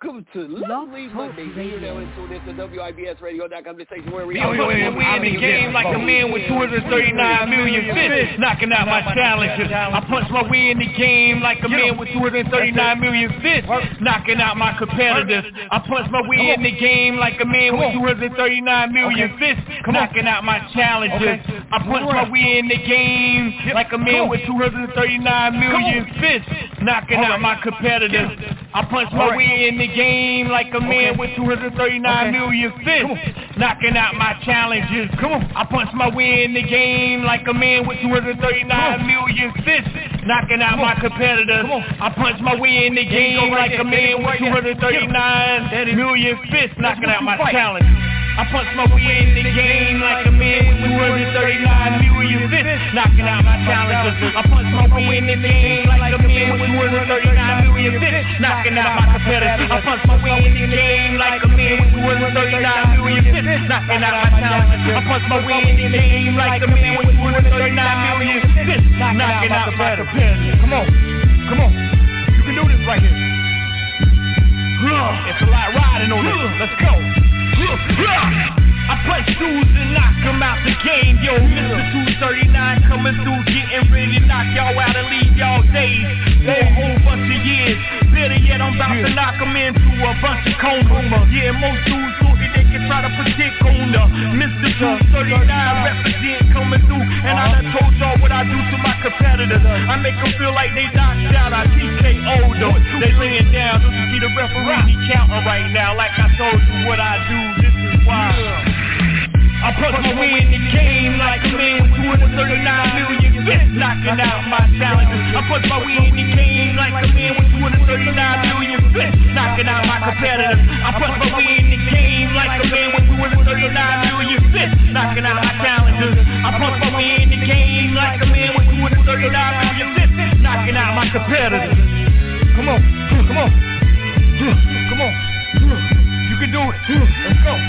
welcome to Lovely Monday. You're now in tune into WIBSradio.com, the station where we are. We in the game like a man with 239 million fists, knocking out my challenges. I punch my way in the game like a man with 239 million fists, knocking out my competitors. I punch my way in the game like a man with 239 million fists, knocking out my challenges. I punch my way in the game like a man with 239 million fists, knocking out my competitors. I punch my way in the game like a man with 239 million fists, knocking out my challenges. I punch my way in the game like a man with 239 million fists, knocking out my competitors. I punch my way in the game like a man with 239 million fists, knocking out my challenges. I punch my way in the game like a man with 239 million fists, knocking out my challenges. I punch my way in the game like a man with 239 million fists, knocking out my competitors. I punch my way in the game like a man with 239 million fists, knocking out my challenges. I punch my way in the game like a man with 239 million fists, knocking out my competitors. Come on, you can do this right here. It's a lot riding on this. Let's go. I punch dudes and knock them out the game. Yo, Mr. 239 coming through, getting ready to knock y'all out and leave y'all days for a whole bunch of years. Better yet, I'm about to knock them into a bunch of coma. Yeah, most dudes thought that they can try to predict on the Mr. 239 represent coming through. And I done told y'all what I do to my competitors. I make them feel like they knocked out, I TKO them. They laying down, don't you see the referee counting right now? Like I told you what I do, this is why. I punch my way in the game like a man with 239 million fists, knocking out my challenges. I punch my way in the game like a man with 239 million fists, knocking out my competitors. I punch my way in the game like a man with 239 million fists, knocking out my challenges. I punch my way in the game like a man with 239 million fists, knocking out my competitors. Come on. You can do it. Let's go.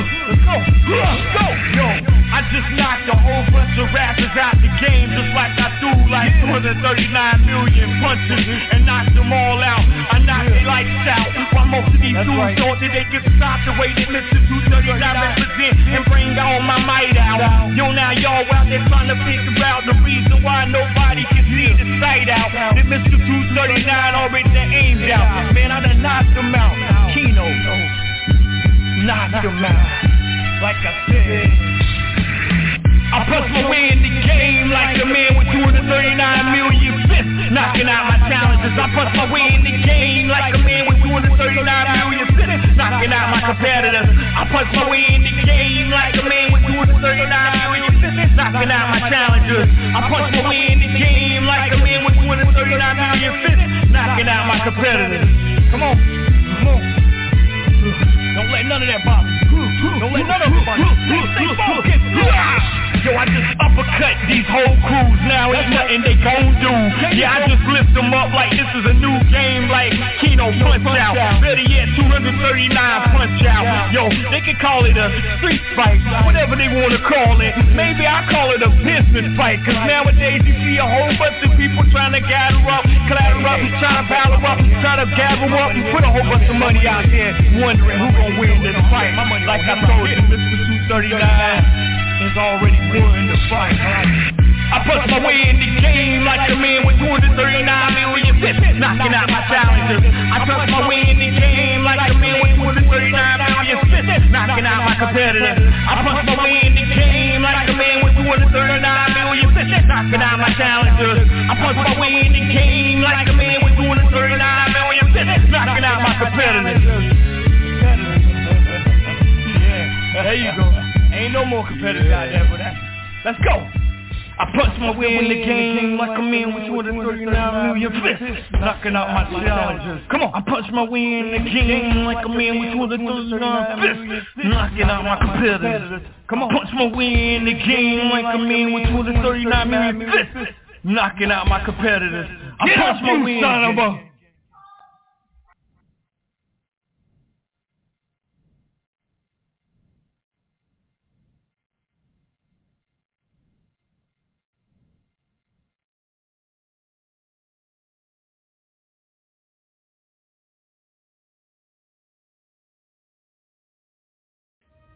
Yo, I just knocked a whole bunch of rappers out the game, just like I do like 239 million punches and knocked them all out. I knocked their lights out. While most of these dudes thought that they could stop the way that Mr. 239 represent and bring all my might out. Yo, now y'all out there trying to figure out the reason why nobody can see the sight out. That Mr. 239 already aimed out. Man, I done knocked them out. Kino. Knock them out, like I said. I punch my way in the game like a man with 239 million fists, knocking out my challenges. I punch my way in the game like a man with 239 million fists, knocking out my competitors. I punch my way in the game like a man with 239 million fists, knocking out my challenges. I punch my way in the game like a man with 239 million fists, knocking out my competitors. Come on. Don't let none of that bother you. Don't let none of it bother you. Stay focused. Yo, I just uppercut these whole crews. Now ain't nothing they gon' do. Yeah, I just lift them up like this is a new game, like Kino Punch Out. Better yet, 239 Punch Out. Yo, they can call it a street fight, whatever they wanna call it. Maybe I call it a business fight, cause nowadays you see a whole bunch of people trying to gather up, clatter up, try to battle up, try to gather up and put a whole bunch of money out there, wondering who gon' win this fight. Like I told you, Mr. 239 is already won the fight. I punch my way in the game like a man with 239 million fists, knocking out my challenges. I punch my way in the game like a man with 239 million fists, knocking out my competitors. I punch my way in the game like a man with 239 million fists, knocking out my challenges. I punch my way in the game like a man with 239 million fists, knocking out my competitors. There you go. Ain't no more competitors out there for that. Let's go. I punch my way in the game like a man with 239 million fists, knocking out my challenges. Come on. I punch my way in the game like a man with 239 fists, knocking out my competitors. Come on. Punch my way in the game like a man with 239 million fists, knocking out my competitors. I punch my way in the game.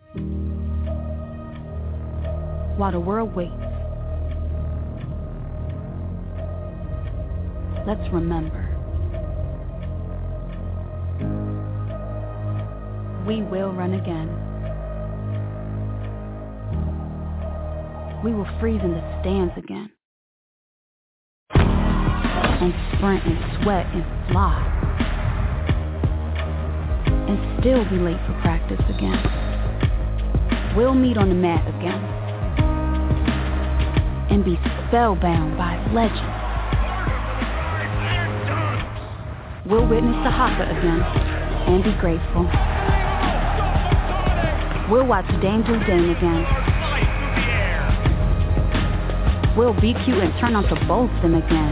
While the world waits, let's remember. We will run again. We will freeze in the stands again. And sprint and sweat and fly. And still be late for practice again. We'll meet on the mat again. And be spellbound by legends. We'll witness the haka again and be grateful. We'll watch Dame do Dame again. We'll be cute and turn on to both them again.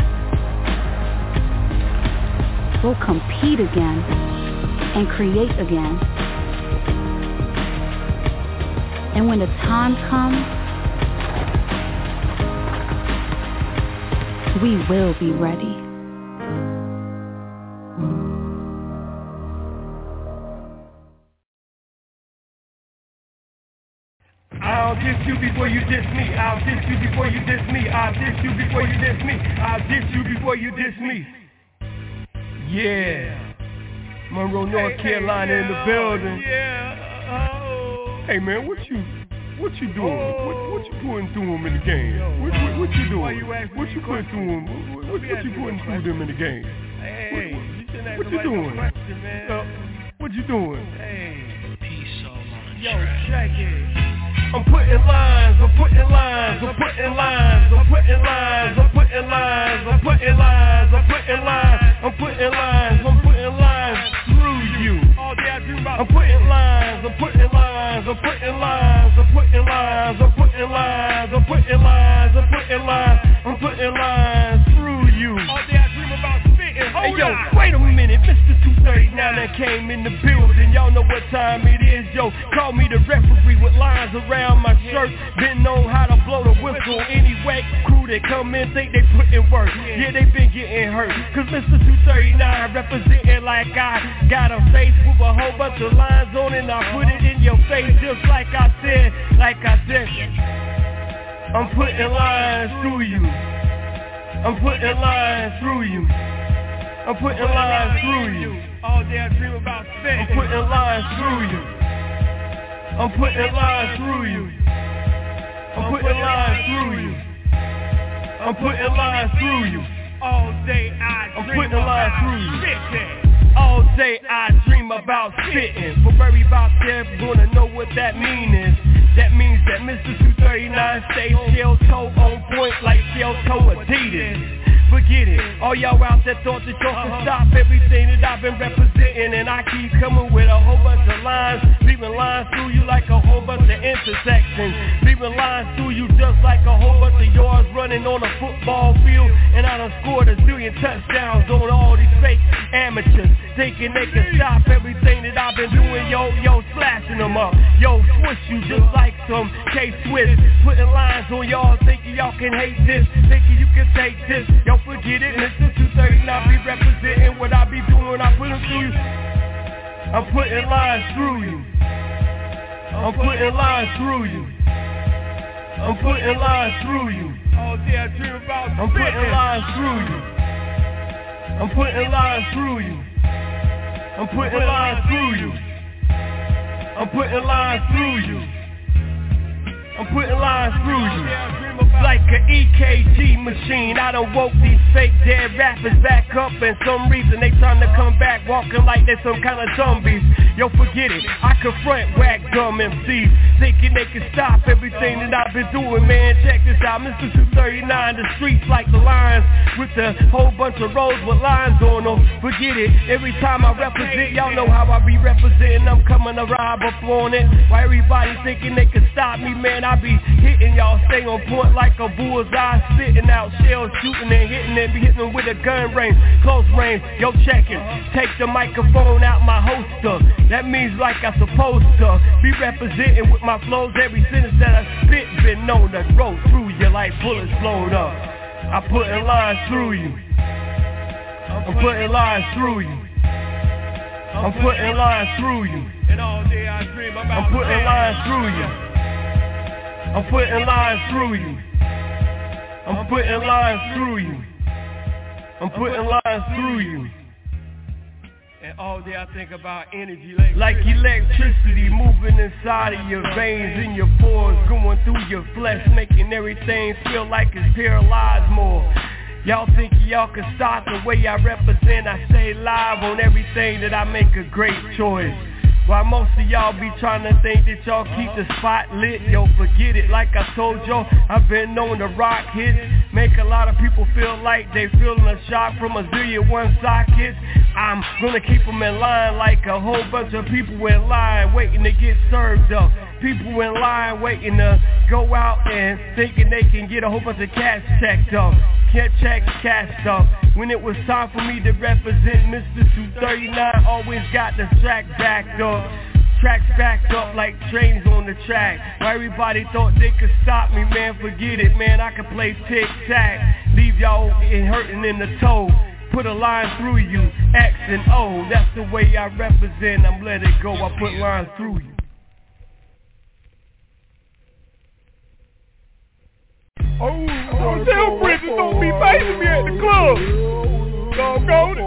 We'll compete again and create again. And when the time comes, we will be ready. I'll diss you before you diss me. I'll diss you before you diss me. I'll diss you before you diss me. I'll diss you before you diss me. Yeah. Monroe, North Carolina in the building. Hey man, what you doing? What you putting through them in the game? What you doing? What you putting through them? What you putting through them in the game? What you doing? What you doing? Peace all on Yo, check it. I'm putting lines through you. I'm putting lines through you. Hey yo, wait a minute, Mr. 239 that came in the building. Y'all know what time it is, yo. Call me the referee with lines around my shirt. Been known how to blow the whistle. Anyway, crew that come in think they put in work. Yeah, they been getting hurt. Cause Mr. 239 representing like I got a face with a whole bunch of lines on it. And I put it in your face just like I said. I'm putting lines through you. I'm putting lines through you. I'm putting lines through you. All day I dream about sex. I'm putting lines through you. I'm putting lines through you. I'm putting lines through you. I'm putting lines through you. All day I dream about spitting. All day I dream about spitting. For everybody there gonna know what that mean is. That means that Mr. 239 stays shell-toe on point like shell-toe Adidas. Forget it, all y'all out there thought that y'all could stop everything that I've been representing. And I keep coming with a whole bunch of lines, leaving lines through you like a whole bunch of intersections. Leaving lines through you just like a whole bunch of yards running on a football field. And I done scored a zillion touchdowns on all these fake amateurs, thinking they can stop everything that I've been doing. Yo, slashing them up. Yo, swish you just like some K-Swiss. Putting lines on y'all, thinking y'all can hate this, thinking you can take this. Yo, forget it, Mr. 239 be representing what I be doing when I put them through you. I'm putting lines through you. I'm putting lines through you. I'm putting lines through you. All day I dream about I'm putting lines through you. I'm putting lines through you. I'm putting lines through you. I'm putting lines through you. I'm putting lines through you. Like an EKG machine, I done woke these fake dead rappers back up. And some reason they trying to come back walking like they some kind of zombies. Yo, forget it, I confront whack dumb MCs, thinking they can stop everything that I've been doing. Man, check this out, Mr. 239, the streets like the lions, with a whole bunch of roads with lines on them. Forget it, every time I represent, y'all know how I be representing. I'm coming to rob up on it. Why everybody thinking they can stop me, man, I be hitting y'all, stay on point like a bullseye, spitting out shells, shooting and hitting and be hitting them with a gun range, close range. Yo, check it, take the microphone out my holster. That means like I supposed to be representing with my flows. Every sentence that I spit been known to roll through you like bullets blown up. I'm putting lines through you. I'm putting lines through you. I'm putting lines through you. And all day I dream about I'm putting lines through you. I'm putting lines through you. I'm putting lines through you. I'm putting lines through you. And all day I think about energy like electricity moving inside of your veins, in your pores, going through your flesh, making everything feel like it's paralyzed more. Y'all think y'all can stop the way I represent? I stay live on everything that I make a great choice. While most of y'all be trying to think that y'all keep the spot lit, yo, forget it. Like I told y'all, I've been known to rock hits, make a lot of people feel like they feeling a shock from a zillion one sockets. I'm gonna keep them in line like a whole bunch of people in line waiting to get served up. People in line waiting to go out and thinking they can get a whole bunch of cash checked up. Can't check cash stuff. When it was time for me to represent Mr. 239, always got the track backed up. Tracks backed up like trains on the track. Why everybody thought they could stop me, man, forget it, man. I can play tic-tac, leave y'all hurting in the toe. Put a line through you, X and O. That's the way I represent, I'm let it go. I put lines through you. Oh, tell Bridges don't be facing me at the club. Doggone it.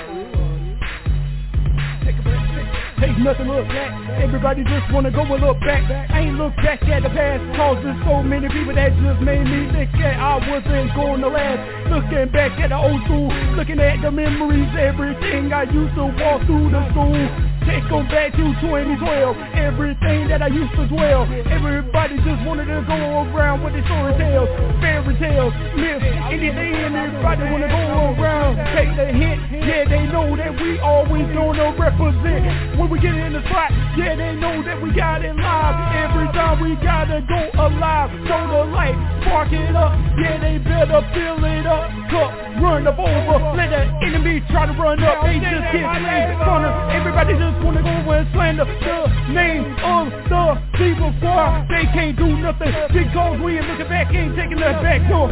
Take nothing look back. Everybody just wanna go a look back. I ain't look back at the past, cause there's so many people that just made me think that I wasn't going to last. Looking back at the old school, looking at the memories, everything I used to walk through the school. Take them back to 2012, everything that I used to dwell. Everybody just wanted to go around with the story tales, fairy tales, myths, anything. Everybody wanna go around, take the hint. Yeah, they know that we always gonna represent. When we get in the spot, yeah, they know that we got it live. Every time we gotta go alive, show the light, spark it up. Yeah, they better fill it up, cup, run up over. Let the enemy try to run up, they just get in front of. Everybody just wanna go and slander the name of the people squad. They can't do nothing because we ain't looking back, ain't taking that back door.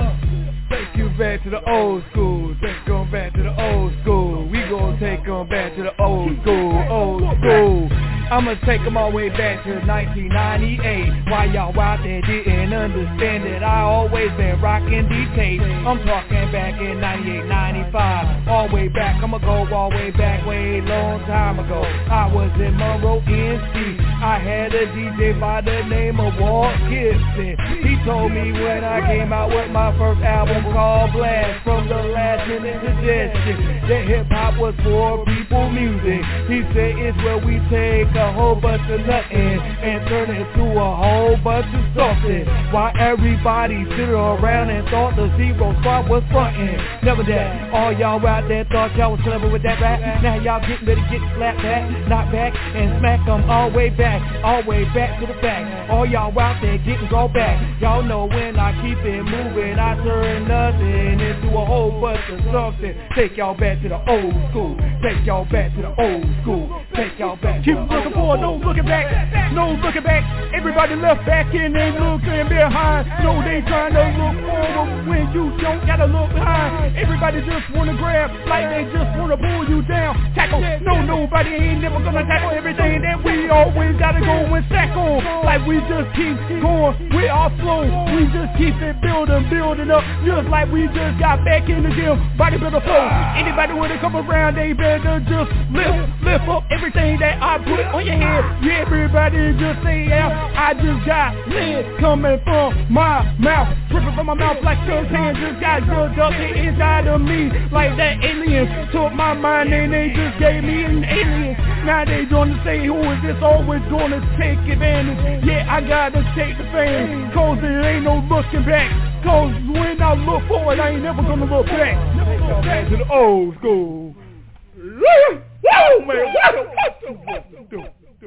Take you back to the old school. Take them back to the old school. We gon' take them back to the old school, old school. I'ma take them all the way back to 1998. Why y'all out there didn't understand that I always been rocking these tapes. I'm talking back in 98, 95. All the way back, I'ma go all the way back, way long time ago. I was in Monroe, NC. I had a DJ by the name of Walt Gibson. He told me when I came out with my first album called Blast, from the last minute suggestion that hip-hop was for people music. He said it's where we take a whole bunch of nothing and turn it to a whole bunch of something. While everybody stood around and thought the Zero Squad was frontin'. Never that. All y'all out there thought y'all was clever with that rap. Now y'all getting ready to get slapped back, knocked back, and smack them all way back to the back. All y'all out there getting go back. Y'all know when I keep it moving, I turn nothing into a whole bunch of something. Take y'all back to the old school. Take y'all back to the old school. Take y'all back. Keep looking forward, no looking back. No looking back. Everybody left back and they looking behind. No, they trying to look forward when you don't gotta look behind. Everybody just wanna grab like they just wanna pull you down. Tackle. No, nobody ain't never gonna tackle everything that we always gotta go and stack on. Like we just keep going with our flow. We just keep it building up. Just like we just got back in the gym, bodybuilder flow. Anybody wanna come around, they better just lift up everything that I put on your head. Yeah, everybody just say yeah. I just got lead coming from my mouth, dripping from my mouth like suntan. Just got drugged up the inside of me like that alien. Took my mind and they just gave me an alien. Now they gonna say who is this always gonna take advantage. Yeah, I gotta take the fame, cause there ain't no looking back. Cause when I look forward, I ain't never gonna look back. Back to the old school. Woo, man, what do?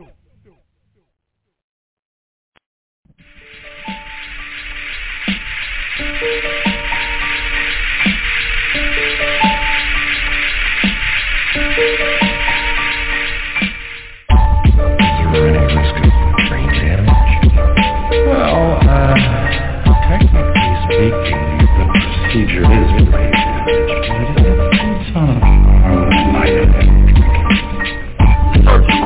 Well, technically speaking, the procedure is related. It's minor.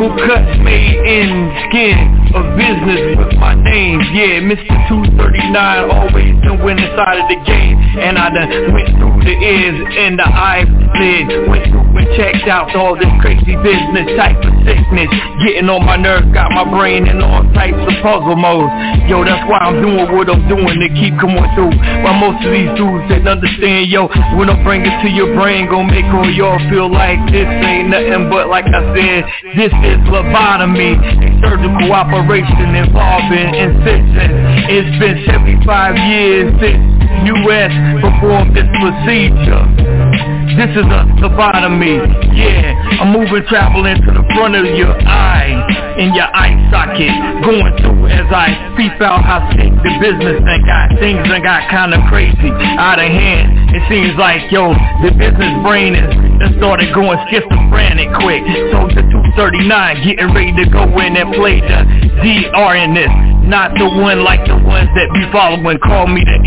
Surgical cuts made in skin of business with my name. Yeah, Mr. 239, always been winning side of the game. And I done went through the ears and the eyelid, went through and checked out all this crazy business type of sickness, getting on my nerves, got my brain in all types of puzzle modes. Yo, that's why I'm doing what I'm doing, to keep coming through. While most of these dudes didn't understand, yo, when I bring it to your brain, gon' make all y'all feel like this ain't nothing but, like I said, this is lobotomy, a surgical operation involving incisions. It's been 75 years since U.S. performed this procedure. This is a lobotomy, yeah. I'm moving, traveling to the front of your eye, in your eye socket, going through as I peep out how sick the business done got. Things done got kinda crazy, out of hand. It seems like, yo, the business brain is started going schizophrenic quick. So the 239 getting ready to go in and play the DR in this. Not the one like the ones that be following. Call me the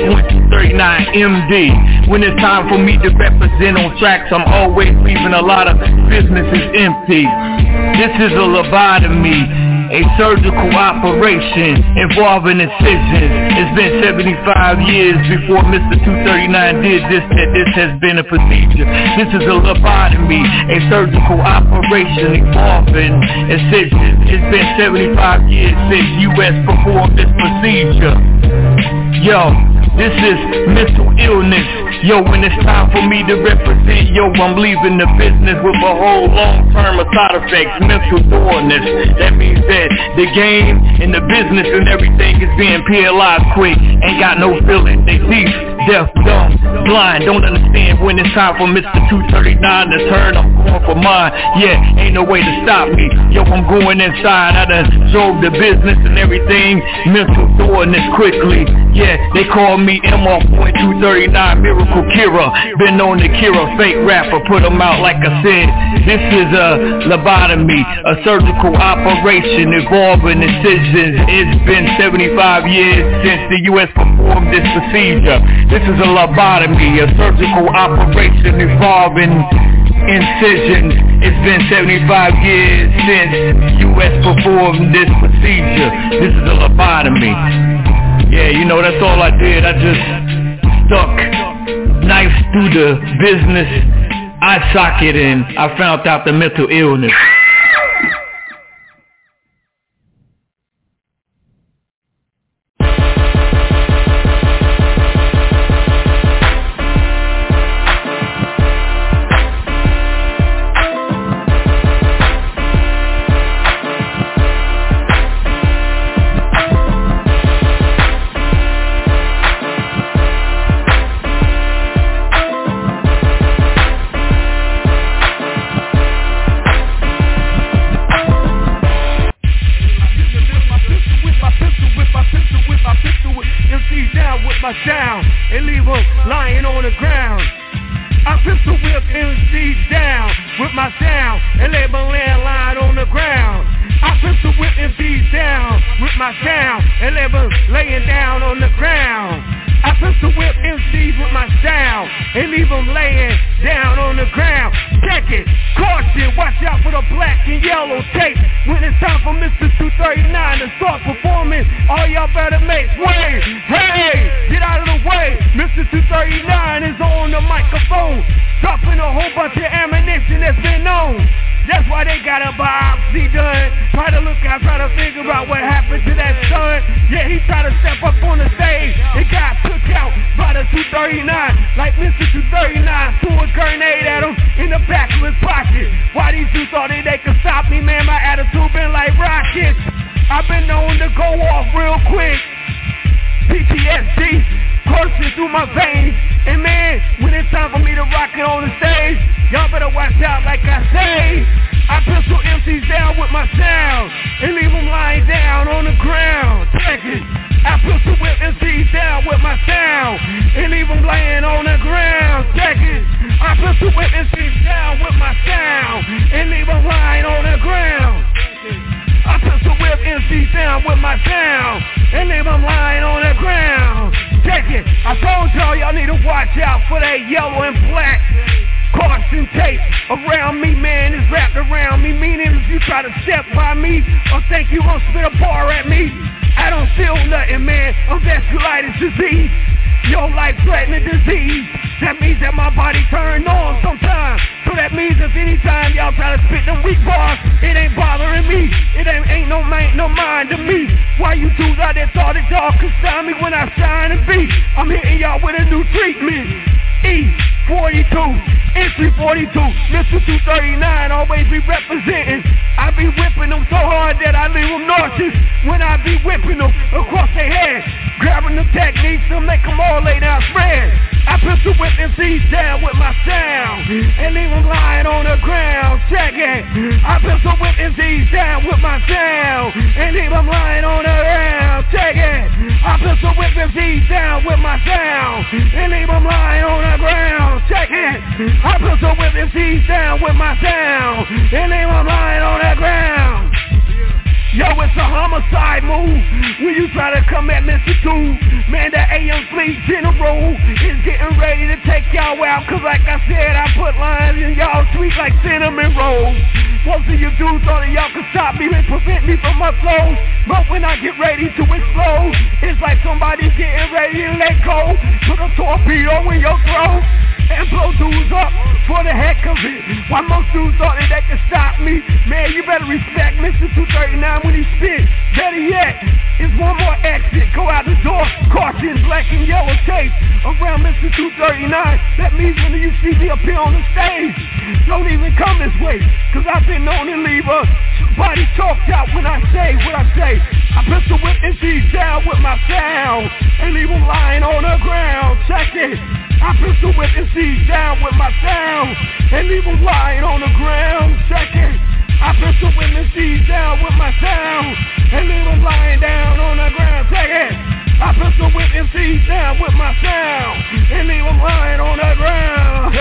MR.239MD. When it's time for me to represent on tracks, I'm always leaving a lot of businesses empty. This is a lobotomy, a surgical operation involving incisions. It's been 75 years before Mr. 239 did this, that this has been a procedure. This is a lobotomy, a surgical operation involving incisions. It's been 75 years since U.S. performed this procedure. Yo, this is mental illness. Yo, when it's time for me to represent, yo, I'm leaving the business with a whole long-term of side effects, mental illness. That means that the game and the business and everything is being paralyzed quick. Ain't got no feeling. They deaf, deaf, dumb, blind, don't understand when it's time for Mr. 239 to turn. I'm going for mine. Yeah, ain't no way to stop me. Yo, I'm going inside. I done drove the business and everything. Mental illness quickly. Yeah, they call me MR.239 Miracle Kira. Been known to cure a fake rapper, put him out like I said. This is a lobotomy, a surgical operation involving incisions. It's been 75 years since the U.S. performed this procedure. This is a lobotomy, a surgical operation involving incisions. It's been 75 years since U.S. performed this procedure. This is a lobotomy. Yeah, you know, that's all I did. I just stuck knives through the business eye socket and I found out the mental illness. try to step by me or think you gon' spit a bar at me. I don't feel nothing, man. I'm vasculitis disease. Yo, life-threatening disease. That means that my body turned on sometimes. So that means if anytime y'all try to spit them weak bars, it ain't bothering me. It ain't no mind to me. Why you dudes out there thought that y'all could stop me when I shine and beat? I'm hitting y'all with a new treatment. E42, entry 42, Mr. 239, always be representing. I be whipping them so hard that I leave them nauseous when I be whipping them across their head. Grabbing the techniques to make them all lay down spread. I pistol whip MCs down with my sound and leave them lying on the ground. Check it. I pistol whip MCs down with my sound and leave them lying on the ground. Check it. I pistol whip MCs down with my sound and leave them lying on the ground. Check it. I pistol whip MCs down with my sound and leave them lying on the ground. Yo, it's a homicide move when you try to come at Mr. 2. Man, the AM Fleet General is getting ready to take y'all out. Cause like I said, I put lines in y'all sweet like cinnamon rolls. Most of you dudes thought that y'all could stop me and prevent me from my flow. But when I get ready to explode, it's like somebody's getting ready to let go. Put a torpedo in your throat and blow dudes up for the heck of it. Why most dudes thought that they could stop me? Man, you better respect Mr. 239 when he spit. Better yet, it's one more exit. Go out the door, caution, black and yellow tape around Mr. 239. That means when you see me up here on the stage, don't even come this way. Cause I've been known to leave a body chalked out when I say what I say. I pistol whip MCs down with my sound and leave them lying on the ground. Check it. I pistol whip MCs down with my sound and leave them lying on the ground. Check it. I pistol whip MCs down with my sound and leave them lying down on the ground. Check it. I pistol whip MCs down with my sound and leave them lying on the ground.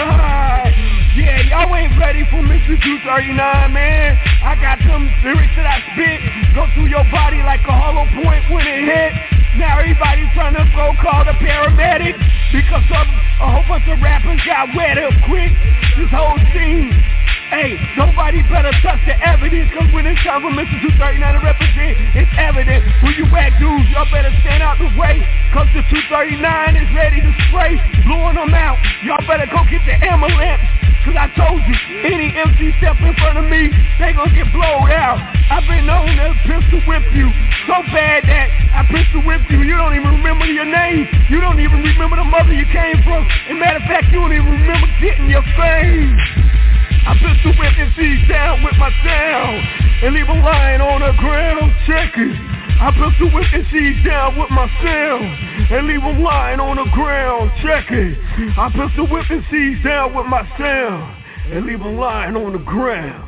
Yeah, y'all ain't ready for Mr. 239, man. I got them lyrics that I spit go through your body like a hollow point when it hit. Now everybody's trying to go call the paramedic because a whole bunch of rappers got wet up quick. This whole scene, hey, nobody better touch the evidence. Cause when it's time for Mr. 239 to represent, it's evident. When you whack dudes, y'all better stand out the way. Cause the 239 is ready to spray, blowing them out. Y'all better go get the ammo lamp. Cause I told you, any MC step in front of me, they gon' get blowed out. I've been known to pistol whip you so bad that I pistol whip you. You don't even remember your name. You don't even remember the mother you came from. As a matter of fact, you don't even remember getting your fame. I pistol whip MCs down with my sound and leave them lying on the ground. Check it. I pistol whip MCs down with my sound and leave them lying on the ground. Check it. I pistol whip MCs down with my sound and leave them lying on the ground.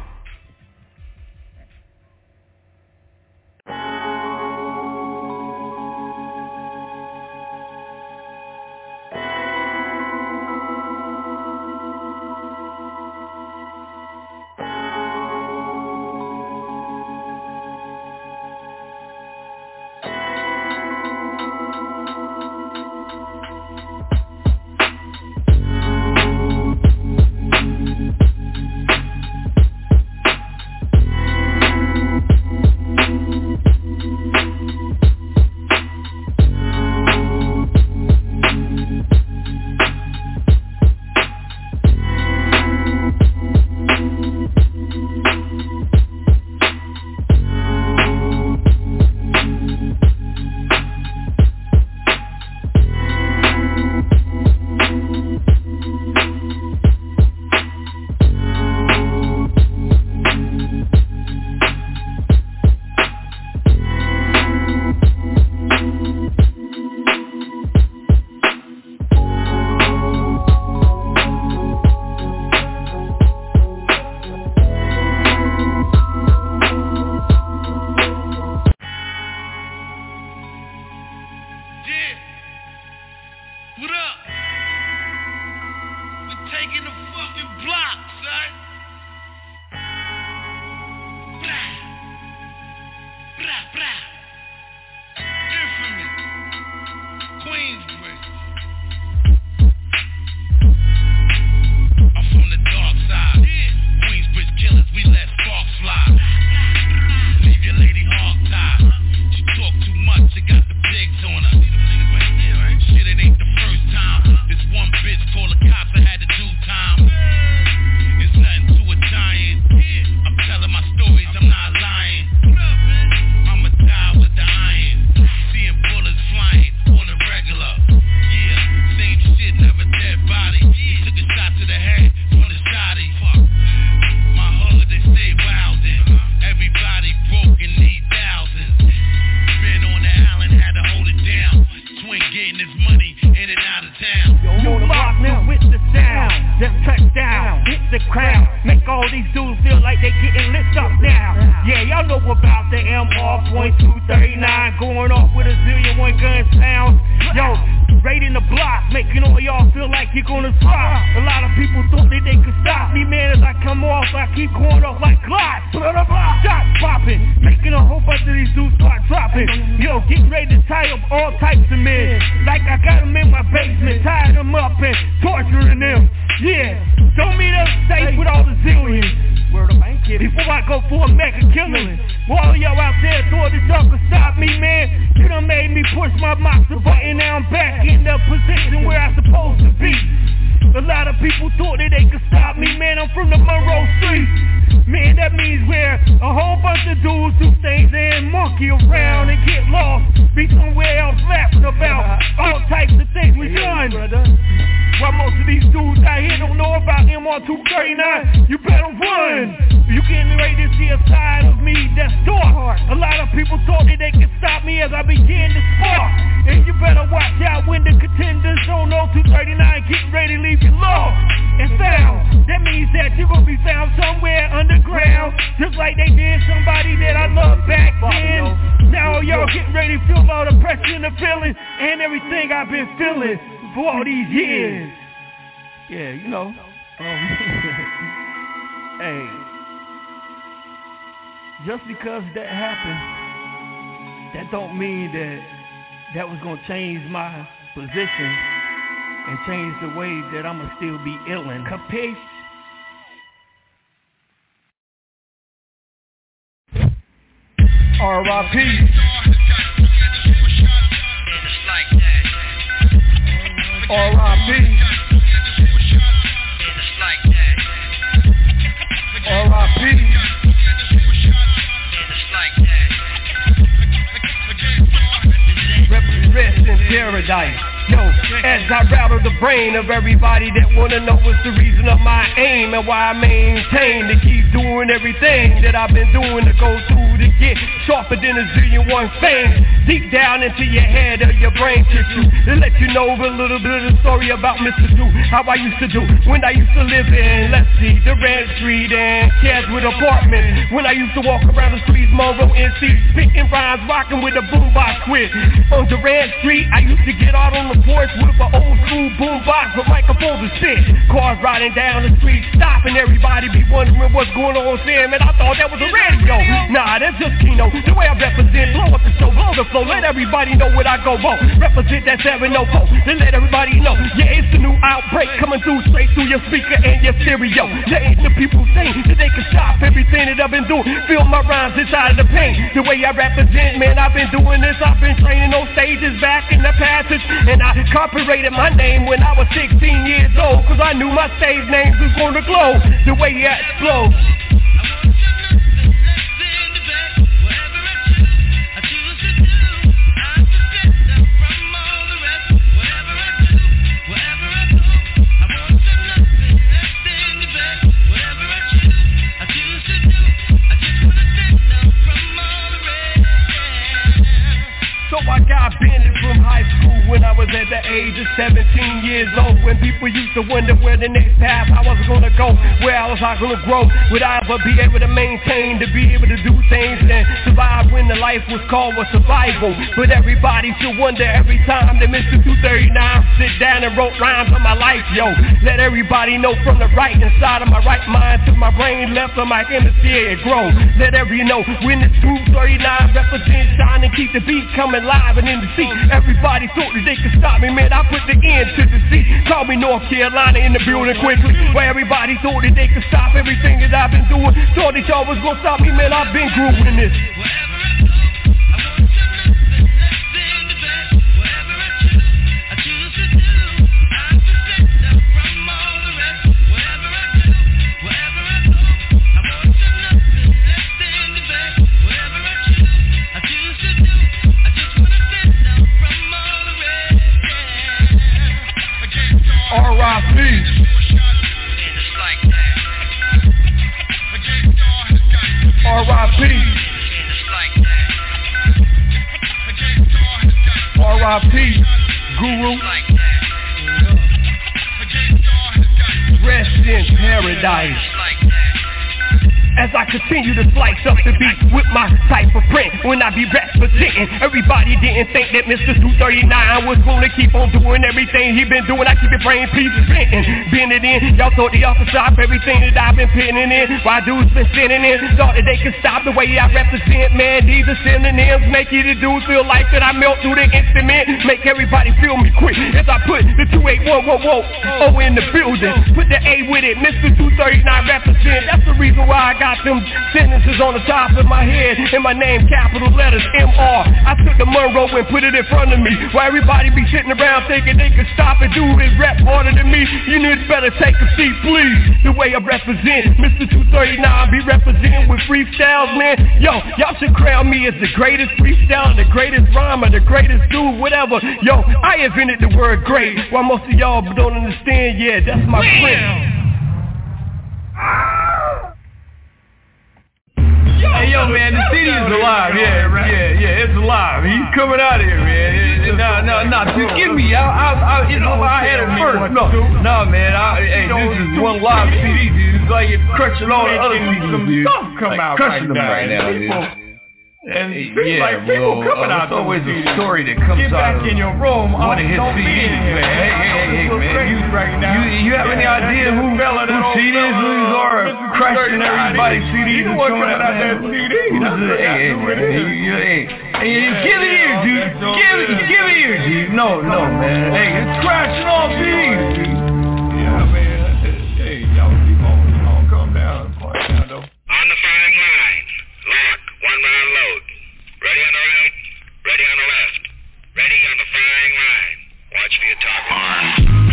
.239, going off with a zillion one gun sounds. Yo, raiding the block, making all y'all feel like you're gonna stop. A lot of people thought that they could stop me, man. As I come off, I keep going off like Glock. Shots popping, making a whole bunch of these dudes start dropping. Yo, getting ready to tie up all types of men. Like I got them in my basement, tied them up and torturing them. Yeah, show me the safe with all the zillions. Before I go for a mega killing, all y'all out there thought that y'all could stop me, man. You done made me push my boxer button. Now I'm back in the position where I'm supposed to be. A lot of people thought that they could stop me, man. I'm from the Monroe Street. Man, that means where a whole bunch of dudes who stays there and monkey around and get lost, be somewhere else laughing about all types of things we done. While most of these dudes out here don't know about MR239, you better run. You getting ready to see a side of me that's dark. A lot of people thought that they could stop me as I began to spark. And you better watch out when the contenders don't know 239 getting ready to leave you lost and found. That means that you're gonna be found somewhere underground, just like they did somebody that I loved back then. Now y'all getting ready to feel all the pressure and the feeling and everything I've been feeling for all these years. Yeah, you know. Hey, just because that happened, that don't mean that was gonna change my position and change the way that I'ma still be illin'. Capiche? R.I.P. R.I.P. R.I.P. Rest in paradise. Yo, as I rattle the brain of everybody that wanna know what's the reason of my aim and why I maintain to keep doing everything that I've been doing to go through to get sharper than a zillion one fame. Deep down into your head or your brain tissue to let you know a little bit of the story about Mr. Do, how I used to do when I used to live in, let's see, Durant Street and Caswood Apartments. When I used to walk around the streets, Monroe NC, spitting rhymes, rocking with a boombox quit. On Durant Street, I used to get out on the porch with an old school boombox with microphones and shit. Cars riding down the street, stopping, everybody be wondering what's going on, saying, man, I thought that was a radio. Nah, that's just Kino. The way I represent, blow up the show, blow the flow, let everybody know what I go on. Represent that 704, then let everybody know, yeah, it's the new outbreak coming through straight through your speaker and your stereo. There ain't the people saying that they can stop everything that I've been doing. Feel my rhymes inside of the pain. The way I represent, man, I've been doing this. I've been training on stages back in the passage, and I copyrighted my name when I was 16 years old, cause I knew my stage names was gonna glow the way I explode. So I got banned from high school when I was at the age of 17 years old. When people used to wonder where the next path I was gonna go, where I was gonna grow, would I ever be able to maintain, to be able to do things and survive when the life was called a survival. But everybody should wonder every time that Mr. 239 sit down and wrote rhymes on my life, yo. Let everybody know from the right inside of my right mind to my brain left of my hemisphere it grow. Let everybody know when the 239 represents shine and keep the beat coming live and in the seat. Everybody thought that they could stop me, man, I put the end to the seat. Call me North Carolina in the building quickly, where everybody thought that they could stop everything that I've been doing. Thought that y'all was gonna stop me, man, I've been grooving this. R.I.P. R.I.P. R.I.P. Guru. Rest in paradise. as I continue to slice up the beat with my type of print. When I be representing, everybody didn't think that Mr. 239 was gonna keep on doing everything he been doing. I keep it brain pieces venting, bend it in. Y'all thought the officer stop everything that I've been pitting in. Why dudes been sitting in, thought that they could stop the way I represent. Man, these are synonyms, make you the dudes feel like that I melt through the instrument. Make everybody feel me quick as I put the 281 in the building. Put the A with it, Mr. 239 represent. That's the reason why I got them sentences on the top of my head and my name capital letters M-R. I took the Monroe and put it in front of me. While everybody be sitting around thinking they could stop and do it rap harder than me. You need better take a seat, please. The way I represent, Mr. 239 be representing with freestyles, man. Yo, y'all should crown me as the greatest freestyler, the greatest rhymer, the greatest dude, whatever. Yo, I invented the word great. While most of y'all don't understand, yeah, that's my friend. Hey, yo, man, the CD is alive. Yeah, it's alive. He's coming out of here, man. No, just give me. I had it first. No, man. Hey, this is one live CD, dude. It's like it's crushing all the other CDs, stuff come out crushing them right now, dude. And yeah, people coming out. There's always a story that comes out of in your room. One of his CDs, man. Hey, man. You have any idea who CDs are crushing everybody's CDs and showing out that CD? Hey, give it here, dude. Give it here, dude. No, man. Hey, it's crashing all CDs, dude. Yeah, man. Hey, y'all keep on. Calm down. Though. On the firing line. Lock. 1 round load. Ready on the right, ready on the left. Ready on the firing line. Watch for your top arm.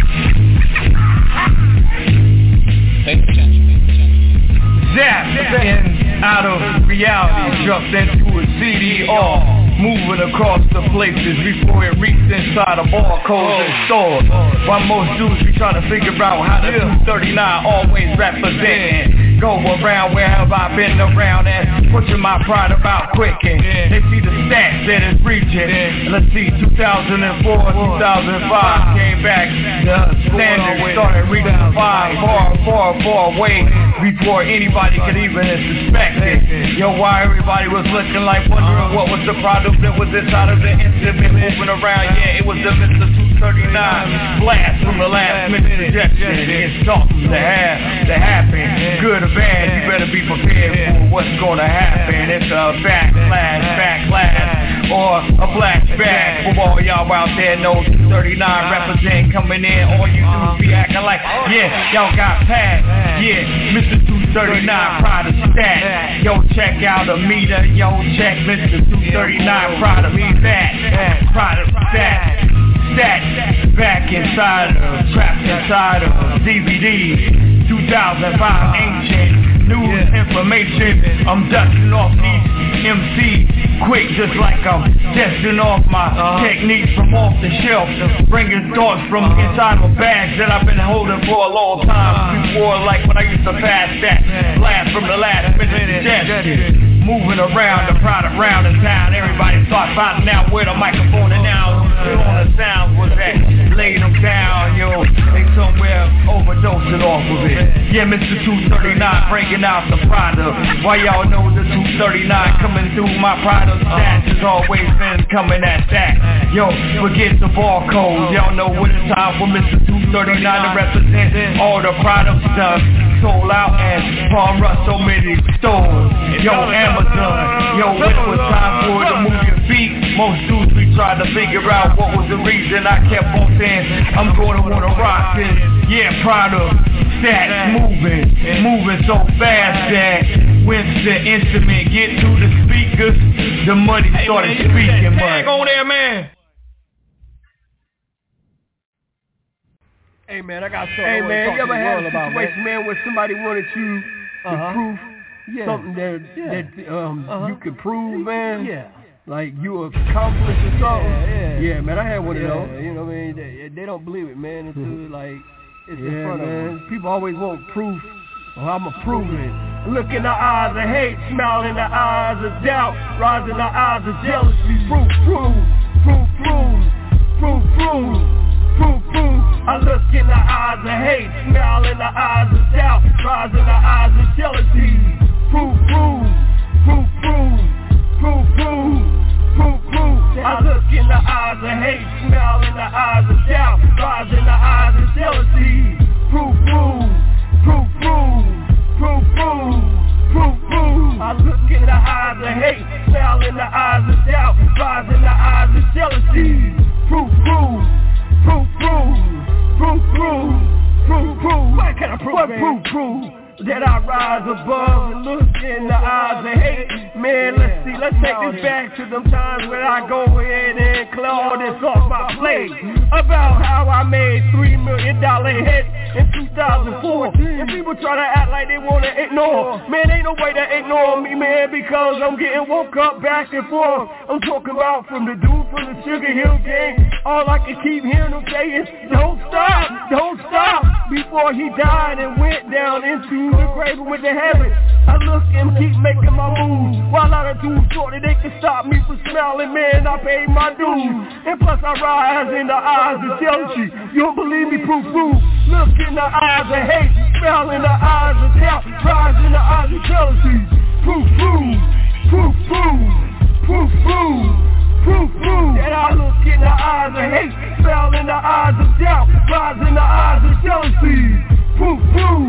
Pay attention. Zap and out of reality, jumped into a CDR. Moving across the places before it reached inside of barcodes and stores. While most dudes be trying to figure out how the 239 always representing. Go around, where have I been around and pushing my pride about quick. And they see the stats that it's reaching. Let's see, 2004, 2005 came back. The standard started reaching far away before anybody could even suspect it. Yo, why everybody was looking like wondering what was the product that was inside of the instrument moving around. Yeah, it was the Mr. 239 blast from the last minute suggestion. It's something to happen, good or bad. You better be prepared for what's gonna happen. It's a backlash, or a flashback. For all y'all out there know 239 represent coming in. All you dudes be acting like, yeah, y'all got packed. Yeah, Mr. 239 proud of stat. Yo, check out a meter. Yo, check Mr. 239 proud of me that. Proud of that. Stat back inside of, trapped inside of DVD. 2005 ancient news information. I'm dusting off these MCs quick, just like I'm testing off my techniques from off the shelf, bringing thoughts from inside of bags that I've been holding for a long time before, like when I used to pass that blast from the last minute suggestion. Moving around the product round in town, everybody start finding out where the microphone and now on the sound was at. Laid them down, yo, they somewhere overdosing off of it. Yeah, Mr. 239 breaking out the product. Why y'all know the 239 coming through? My product stats has always been coming at that. Yo, forget the barcode. Y'all know when it's time for Mr. 239 to represent all the products done. Sold out and Palm Rush so many stores. Yo, Amazon. Yo, when it was time for it to move your feet, most dudes we tried to figure out what was the reason. I kept on saying I'm gonna wanna rock this. Yeah, product stats moving so fast that when the instrument get to the speakers, the money started speaking. Hang on there, man. Hey man, I got something. Hey man, you ever had a situation, man, where somebody wanted you to prove something that you could prove, man? Yeah. Like you accomplished or something? Yeah, man, I had one of those. You know what I mean? They don't believe it, man, until like it's in front of them. People always want proof. Well, I'ma prove it. Look in the eyes of hate, smile in the eyes of doubt, rise in the eyes of jealousy. Proof. I look in the eyes of hate, smile in the eyes of doubt, rise in the eyes of jealousy. I look in the eyes of hate, smile in the eyes of doubt, rise in the eyes of jealousy. I look in the eyes of hate, smile in the eyes of doubt, rise in the eyes of jealousy. What can I prove? That I rise above and look in the eyes of hate. Man, let's take this back to them times when I go ahead and clear all this off my plate. About how I made $3 million hit in 2004. And people try to act like they wanna ignore. Man, ain't no way to ignore me, man, because I'm getting woke up back and forth. I'm talking about from the dude from the Sugar Hill Gang. All I can keep hearing them say is, don't stop. Before he died and went down into the grave with the heaven, I look and keep making my moves. While I do thought that they can stop me from smiling, man, I paid my dues. And plus I rise in the eyes of jealousy. You don't believe me, proof. Look in the eyes of hate, smile in the eyes of doubt, rise in the eyes of jealousy. Proof. That I look in the eyes of hate, smile in the eyes of doubt, rise in the eyes of jealousy. Proof.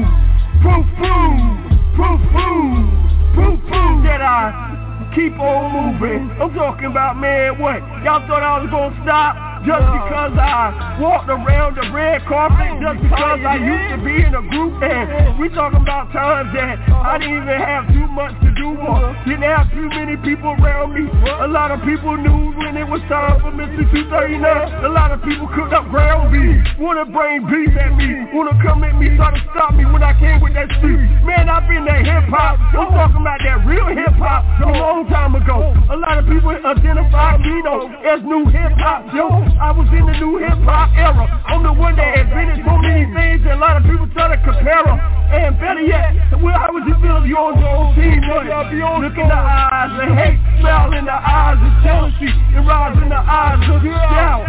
That I keep on moving. I'm talking about, man, what? Y'all thought I was gonna stop? Just because I walked around the red carpet, just because I used to be in a group, and we talking about times that I didn't even have too much to do more. Didn't have too many people around me. A lot of people knew when it was time for Mr. 239. A lot of people cooked up ground beef, wanna bring beef at me, wanna come at me, try to stop me when I came with that street. Man, I've been that hip hop. I'm talking about that real hip hop a long time ago. A lot of people identify me though as new hip hop, yo. I was in the new hip-hop era. I'm the one that invented so many things that a lot of people try to compare them. And better yet, how would you feel if you're on your own team? Look in the eyes of hate, smile in the eyes of jealousy, and rise in the eyes of doubt.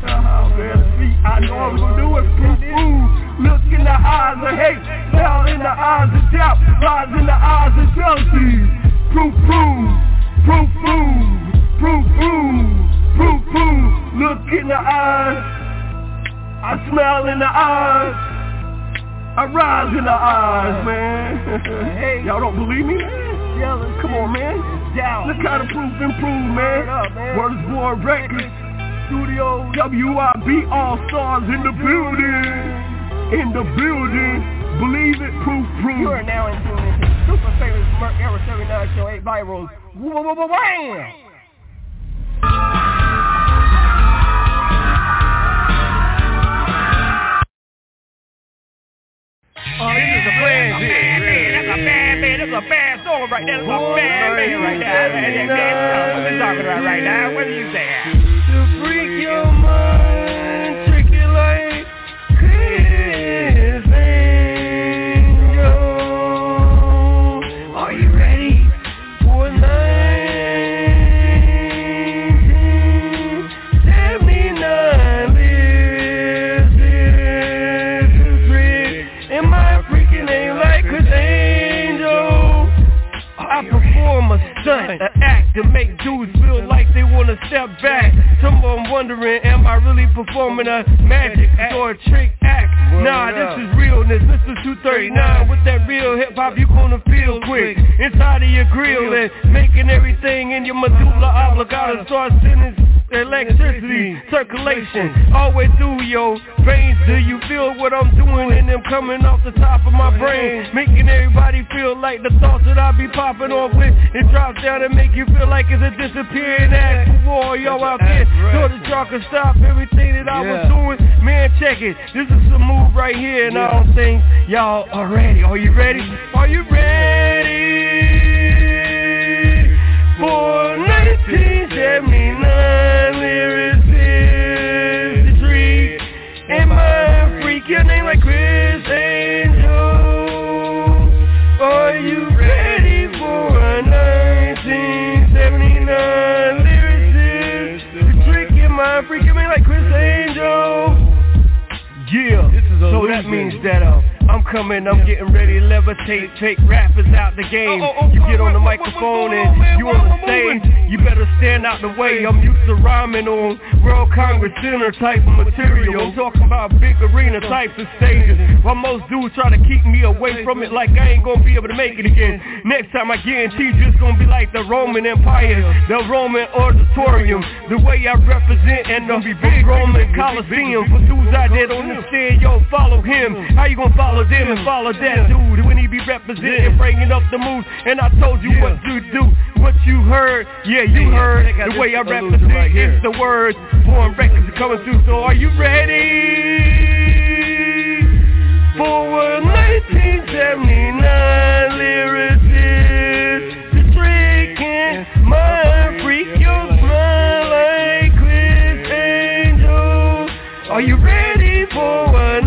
I know I was going to do it. Look in the eyes of hate, smile in the eyes of doubt, rise in the eyes of jealousy. Proof. Look in the eyes, I smile in the eyes, I rise in the eyes, man. Hey, y'all don't believe me? Come on, man. Look how the proof improve, man. Words Boy Records, Studio, WIB All-Stars in the building. Believe it, proof. You are now in tune into the super famous Merc Era 79 Show 8 Virals. Wham! Oh, this is a bad man. That's a bad man. That's a bad song right there. That's a bad man right there. What are you talking about right now? What are you saying? To freak your mind, trick it like Chris Angel. Are you ready for 1979? I perform a stunt, an act to make dudes feel like they wanna step back. Some of them wondering, am I really performing a magic or a trick act? Nah, this is realness. Mr. 239 with that real hip hop you gonna feel quick inside of your grill and making everything in your medulla oblongata start sending electricity, circulation, always through your veins. Do you feel what I'm doing and them coming off the top of my brain, making everybody feel like the thoughts that I be popping off with, it drops down and make you feel like it's a disappearing act. For all y'all out there, so that y'all can stop everything that I was doing. Man, check it, this is a move right here, and I don't think y'all are ready. Are you ready? Are you ready for 1979? Your name like Chris Angel. Are you ready for a 1979 lyricist? The trick in my freaking me like Chris Angel. Yeah, so that means that I'm coming, I'm getting ready to levitate, take rappers out the game. You get on the microphone and you on the stage, you better stand out the way. I'm used to rhyming on World Congress Center type of material. I'm talking about big arena types of stages. While most dudes try to keep me away from it like I ain't gonna be able to make it again. Next time I guarantee you it's gonna be like the Roman Empire, the Roman Auditorium, the way I represent and the big Roman Coliseum. For dudes out there don't understand, yo, follow him. How you gonna follow them and follow that dude when he be representing, bringing up the moves? And I told you what to do, what you heard, yeah, you heard. The way I represent is the words. Foreign records are coming through, so are you ready for a 1979 lyricist to trick in my freak your smile like Chris Angel? Are you ready for a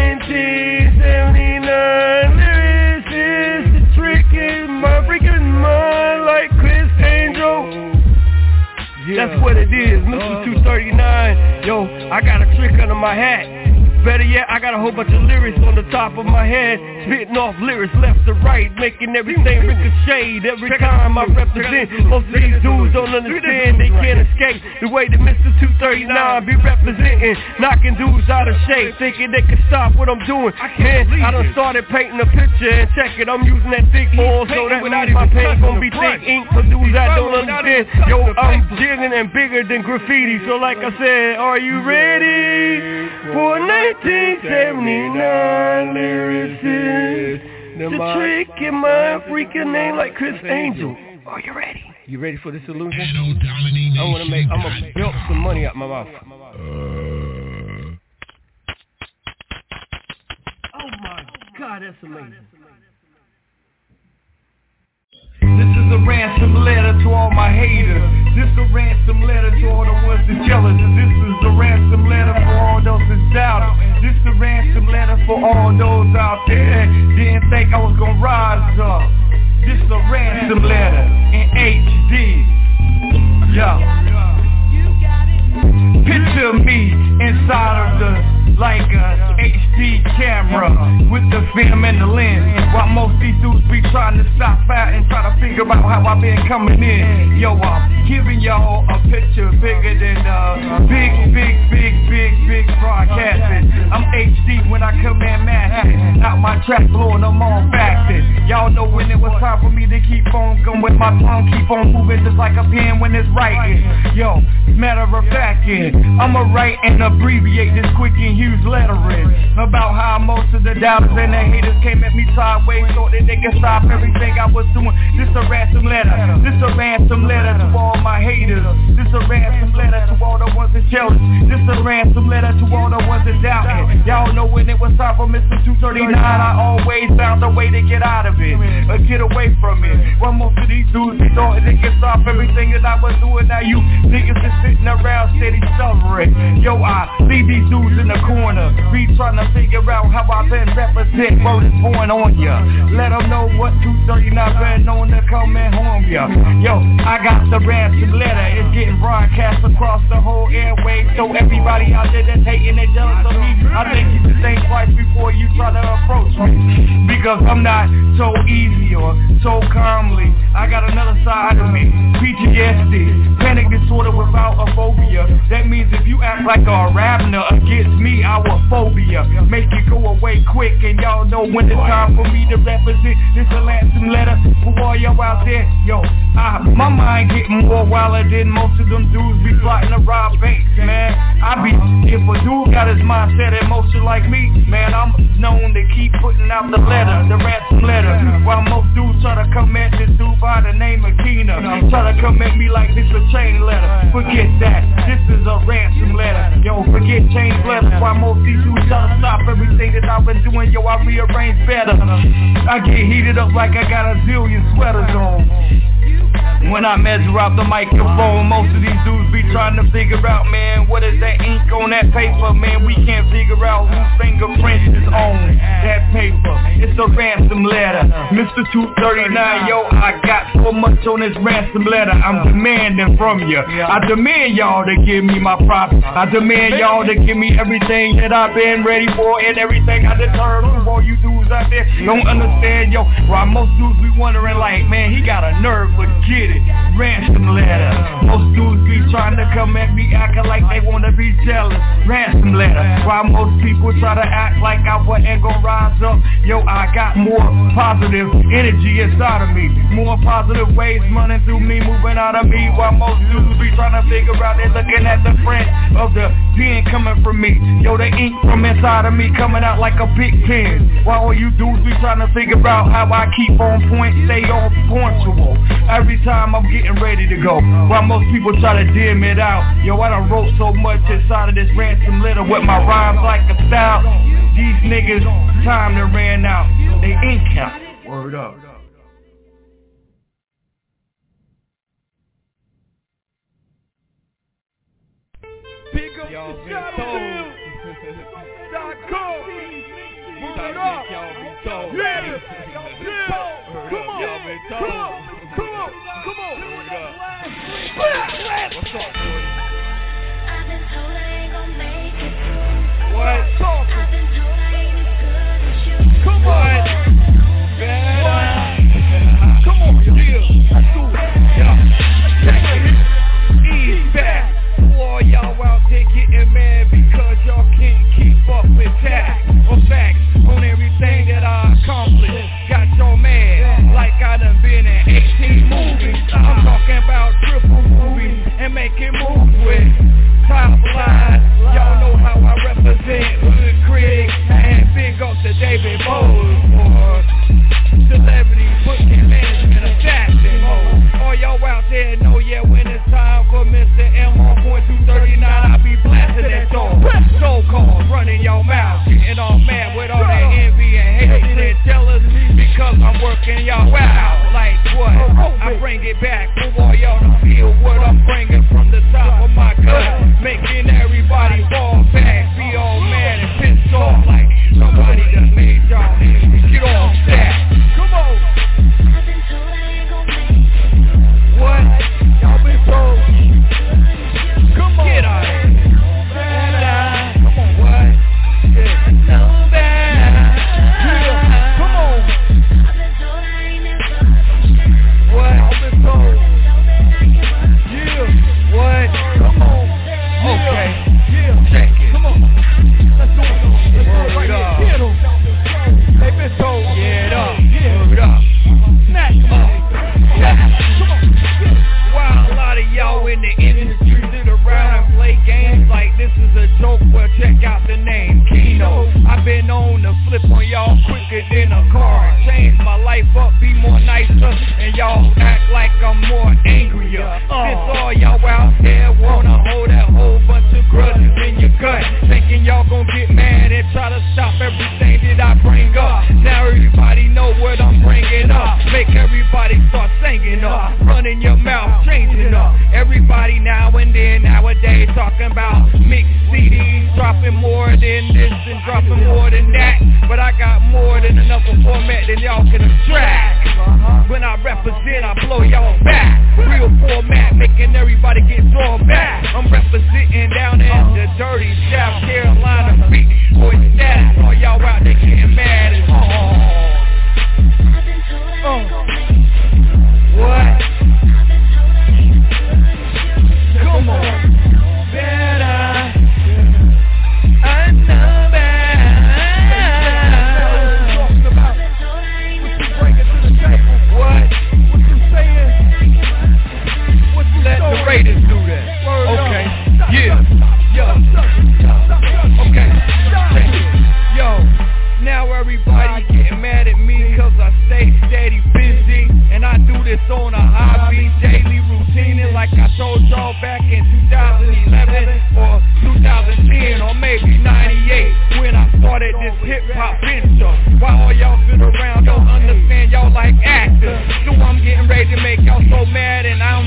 1979 lyricist to trick in my freaking mind like Chris Angel? That's what it is, Mr. 239. Yo, I got a trick under my hat. Better yet, I got a whole bunch of lyrics on the top of my head, spitting off lyrics left to right, making everything ricochet every time I represent. Most of these dudes don't understand, they can't escape the way that Mr. 239 be representing, knocking dudes out of shape, thinking they can stop what I'm doing. Man, I done started painting a picture and check it, I'm using that thick oil, so that means my paint gon' be thick ink for dudes that don't understand. Yo, I'm jigging and bigger than graffiti, so like I said, are you ready for 1979 lyricist to trick in my freaking name like Chris Angel? Are you ready? You ready for this illusion? I'm gonna build some money out my mouth. Oh my God, that's amazing. This is a ransom letter to all my haters. This is a ransom letter to all the ones that jealous. This is a ransom letter for all those that doubt. This is a ransom letter for all those out there didn't think I was gonna rise up. This is a ransom letter in HD. Yeah. Picture me inside of the like a HD camera with the film and the lens. While most these dudes be trying to stop out and try to figure out how I been coming in. Yo, I'm giving y'all a picture bigger than big broadcasting. I'm HD when I come in massive. Out my track blowing them on fasting. Y'all know when it was time for me to keep on going with my tongue, keep on moving just like a pen when it's writing. Yo, matter of fact, I'ma write and abbreviate this quick and huge lettering about how most of the doubters and the haters came at me sideways, thought that they could stop everything I was doing. This a ransom letter. This a ransom letter to all my haters. This a ransom letter to all the ones that jealous. This a ransom letter to all the ones that doubting. Y'all know when it was time for Mr. 239, I always found a way to get out of it, or get away from it. Well, most of these dudes, they thought they could stop everything that I was doing. Now you niggas just sitting around steady suffering. Yo, I leave these dudes in the corner, be trying to figure out how I been represent. Word is born on ya. Let them know what 239 been known to come and home ya. Yo, I got the ransom letter. It's getting broadcast across the whole airway. So everybody out there that's hating and jealous of me, I think you should think twice before you try to approach me, because I'm not so easy or so calmly. I got another side of me, PTSD, panic disorder without a phobia. That means if you act like a ravener against me, our phobia make it go away quick. And y'all know when it's time for me to represent. This a ransom letter for all y'all out there. Yo, my mind getting more wilder than most of them dudes be plotting to rob banks, man. If a dude got his mindset in motion like me, man, I'm known to keep putting out the letter, the ransom letter. While most dudes try to come at this dude by the name of Keena, try to come at me like this a chain letter. Forget that, this is a ransom letter. Yo, forget chain letters. While most these dudes try to stop everything that I've been doing, yo, I rearrange better. I get heated up like I got a zillion sweaters on. When I measure out the microphone. Most of these dudes be trying to figure out, man, what is that ink on that paper, man? We can't figure out whose fingerprints is on that paper. It's a ransom letter, Mr. 239, yo, I got so much on this ransom letter, I'm demanding from you. I demand y'all to give me my props. I demand y'all to give me everything that I've been ready for and everything I determined. All you dudes out there don't understand, yo, why most dudes be wondering like, man, he got a nerve, but get it, ransom letter. Most dudes be trying to come at me acting like they wanna be jealous, ransom letter. While most people try to act like I wasn't gonna rise up, yo, I got more positive energy inside of me, more positive waves running through me, moving out of me. While most dudes be trying to figure out, they looking at the print of the pen coming from me, yo, the ink from inside of me coming out like a big pen. While all you dudes be trying to figure out how I keep on point, stay on punctual every time I'm getting ready to go. While most people try to dim it out, yo, I done wrote so much inside of this ransom letter with my rhymes like a style. These niggas, time done ran out, they ink out. Word up. Pick up y'all the been Shadowfield.com. Move it up. Y'all been told. Yeah. Come on. Y'all been told. Come on. Word up. What's up, boy? I've been told I ain't gon' make it. What? Talk. I've been told I ain't as good as you. Come on. Better. Come on, yeah. Let's do it. Yeah. Check it. Ease back. All y'all out there getting mad because y'all can't keep up with facts or facts on everything that I accomplished. Got y'all mad like I done been in 18 movies. I'm talking about triple movies and making moves with top line. Y'all know how I represent Hood Critic and big up to David Bowles for celebrity booking management assassin mode. All y'all out there know, yeah, when it's time for Mr. M on point 239, I be blasting that door. So-called running your mouth, getting all mad with all that envy and hate and jealousy because I'm working y'all out. Like what? I bring it back for all y'all to feel what I'm bringing from the top of my gut, making everybody fall back, be all mad and pissed off like somebody done made y'all get off that. Come on. I've been told I ain't gon' make it. What? Y'all been told. Come on. Get out of here. Come on, what? Yeah. No bad. Yeah. Come on. I've been told I ain't as good as you. What? I've been told. Yeah. What? Come on. Okay. Yeah. Check it. Come on. Let's do it. Word up. Get 'em. They been told. Get up. Word up. Snatch 'em up. Come on. While a lot of y'all in the industry sit around and play games like this is a joke, well check out the name, Keno. I've been on the flip on y'all quicker than a car. Change my life up, be more nicer, and y'all act like I'm more angrier. Since all y'all out there wanna hold that whole bunch of grudges in your gut, thinking y'all gon' get mad and try to stop everything that I bring up. Now everybody know what I'm bringing up. Make everybody start singing up, running your mouth, changing up. Everybody now and then, nowadays, talking about mixed CDs, dropping more than this and dropping more than that. But I got more than enough of format than y'all can attract. When I represent, I blow y'all back. Real format, making everybody get drawn back. I'm representing down in the dirty South Carolina beach. Boy, status, all y'all out there getting mad as I've been told I ain't gon' make it. what? I've been told I ain't as good as you. Come on. Better. I know that. I've been told I ain't as good Bring it to the table. What? What you saying? What you Let the doing? Raiders do that. Word up. Okay. Yeah. Yo. Okay. Yo. Now everybody getting mad at me cause I stay steady busy. And I do this on a hobby, daily routine. And like I told y'all back in 2011 or 2010 or maybe 98 when I started this hip-hop venture. While all y'all sit around don't understand y'all like actors. So I'm getting ready to make y'all so mad and I don't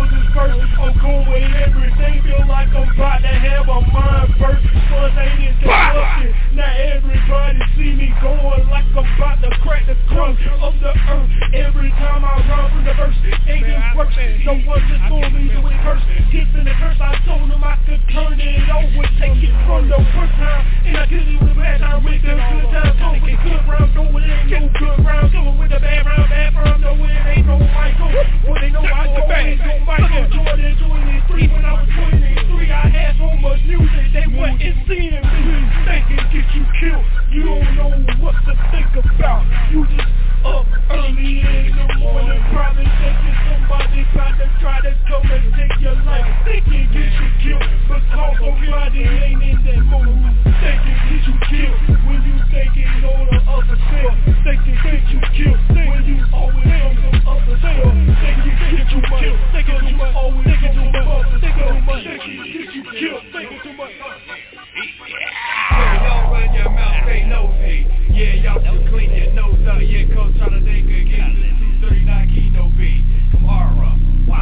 feel this verse. I'm going everything, feel like I'm about to have a mind burst. Spontaneous destruction. Now everybody see me going like I'm about to crack the crust of the earth. Every time I run from the verse, ain't it worse. No one just gonna leave it with curse. Kids in the curse, I told them I could turn it over, take it from the first time. And I did it with a bad time, with the good time. Go with the good round, go with it ain't no good round. Go with the bad round, no it ain't no Michael. Well they know I go ain't no Michael. Jordan 23, when I was 23, I had so much music, they wasn't seeing me. They can get you killed, you don't know what to think about. You just up early in the morning, probably thinking somebody trying to come and take your life. They can get you killed because somebody ain't in that mood. They can get you killed when you thinking on the other side. They can get you killed when you always on the other side. They can get you killed. They can you always on the other side. They can get you killed. They can too much. Yeah, y'all run your mouth, say nosy. Yeah, y'all should clean your nose out. Yeah, coach try to think again. 239 Kino B. Kamara,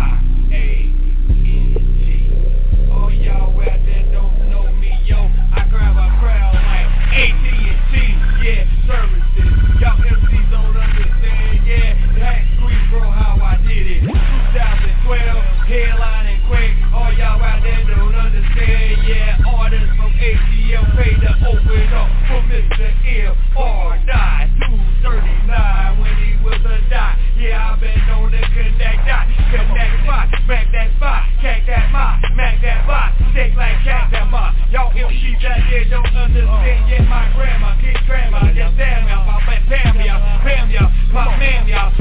Y-A-N-G. Oh, y'all out there don't know me, yo. I grab a crowd like AT&T. Yeah, services. Y'all MCs don't understand. Yeah, that's sweet, bro, how I did it. 2012, headline and Quake. All y'all out there don't understand. Yeah, artists from ATL paid to open up for Mr. L.R. Die 239 when he was a dot. Yeah, I've been on the connect dot. Connect spot, smack that spot, cack that mop, smack that box, shake like cack that mop. Y'all MCs out there don't understand. Yeah, my grandma, kid grandma, just damn y'all, pam y'all, my man y'all,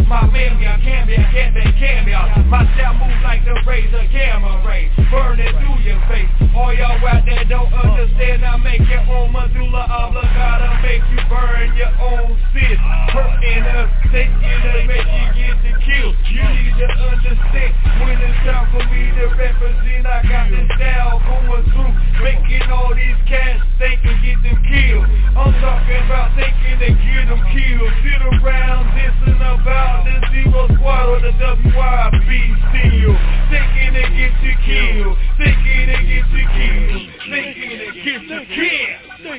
cam y'all. My style moves like the razor gamma ray, burn it through your face. All y'all out there don't understand. I make your own medulla oblongata, make you burn your own fist. Hurting us, taking to make you get the kill. You need to understand when it's time for me to represent. I got this style going through, making all these cats they can get them killed. I'm talking about thinking to get them killed. Sit around dissing about the Zero Squad or the WIB still. Thinking to get you killed, thinking to get you killed, thinking to get you killed.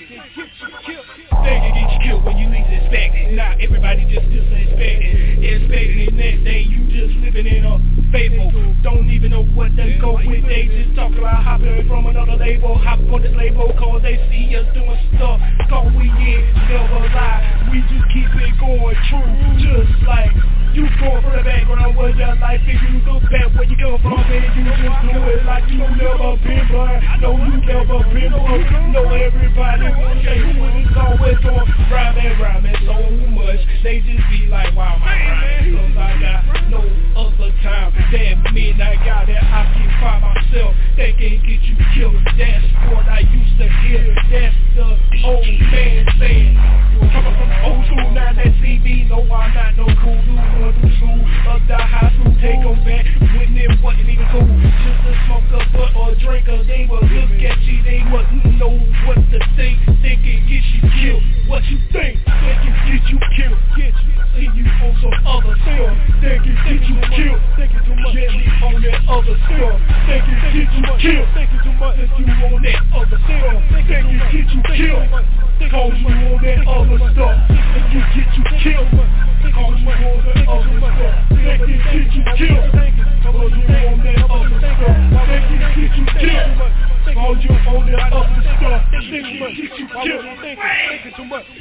They can get you killed when you least expect it. Now everybody just expecting next day. You just living in a fable. Don't even know what to go with. They just talk about hopping from another label. Hop on this label cause they see us doing stuff. Cause we never lie. We just keep it going true. Just like you going from the background with your life. If you look back where you come from, and you just do it like you never been blind. No, you never been broke. No, everybody wanna say who it is always on. Rhyming so much. They just be like, wow, my rhyme. Cause I got no other time. That mean I gotta occupy myself. They can get you killed. That's what I used to hear. That's the old man saying. Coming from the old school, now that CB. No, I'm not no cool dude. One through two of the high school. Take them back when it wasn't even cool. Just to smoke a butt or drink. Cause they would look at you. They wouldn't know what to think. They can get you killed. What you think? They can get you killed. Get you. See you on some other stuff. They can get you killed. Thinking too much. Get me on that other stuff. They can get you killed. Thinking too much. If you on that other stuff. They can get you killed. Cause you on that other stuff. If you get you killed. Cause you on that other stuff. They can get you killed. Cause you on that other stuff. They can get you killed. Cause you on that other stuff. They can get you killed. Thinking too much.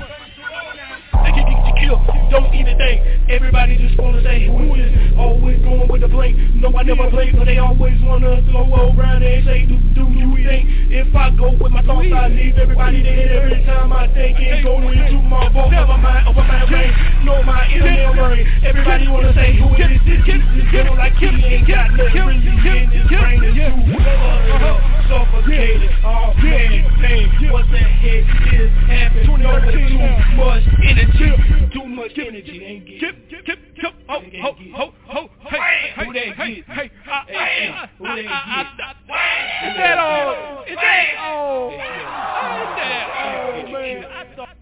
They can get you killed, don't even think. Everybody just wanna say who is always going with the blink. No, I never play, but they always wanna go around and say, do you think? If I go with my thoughts, I leave everybody dead every time I think and go into my vault. Never mind over my brain, no my inner brain. Everybody wanna say who it is. This feeling like he ain't got nothing really in his brain is too suffocated. Oh man, what the heck is happening? No, too much energy, too much energy. Ain't get ho, hey, who they get? Hey, who they get? Is that all? Is that all? Is that all, man? I thought.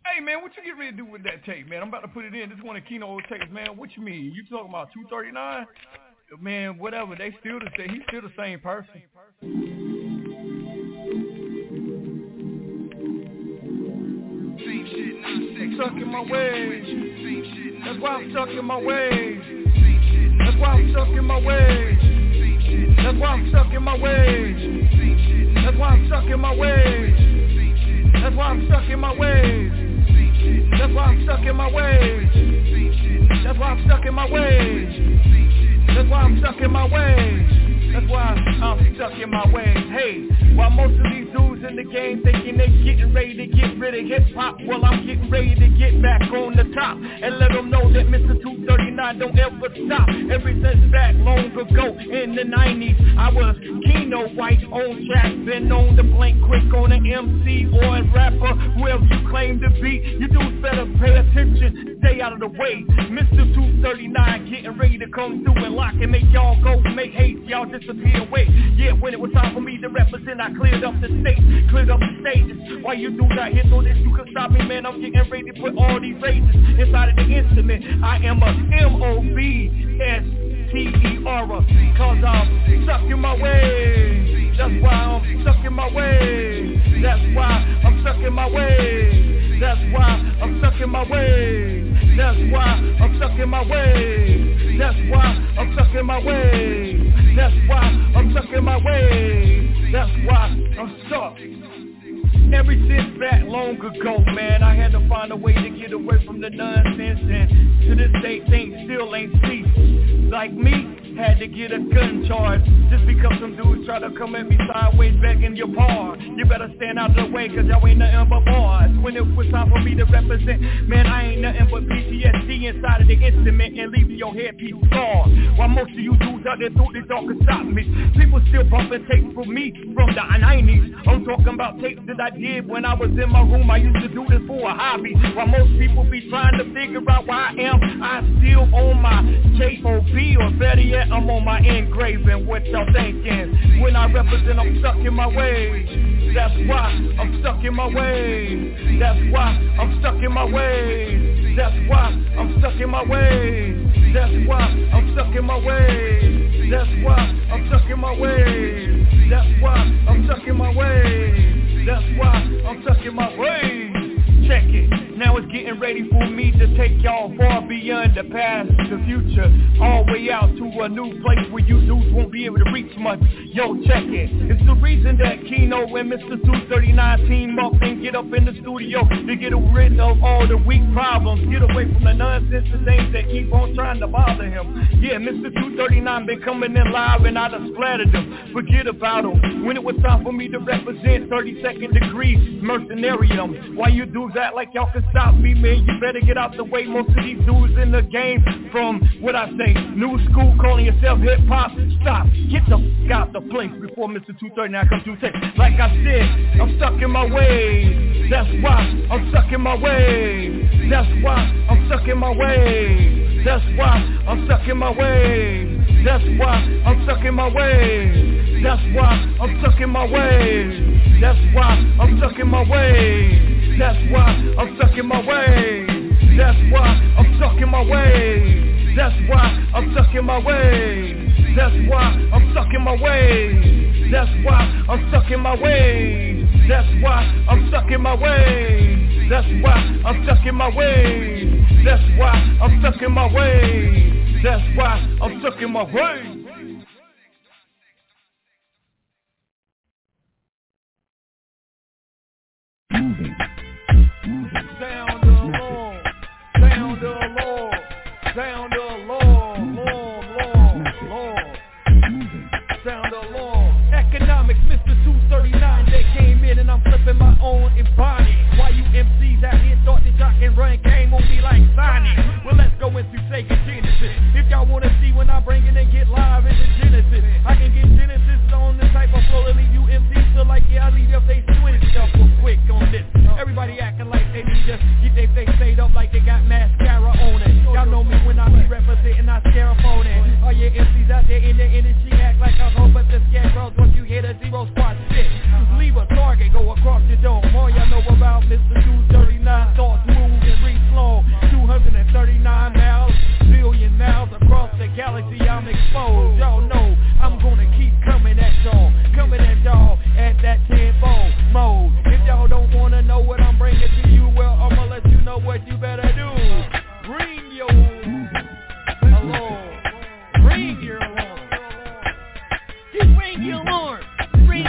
Hey, man, what you get ready to do with that tape, man? I'm about to put it in. This one of Keno's tapes, man. What you mean? You talking about 239? Man, whatever. They still the same. He's still the same person. I'm stuck in my ways. That's why I'm stuck in my ways. That's why I'm stuck in my ways. That's why I'm stuck in my ways. That's why I'm stuck in my ways. That's why I'm stuck in my ways. That's why I'm stuck in my ways. That's why I'm stuck in my ways. That's why I'm stuck in my ways. That's why I'm stuck in my ways. Hey, while most of these dudes in the game thinking they getting ready to get rid of hip-hop, well, I'm getting ready to get back on the top and let them know that Mr. 239 don't ever stop. Ever since back long ago in the 90s, I was Keno White on track, been known to blank quick on an MC or a rapper, whoever you claim to be. You dudes better pay attention, stay out of the way. Mr. 239 getting ready to come through and lock and make y'all go make hate, y'all disappear away. Yeah, when it was time for me to represent, I cleared up the stage, cleared up the stages. Why you dudes out here so that you can stop me, man? I'm getting ready to put all these races inside of the instrument. I am a M-O-B-S-T-E-R, cause I'm stuck in my ways. That's why I'm stuck in my ways. That's why I'm stuck in my ways. That's why I'm stuck in my ways. That's why I'm stuck in my ways. That's why I'm stuck in my ways. That's why I'm stuck in my ways. That's why I'm stuck. Ever since back long ago, man, I had to find a way to get away from the nonsense, and to this day things still ain't ceased. Like me, had to get a gun charge just because some dudes try to come at me sideways begging your pardon. You better stand out of the way, cause y'all ain't nothing but bars. When it was time for me to represent, man, I ain't nothing but PTSD inside of the instrument and leaving your headpiece scarred. While most of you dudes out there thought this all could stop me, people still bumping tapes for me from the 90s. I'm talking about tapes that I did when I was in my room. I used to do this for a hobby. While most people be trying to figure out why I am, I still on my J.O.B. or better yet, I'm on my engraving. What y'all thinking? When I represent, I'm stuck in my ways. That's why I'm stuck in my ways. That's why I'm stuck in my ways. That's why I'm stuck in my ways. That's why I'm stuck in my ways. That's why I'm stuck in my ways. That's why I'm stuck in my ways. That's why I'm stuck in my ways. Check it. Now it's getting ready for me to take y'all far beyond the past, the future, all the way out to a new place where you dudes won't be able to reach much. Yo, check it. It's the reason that Keno and Mr. 239 team up and get up in the studio to get rid of all the weak problems, get away from the nonsense and things that keep on trying to bother him. Yeah, Mr. 239 been coming in live and I done splattered them. Forget about him. When it was time for me to represent 32nd Degree Mercenarium, why you dudes act like y'all can stop me, man? You better get out the way. Most of these dudes in the game from, what I say, new school, calling yourself hip-hop. Stop. Get the f*** out the place before Mr. 239 comes to take. Like I said, I'm stuck in my ways. That's why I'm stuck in my ways. That's why I'm stuck in my ways. That's why I'm stuck in my ways. That's why I'm stuck in my ways. That's why I'm stuck in my ways. That's why I'm stuck in my ways. That's why I'm stuck in my ways. That's why I'm stuck in my ways. That's why I'm stuck in my ways. That's why I'm stuck in my ways. That's why I'm stuck in my ways. That's why I'm stuck in my ways. That's why I'm stuck in my ways. That's why I'm stuck in my ways. That's why I'm stuck in my ways. Sound the alarm, sound the alarm, sound the alarm, alarm. Sound the alarm. Economics, Mr. 239 that came in and I'm flipping my own body. Why you MCs out here thought that y'all can run game on me like Sonic? Well, let's go into Sega Genesis. If y'all wanna see when I bring it and get live,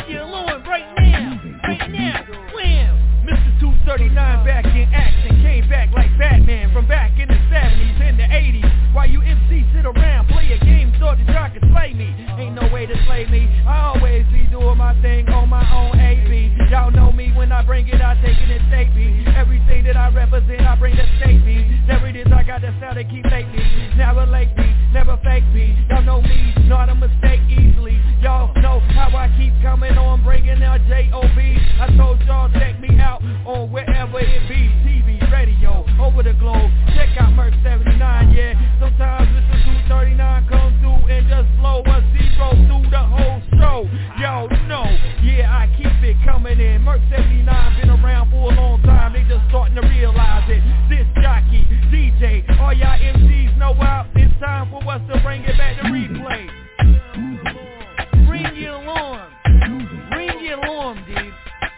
Ring your alarm right now. Wham! Mr. 239 back in action. Came back like Batman from back in the 70s and the 80s. While you MC sit around, play a game, thought that y'all could slay me. Ain't no way to slay me. I always be doing my thing on my own AB. Y'all know me when I bring it, I take it and take me. Everything that I represent, I bring to state me. There it is, I got the style to keep late me. Never late me, never fake me. Y'all know me, not a mistake easily. Y'all know how I keep coming on, bringing out J.O.B. I told y'all check me out on wherever it be. TV, radio, over the globe. Check out Merc 79, yeah. Sometimes Mr. 239 comes through and just blow a zero through the whole show. Y'all know, yeah, I keep it coming in. Merc 79 been around for a long time. They just starting to realize it. This jockey, DJ, all y'all MCs know out. It's time for us to bring it back to replay. Ring your alarm. Ring your alarm, dude.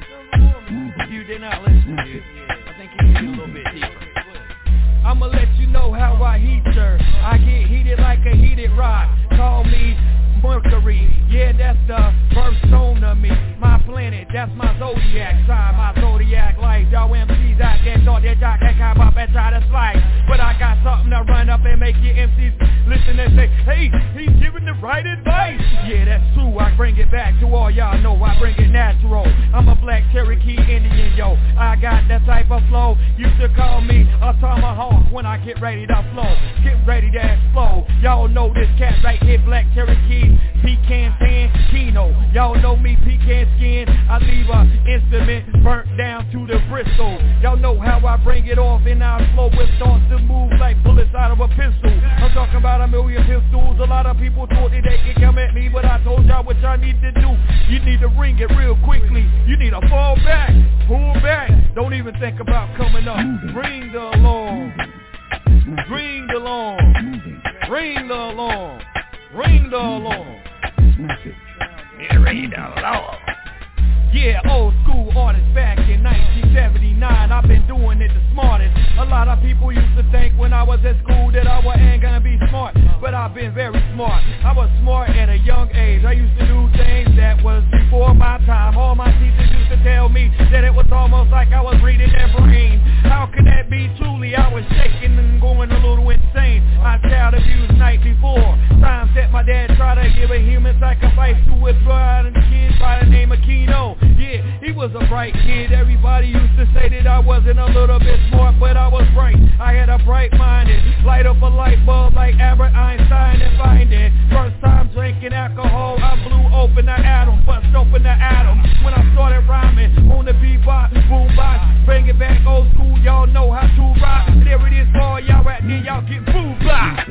You did not listen, dude. I think you need a little bit deeper. I'ma let you know how I heat, sir. I get heated like a heated rock. Call me Mercury. Yeah, that's the persona me. My planet, that's my zodiac sign. My zodiac life. Y'all MCs out there thought that y'all can come up and try to slide. But I got something to run up and make your MCs listen and say, hey, he's giving the right advice. Yeah, that's true. I bring it back to all y'all know. I bring it natural. I'm a black Cherokee Indian, yo. I got that type of flow. You should call me a tomahawk when I get ready to flow. Get ready to explode. Y'all know this cat right here, black Cherokee. Pecan tan, Kino. Y'all know me, pecan skin. I leave a instrument burnt down to the bristle. Y'all know how I bring it off and I flow with thoughts to move like bullets out of a pistol. I'm talking about a million pistols. A lot of people thought that they could come at me, but I told y'all what y'all need to do. You need to ring it real quickly. You need to fall back, pull back. Don't even think about coming up. Ring the alarm. Ring the alarm. Ring the alarm. Ring the alarm. Ring the alarm. Yeah, old school artist back in 1979. I've been doing it the smartest. A lot of people used to think when I was at school that I ain't gonna be smart, but I've been very smart. I was smart at a young age. I used to do things that was before my time. All my teachers used to tell me that it was almost like I was reading their brain. How could that be? Truly, I was shaking and going a little insane. I child abused night before. Times that my dad tried to give a human sacrifice to his bride and kid by the name of Kino. Yeah, he was a bright kid. Everybody used to say that I wasn't a little bit smart, but I was bright. I had a bright mind and light up a light bulb like Albert Einstein and find it. First time drinking alcohol, I blew open the atom, bust open the atom. When I started rhyming on the bebop, boombox, bring it back old school, y'all know how to rock. There it is for y'all right there, y'all get boo block.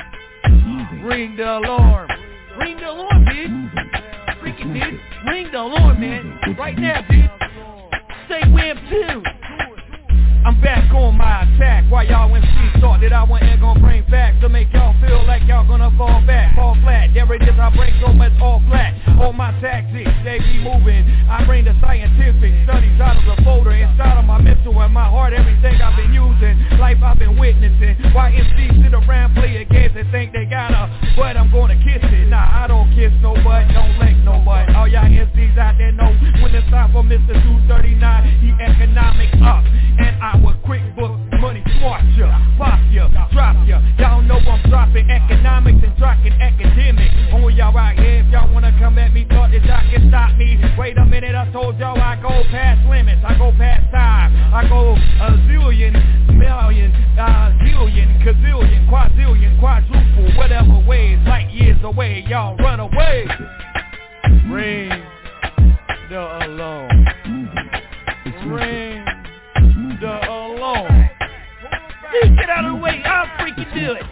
Ring the alarm. Ring the alarm, bitch. Freaking bitch. Ring the alarm, man. Right now, bitch. Say wham too. I'm back on my attack. While y'all MCs thought that I wasn't gonna bring facts to make y'all feel like y'all gonna fall back, fall flat. There it is, I break so much all flat. All my tactics, they be moving. I bring the scientific studies out of the folder, inside of my mental and my heart. Everything I've been using, life I've been witnessing. Why MCs sit around, play a game and think they gotta, but I'm gonna kiss it. Nah, I don't kiss no butt, don't lick no butt. All y'all MCs out there know when it's time for Mr. 239, he economic up. And I was quick book, money smart ya, pop ya, drop ya. Y'all know I'm dropping economics and dropping academics. On y'all out here, if y'all wanna come at me, thought that y'all can stop me. Wait a minute, I told y'all I go past limits, I go past time. I go a zillion, million, zillion, gazillion, quadrillion, quadruple, whatever ways, light years away, y'all run away. Ring the alarm. Ring the alarm. Dude, get out of the way, I'll freaking do it.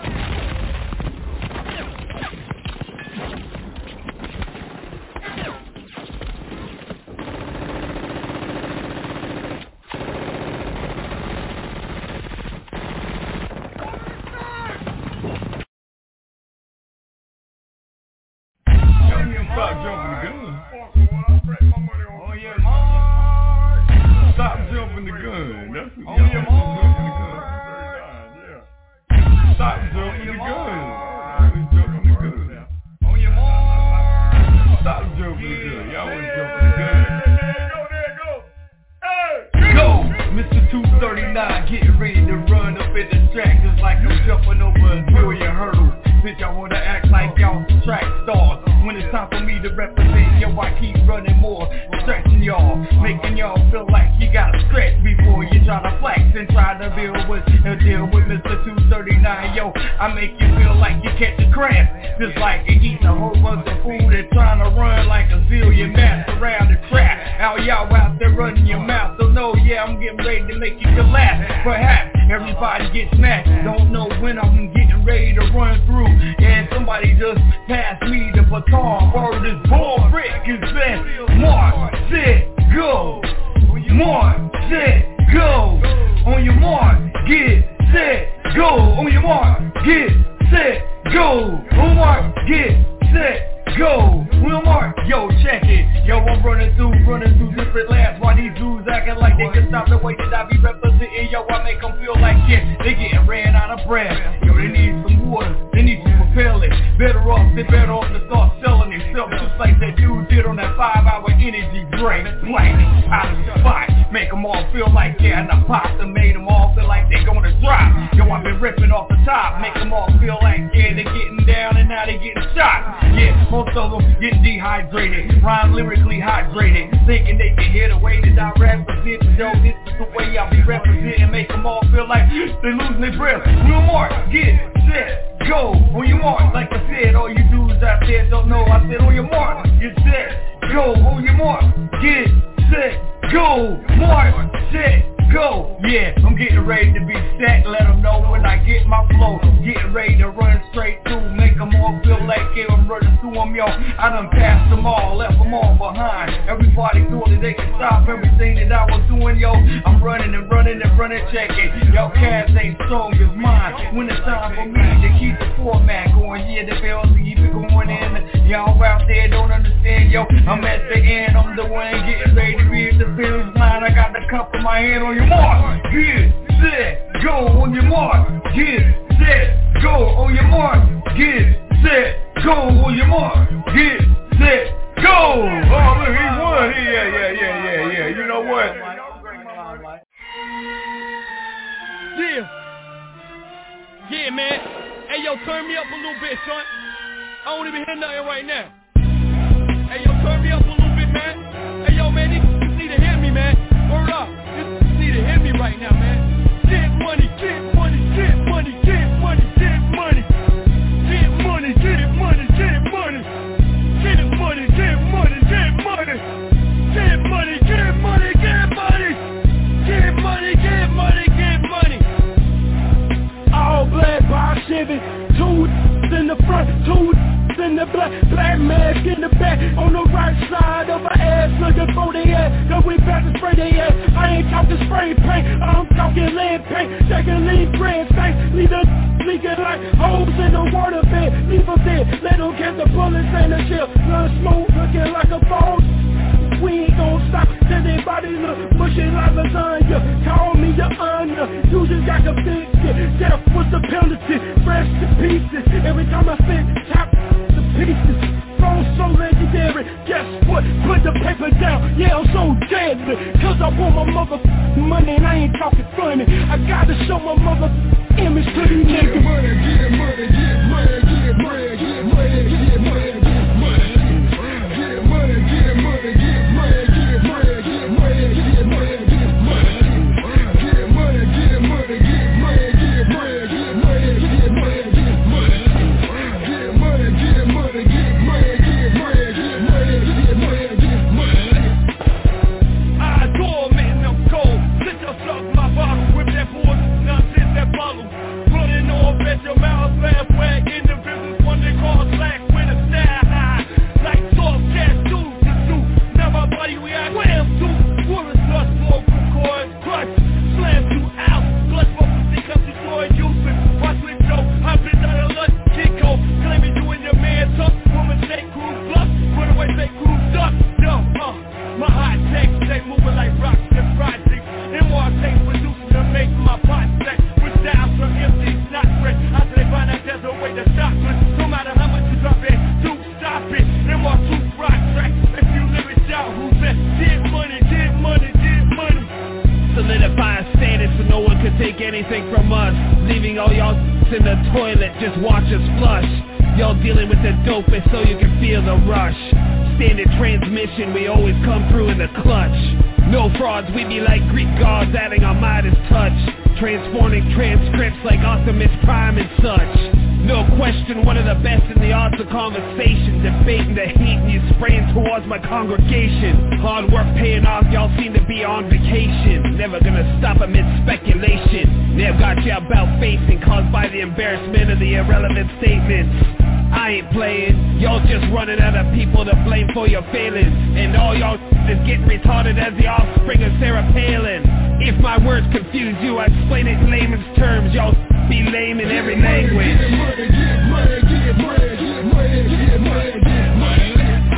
Stop jumping the gun. Oh yeah, stop jumping the gun. That's what jumping the gun. Y'all was jumping good. Go, Mr. 239, getting ready to run up in the track just like I'm jumping over a million hurdles. Bitch, I wanna act like y'all track stars. When it's time for me to represent, yo, I keep running more, stretching y'all, making y'all feel like you gotta stretch before you try to flex and try to deal with Mr. 239. Yo, I make you feel like you catch a cramp, just like you're eating a whole bunch of food and trying to run like a zillion mats around the trap. How y'all out there running your mouth? So no, yeah, I'm getting ready to make you collapse. Perhaps everybody gets smacked. Don't know when I'm getting ready to run through. And somebody just passed me the baton. Word is born, Rick is best. Mark, set, go. Mark, set, go. On your mark, get set, go. On your mark, get set, go. On mark, get set, go. On mark, yo, check it. Yo, I'm running through different labs. Why these dudes acting like they can stop the way that I be representing? Yo, I make them feel like shit. They getting ran out of breath. Yo, they need some water. They need some propellant. Better off to start selling themselves just like that dude did on that 5-hour energy drink. Blank out of the spot. Make them all feel like yeah, and I popped and made them all feel like they gonna drop. Yo, I've been ripping off the top. Make them all feel like yeah, they getting down and now they getting shot. Yeah, most of them getting dehydrated. Rhyme lyrically hydrated. Thinking they can hear the way that I represent. Yo, this is the way I be representing. Make them all feel like they losing their breath. Real mark, get set, go. On your mark, like I said, all you dudes out there don't know. I said on your mark, get set, go. On your mark, get set, go. Mark, set, go. Yeah, I'm getting ready to be set. Let them know when I get my flow. Getting ready to run straight through. Make them all feel like yeah, I'm running through them, yo. I done passed them all, left them all behind. Everybody thought that they could stop everything that I was doing, yo. I'm running, check it. Yo, cats ain't strong as mine. When it's time for me to keep the format going, yeah, the bells keep it going in. Y'all out there don't understand, yo. I'm at the end, I'm the one getting ready to be at the finish line. I got the cup in my hand. On your mark, get set, go. On your mark, get set, go. On your mark, get set, go. On your mark, get set, go. Oh, look, he won. Yeah. You know what? Yeah, man. Hey, yo, turn me up a little bit, son. I don't even hear nothing right now. Hey, yo, turn me up a little bit, man. Hey, yo, man, you need to hear me, man. Word up. You need to hear me right now, man. Get money, get money, get money, get money, get money. Get money, get money, get money. Get money, get money, get money. Get money, get money, get money. Get money, get money, get money. All black by Chevy, two in the front, two in the black mask in the back, on the right side of her ass, looking for the ass, cause we about to spray the ass. I ain't talking spray paint, I'm talking lead paint, taking lead bread stank, leave the leaking like holes in the water bed, leave them dead, let them catch the bullets and the shell, blood smoke looking like a phone. We ain't gon' stop till they body look mushy like lasagna. Call me the honor, you just got convicted. Death was the penalty, fresh to pieces. Every time I spit, top the pieces. Phone so legendary, guess what? Put the paper down, yeah, I'm so deadly. Cause I want my motherfucking money and I ain't talking funny. I gotta show my motherfucking image to these niggas. Get money, get money, get money, get money, get money, get money, get money. Get money, get money, get money, get money, get money, get money, get money. Get money, get money, get money, get money, get money, get money, get money. Get money, get money, get money, get money, get money, get money, get money. I adore man, I'm cold. Sit yourself my bottle with that boy, nonsense that bottle. Running off at your mouth, laugh. anything from us, leaving all y'all in the toilet, just watch us flush. Y'all dealing with the dopest so you can feel the rush. Standard transmission, we always come through in the clutch. No frauds, we be like Greek gods adding our Midas touch. Transforming transcripts like Optimus Prime and such. No question, one of the best in the arts of conversation. Debating the heat and you spraying towards my congregation. Hard work paying off, y'all seem to be on vacation. Never gonna stop amid speculation. They've got you about facing, caused by the embarrassment of the irrelevant statements. I ain't playing, y'all just running out of people to blame for your failings. And all y'all is getting retarded as the offspring of Sarah Palin. If my words confuse you, I explain it in layman's terms. Y'all be lame in every language. Get money, get money, get money, get money, get money, get money.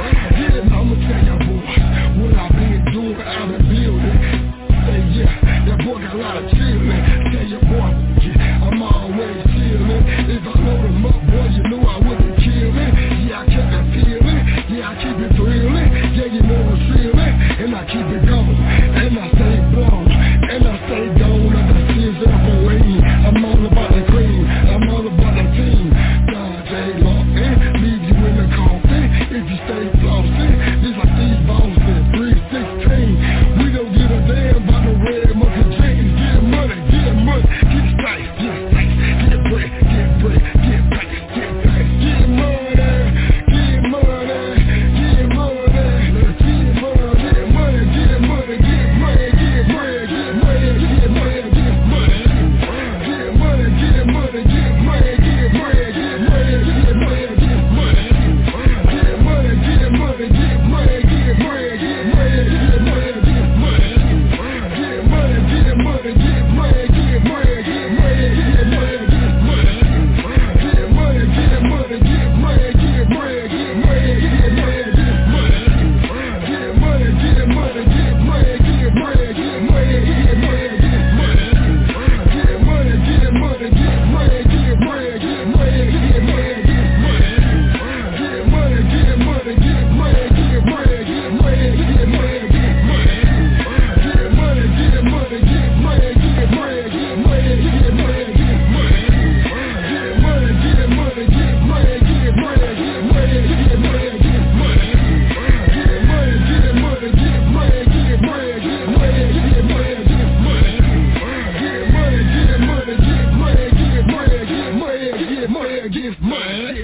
I'ma tell y'all boys what I've been doing out in the building. Say yeah, that boy got a lot of chillin'. Tell your boy, yeah, I'm always chillin'. If I load him up, boy, you know I wouldn't kill it. Yeah, I keep it feeling, yeah, I keep it thrilling. Yeah, you know I'm feeling, and I keep it going. And I stay blown, and I stay gone. I got tears up on lane. I'm all about the cream, I'm all about the team. God, J. Lawton, leave you in the coffin. If you stay flossing, just like these Boston 316. We don't give a damn about the red monkey jeans. Get money, get spice, get spice, get bread, get bread, get back, get back, get money, get money, get money, get money, get money, get money, get money, get bread, get money, get money, get money, get money, get money, get money, get bread, get money, get money, get money, get money, get money, get money, get bread, get money, get money, get money, get money, get money, get money, get bread, get money, get money, get money, get money, get money, get money, get bread, get money, get money, get money, get money, get money, get money, get bread, get money, get money, get money, get money, get money, get money, get bread, get money, get money, get money, get money, get money, get money, get bread, get money, get money, get money, get money, get money, get money, get bread, get money, get money, get money, get money, get money, get money, get bread, get money, get money, get money, get money, get money, get money, get bread, get money, get money, get money, get money, get money, get money, get bread, get money, get money, get money.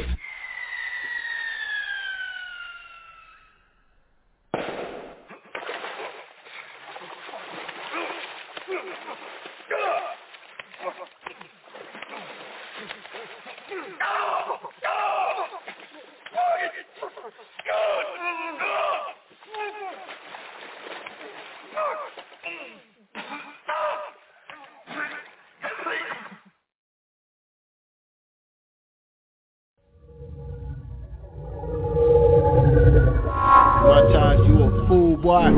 One time you a fool, boy.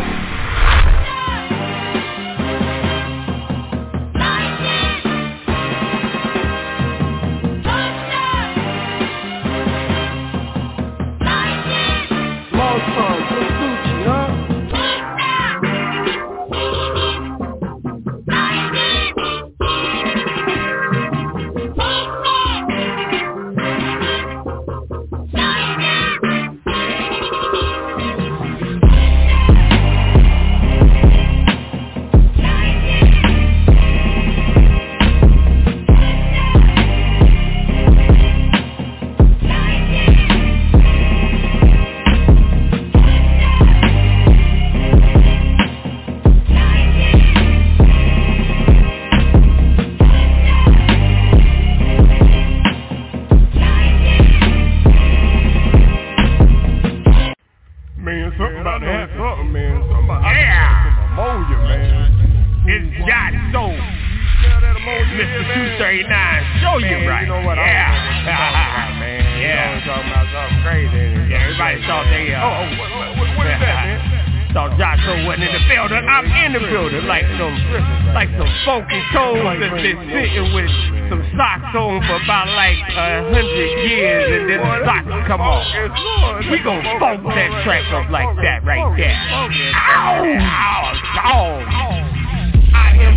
Funky toes that's been sitting with some socks on for about like 100 years, and then the socks come off. We gon' funk that track up like that right there. Ow! Ow! Ow! I am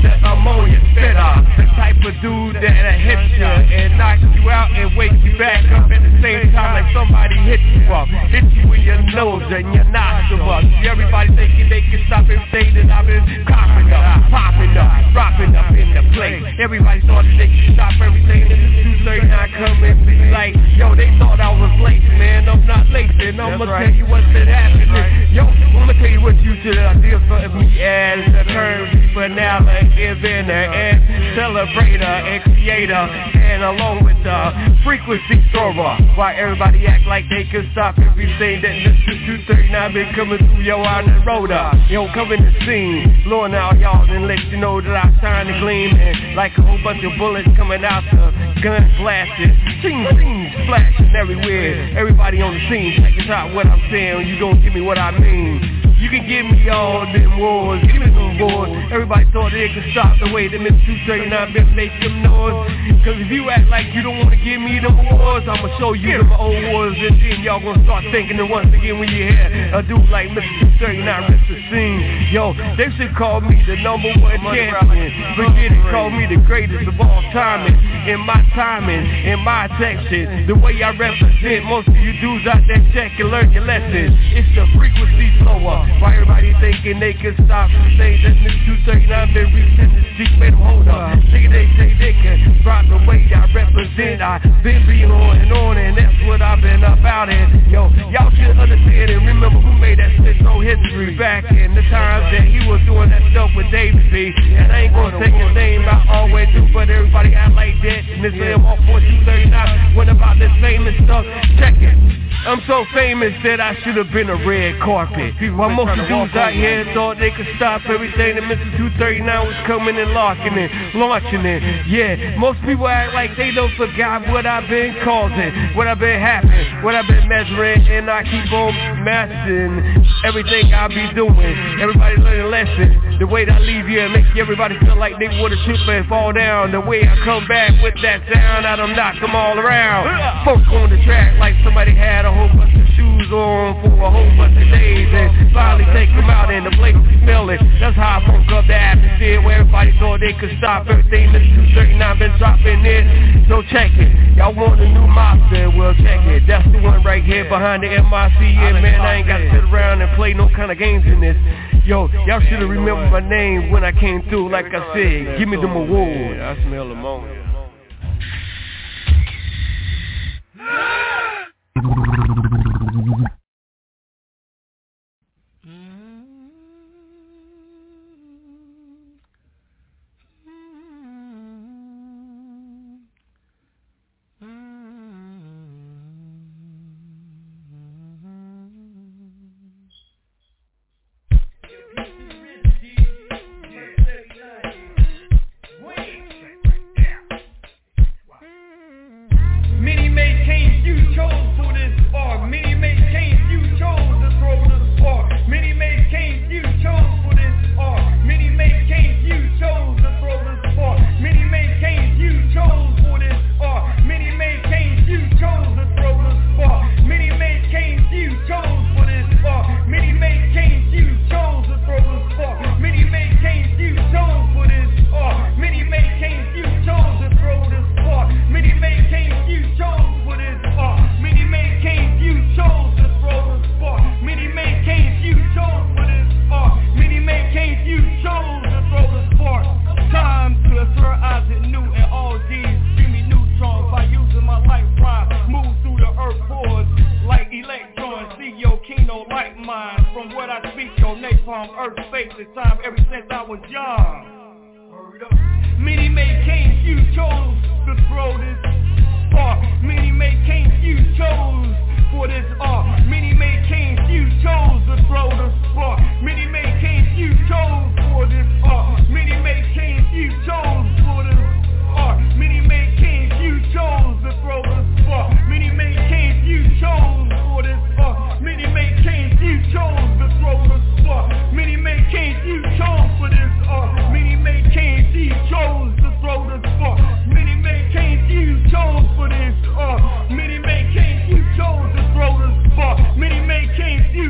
that I'm on your better. The type of dude that'll hit you and knock you out and wake you back up at the same time like somebody hit you up. Hit you in your nose and your nostrils. Everybody thinking they can stop everything that I've been coughing up, popping up, dropping up in the place. Everybody thought that they could stop everything in the 239 coming be like, yo, they thought I was late, man. I'm not late, and I'ma tell you what's been happening. Yo, I'ma tell you what you should do for me as a term finale, inventor and celebrator and creator, and along with the frequency thrower. Why everybody act like they can stop everything that Mr. 239 been coming through yo on the road up. Yo, coming to scene, blowing out y'all and let you know that I shine and gleam, and like a whole bunch of bullets coming out the gun blasting, sing, flashing everywhere. Everybody on the scene, check this out what I'm saying. You gon' give me what I mean. You can give me all them wars, give me some wars. Everybody thought they could stop the way that Mr. 239 been make them noise. Cause if you act like you don't wanna give me them wars, I'ma show you them old wars, and then y'all gonna start thinking that once again when you hear a dude like Mr. 239 rip the scene. Yo, they should call me the number one champion. Forget it, call me the greatest of all time. In my timing, in my section, the way I represent, most of you dudes out there check and learn your lesson. It's the frequency slower. Why everybody thinking they can stop the thing that Mr. 239 been reaching the street, made them hold up. They say they can drop the way I represent. I've been being on, and that's what I've been about it. Yo, y'all should understand and remember who made that shit so history back in the times that he was doing that stuff with David B. And I ain't gonna take his name out all the way through, but everybody act like that. Mr. M off 4239 went about this famous stuff. Check it. I'm so famous that I should have been a red carpet. While most of dudes out here thought they could stop everything that Mr. 239 was coming and launching it. Yeah, most people act like they don't forgot what I've been causing, what I've been happening, what I've been measuring, and I keep on mastering everything I be doing. Everybody learning lessons. The way that I leave here make everybody feel like they would have tripped and fall down. The way I come back with that sound, I done knock them all around. Folk on the track like somebody had a whole bunch of shoes on for a whole bunch of days, and finally take them out and the place is smelling. That's how I broke up the atmosphere where everybody thought they could stop everything that 239 been dropping in. So check it. Y'all want a new mobster? Well, check it. That's the one right here behind the MIC. Yeah, man, I ain't gotta sit around and play no kind of games in this. Yo, y'all should've remembered my name when I came through. Like I said, give me them awards. I smell ammonia.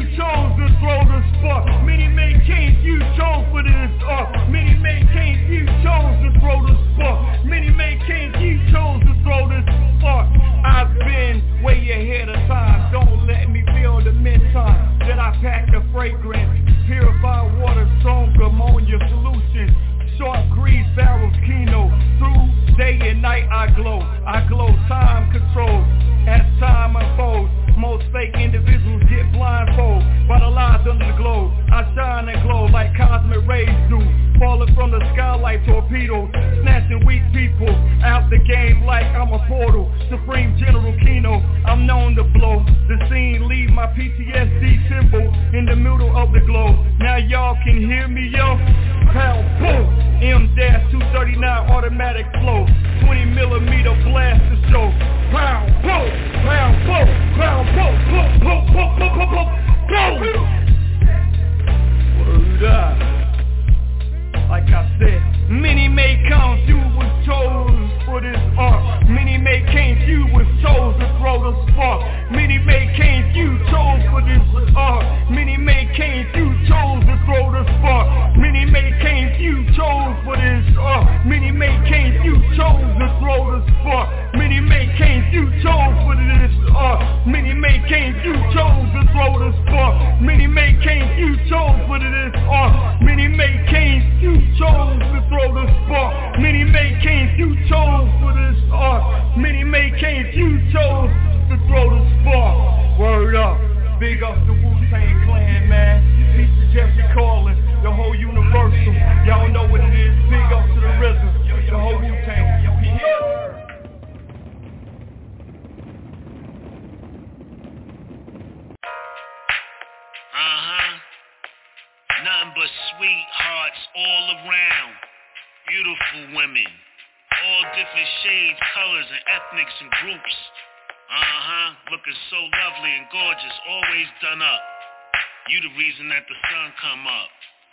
Many made kings, you chose for this. Many made kings, you Reed Farrell's keynote. Through day and night I glow time control. As time unfolds, most fake individuals get blindfolded by the lies under the globe. I shine and glow like cosmic rays do, falling from the sky like torpedoes, snatching weak people out the game like I'm a portal. Supreme General Kino, I'm known to blow the scene, leave my PTSD symbol in the middle of the globe. Now y'all can hear me, yo. Pow, boom, M-239 automatic flow, 20 millimeter blast to show. Pow, boom, pow, boom, pow, boom, boom, boom, boom, boom, boom, boom, boom. Word up. Like I said, many may come, you was chosen for this art. Many may came, you was chosen to throw the spark. Many may came, you chose for this art. Many may came, you chose to throw the spark. Many may came, you chose for this art. Many may came, you chose to throw the spark. Many may came, you chose for this art. Many may came, you chose to throw the spark. Many may came, you chose for this art. Many may came, you chose to throw the spark. Many may came, you chose for this art. Many may came, you chose to throw the spark. Word up, big up the Wu-Tang Clan, man. Peace to Jeffrey Carlin, the whole Universal. Y'all know what it is. Big up to the RZA, the whole Wu-Tang. Nothing but sweethearts all around. Beautiful women, all different shades, colors, and ethnics and groups. Looking so lovely and gorgeous, always done up. You the reason that the sun come up.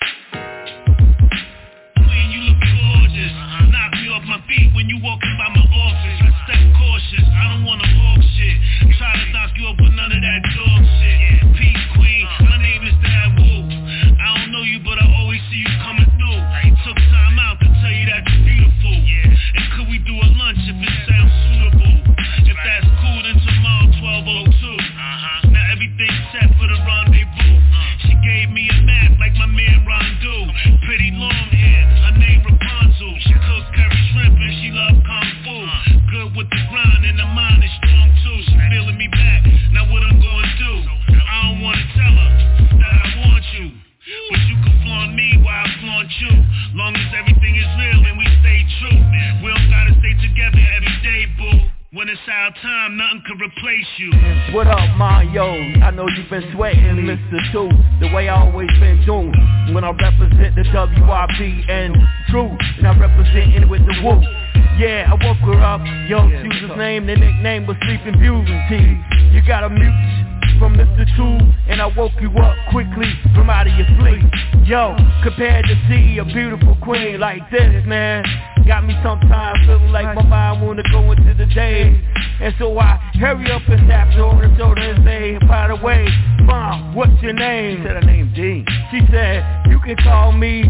Queen, you look gorgeous. Knock me off my feet when you walking by my office. I step cautious, I don't wanna walk shit. Try to knock you up with none of that dog shit. Peace, queen, my name is Dad Wu. I don't know you, but I always see you coming through. Took time out to tell you that you're beautiful. And could we do a lunch if it sounds suitable? If that's cool, then tomorrow 12:02. Now everything's set for the rendezvous. She gave me a map like my man Rondu. Pretty long hair, her name Rapunzel. She cooks curry shrimp and she loves kung fu. Good with the grind and the mind is strong too. She feeling me back, now what I'm gonna do? I don't wanna tell her that I want you, but you can flaunt me while I flaunt you. Long as everything is real and we stay true. We don't gotta stay together every day, boo. When it's our time, nothing can replace you. What up, Mario? I know you've been sweating, Mr. 2, the way I always been doing. When I represent the WIB and True, and I represent it with the Woo. Yeah, I woke her up, yo, she was his name, the nickname was Sleeping Beauty. You got a mute from Mr. 2, and I woke you up quickly from out of your sleep. Yo, compared to see a beautiful queen like this, man, got me sometimes feeling like my mind wanna go into the day. And so I hurry up and tap her on the shoulder and say, by the way, Mom, what's your name? She said her name D. She said, you can call me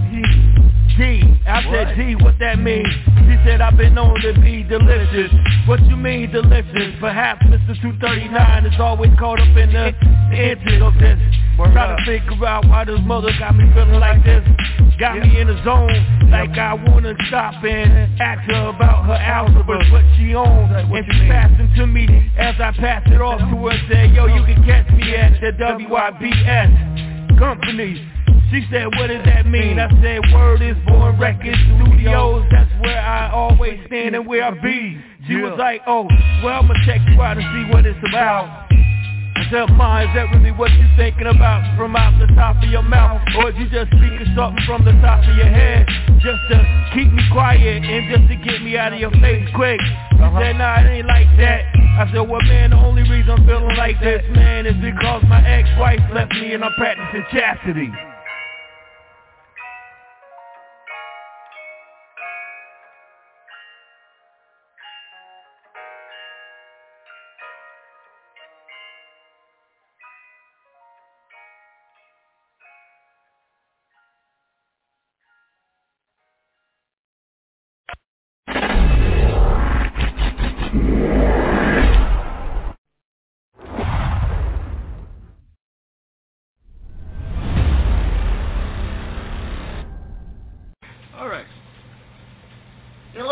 D. I said, D, what that mean? She said, I've been known to be delicious. What you mean delicious? Perhaps Mr. 239 is always caught up in the intent of this. Trying to figure out why this mother got me feeling like this. Got me in the zone, like I wanna stop and ask her about her algebra, what she owns. And she passed it to me as I passed it off to her. Said, yo, you can catch me at the WIBS company. She said, what does that mean? I said, word is Born Records Studios. That's where I always stand and where I be. She was like, oh, well, I'ma check you out and see what it's about. I said, Ma, is that really what you're thinking about from out the top of your mouth? Or is you just speaking something from the top of your head just to keep me quiet and just to get me out of your face quick? She said, nah, it ain't like that. I said, well, man, the only reason I'm feeling like this, man, is because my ex-wife left me and I'm practicing chastity.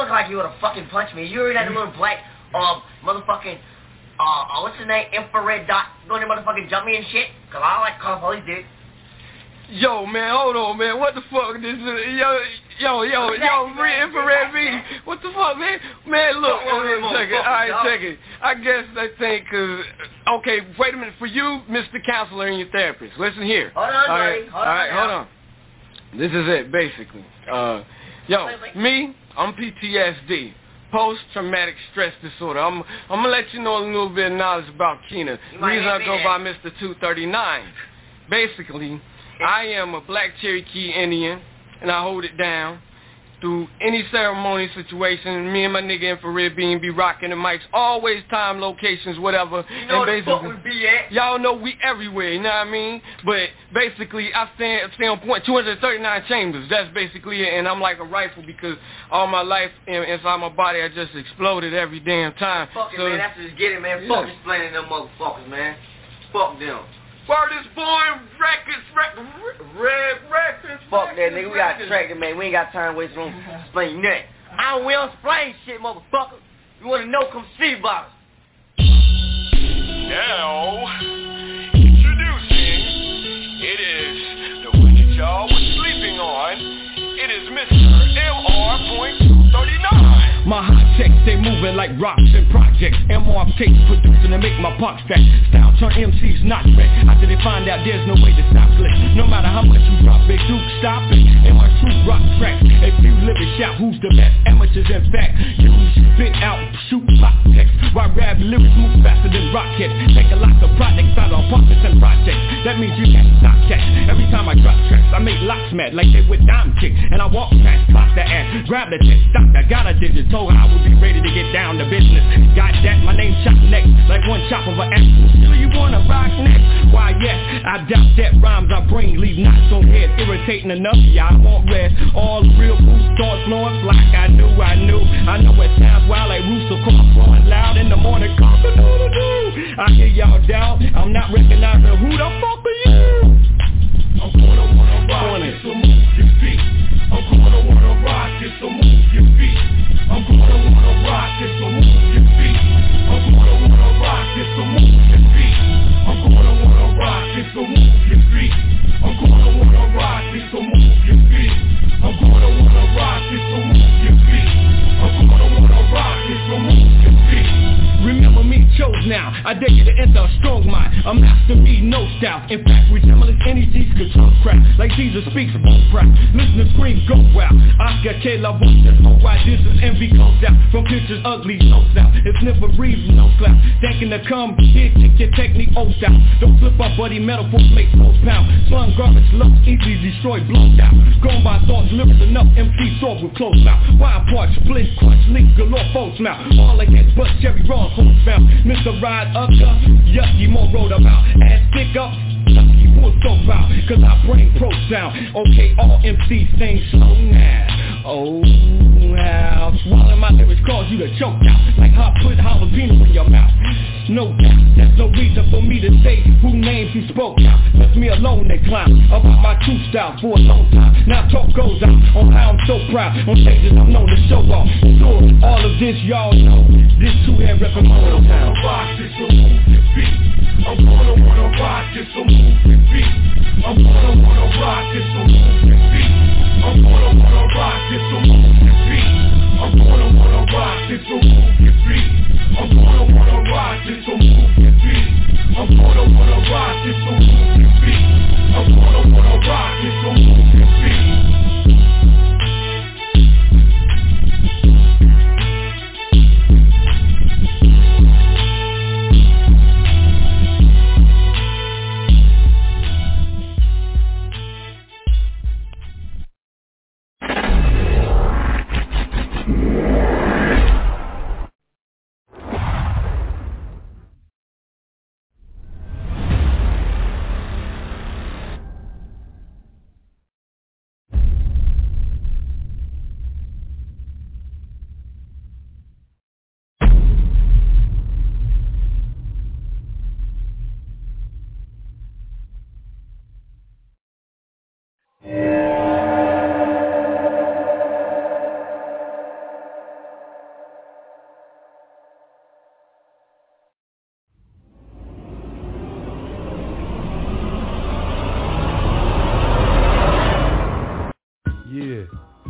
look like you would have fucking punched me. You already had a little black, motherfucking, what's his name? Infrared dot. Going to motherfucking jump me and shit. Cause I like call police, dude. Yo, man, hold on, man. What the fuck this is? Yo, infrared V. What the fuck, man? Man, look, check it. All right, check it. I guess I think, okay, wait a minute. For you, Mr. Counselor and your therapist, listen here. Hold on, buddy. All right, hold on. This is it, basically. Me, I'm PTSD. Post-traumatic stress disorder. I'm gonna let you know a little bit of knowledge about Keena. The reason I go by Mr. 239. Basically, I am a Black Cherokee Indian, and I hold it down through any ceremony situation. Me and my nigga Infrared Beam be rocking the mics, always time, locations, whatever. You know where the fuck we be at? Y'all know we everywhere, you know what I mean? But basically, I stay on point. 239 chambers, that's basically it. And I'm like a rifle because all my life inside my body, I just exploded every damn time. Fuck it, man. That's just get it, man. Fuck explaining them motherfuckers, man. Fuck them. Word is born, records. Fuck that, nigga. We got a tracker, man. We ain't got time to waste on explaining nothing. We don't explain shit, motherfucker. You wanna know, come see about it. Now, introducing, it is the one that y'all was sleeping on. It is Mr. MR.239. My hot checks, they moving like rocks and projects. MR tapes producing to make my pox fat. Style turn MCs not red. After they find out there's no way to stop click. No matter how much you drop, Big Duke stop it. MR shoot rock tracks. If you live and shout, who's the best? Amateurs in fact. You spit out, shoot pop text. While rap lyrics move faster than rockets. Take a lot of projects out on pockets and projects. That means you can't stop checks. Every time I drop tracks, I make locks mad like they with dime chicks. And I walk past, pop the ass, grab the test, stop that, got a digit. Told her I would be ready to get down to business. Got that, my name chop next, like one chop of an apple. Still you wanna rock next? Why yes, I doubt that rhymes I bring leave knots on head. Irritating enough, y'all won't rest. All real boost starts flowing like I knew. I know it sounds wild like rooster cross flowing loud in the morning. I hear y'all doubt, I'm not recognizing who the fuck are you? I'm gonna wanna rock it, so move your feet. I'm gonna wanna rock it, so move your feet. I'm gonna wanna rock it, so move your feet. I'm gonna wanna rock it, so move your feet. I'm gonna wanna rock it, so move your feet. I'm gonna wanna rock it, so move your feet. I'm gonna wanna rock it, so move your feet. I'm gonna wanna rock it, so move your feet. Remember me, chose now. I dare you to enter a strong mind. A master me, no style. In fact, resemblance energies control crap. Like Jesus speaks about crap. Listeners scream, go wild. Oscar K. La Voice. Why this is envy goes out. From pictures ugly, no style. It's never breathe, no cloud. Thinking to come here, kick your technique, old style. Don't flip up, buddy, metaphors make most pound. Slung garbage, love, easily destroyed, blown down. Gone by thoughts, lyrics enough, MC soft with close mouth. Wild parts, split, crunch, leak, galore, folks mouth. All against bust, Jerry Ross, who's found. Mr. Ride up, yucky, more road about. Ass stick up, yucky, full so proud. Cause I bring pro sound. Okay, all MCs sing slow now. Oh, how swallowing my lyrics cause you to choke out. Like how I put jalapeno in your mouth. No doubt, there's no reason for me to say who names you spoke out. Left me alone, they clown about my true style for a long time. Now talk goes out on how I'm so proud. On stages I'm known to show off. Sure, all of this y'all know. This two-hand reppin' Moto Town. Rock this, so move your feet. I'm gonna wanna rock this, so move your feet. I'm gonna wanna rock this, so move your feet. I'm gonna wanna rock this, so move your feet. I'm gonna wanna rock this, so move your feet. I'm gonna wanna rock this, so move your feet. I'm gonna wanna rock this, so move your feet. I'm gonna wanna rock this, so move your feet.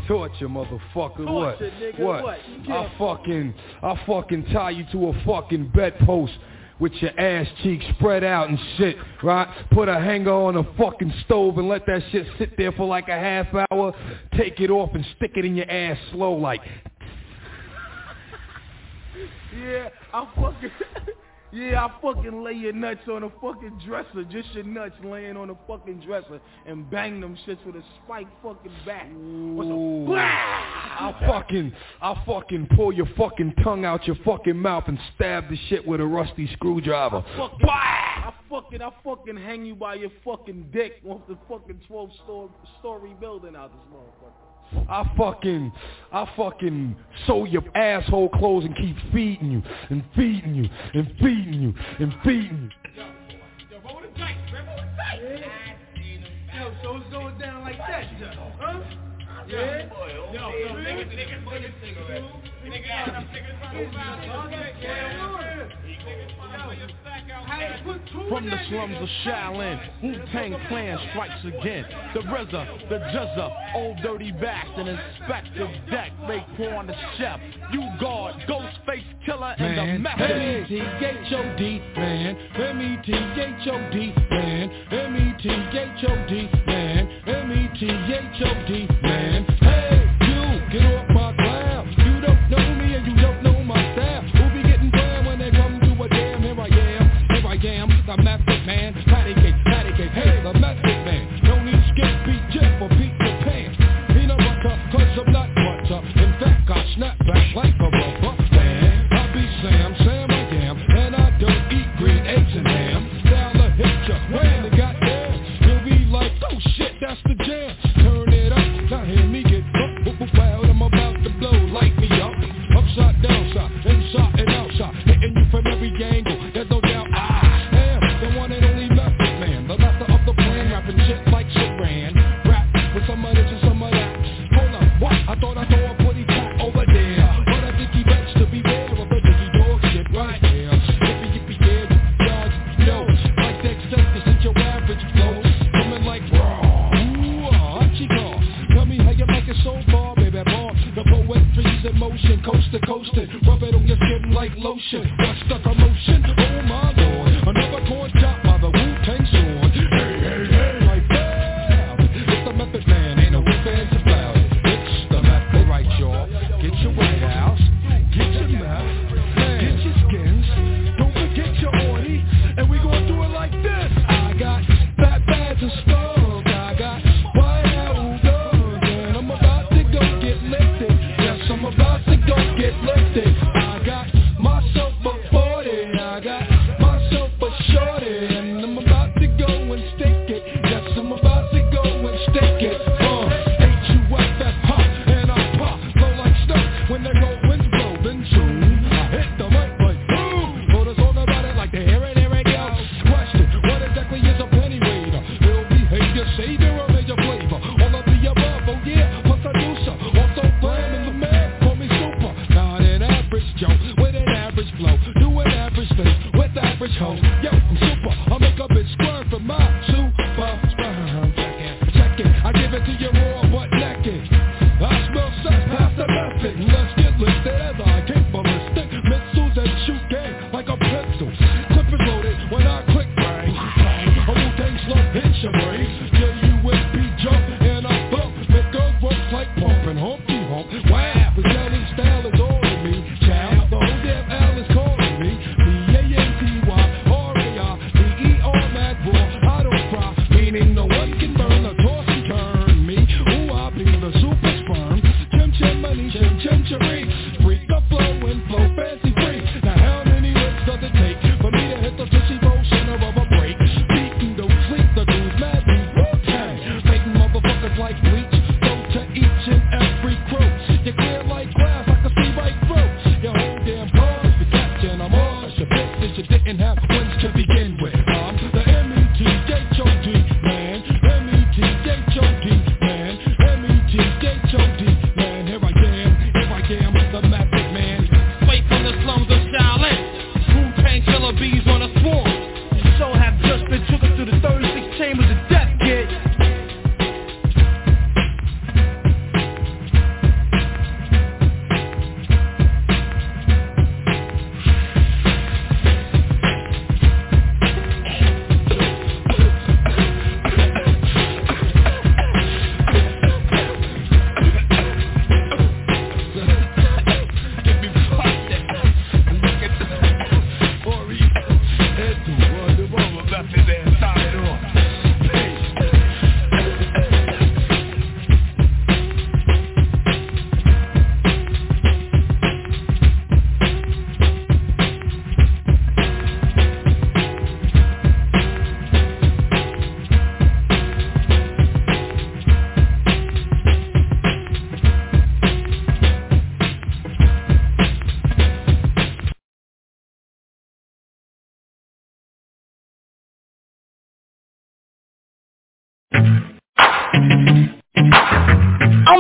Torture, motherfucker. Torture, nigga, what? I fucking tie you to a fucking bedpost with your ass cheeks spread out and shit, right? Put a hanger on a fucking stove and let that shit sit there for like a half hour. Take it off and stick it in your ass slow like. Yeah, I fucking lay your nuts on a fucking dresser, just your nuts laying on a fucking dresser, and bang them shits with a spike fucking bat. I fucking pull your fucking tongue out your fucking mouth and stab the shit with a rusty screwdriver. I fucking hang you by your fucking dick off the fucking 12-story building out this motherfucker. I fucking sew your asshole clothes and keep feeding you and feeding you and feeding you and feeding you. Yo, roll the dice, man, roll the dice. Yo, so it's going down like that, huh? Yeah. Yo, niggas put this cigarette. From the slums of Shaolin, Wu-Tang Clan strikes again. The RZA, the Juzza, old dirty backs and Inspector Deck, Raekwon the Chef, U-Guard, Ghostface Killer, and the Method. M-E-T-H-O-D, man. M-E-T-H-O-D, man. M-E-T-H-O-D, man. M-E-T-H-O-D, man. Hey, you, get off my ground. You don't know me and you don't know my style. Who be getting burned when they come to a jam? Here I am, the method man. Patty cake, hey, the method man. No need skip, beat Jeff or beat the pants. Peanut butter, cause I'm not butter. In fact, I snap back like a rubber man. I be Sam I am, and I don't eat green eggs and ham. Style a hit ya, when they got there. You'll be like, oh shit, that's the jam. Turn it up, now hear me get wild, I'm about to blow, light me up. Upside, downside, inside and outside. Hitting you from every angle, there's no doubt I am the one and only method man. The master of the plan, rapping shit like Sharan. Rap with some of this and some of that. Hold up, what? I thought I saw a putty cat over there. But I think he bets to be there of a biggie dog shit right there. Yippee, yeah, you know. Like the extent, this is your average flow. Coming like raw, ooh, Chico. Tell me how you make it so far, baby, boy. The poetry's in motion, coast to coastin'. Rub it on your skin like lotion. What's the commotion? Oh my lord, another corn chop by the Wu-Tang sword. Hey, like that. It's the method man, ain't no fans about it. It's the method, right, y'all. Get your White House, get your meth, get your skins. Don't forget your orty, and we gon' do it like this. I got fat bags and skulls. I got White House guns, and I'm about to go get lifted. Yes, I'm about to go get lifted. I got myself a 40, I got myself a shorty, and I'm about to go and stick it. Yes, I'm about to go and stick it. H-U-F-F pop, and I pop, blow like snow. When the go winds blow, then soon I hit the mic like boom. Told us all about it like the here it go. Question, what exactly is a penny waiter? Ill behavior, savior, or major flavor? All of the above, oh yeah, plus I do so. Also glam in the man, call me super. Not an average Joe, with an average flow. Do an average thing, with average hoe. Yo, I'm super, I make a bitch squirm for my super sperm. Check it, I give it to you raw but naked. I smell sex, pass the method. Let's get listed as I came from a stick. Missiles and shoot game like a pencil. Clip is loaded when I click bang. A Wu-Tang slug hits your brain. Till you with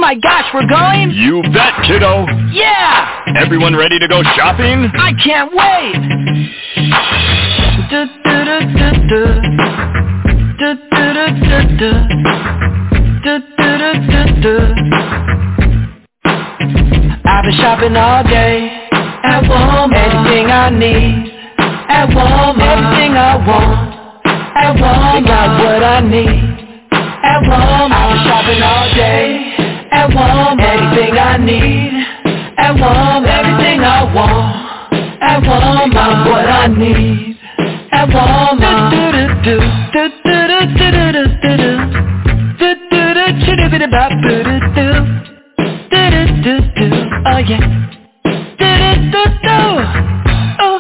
my gosh, we're going? You bet, kiddo. Yeah! Everyone ready to go shopping? I can't wait! I've been shopping all day at Walmart. Anything I need at Walmart. Everything I want at Walmart. They got what I need at Walmart. I've been shopping all day at Walmart. Anything I need at Walmart. Everything I want at Walmart. They got what I need at Walmart. Oh yeah. Oh,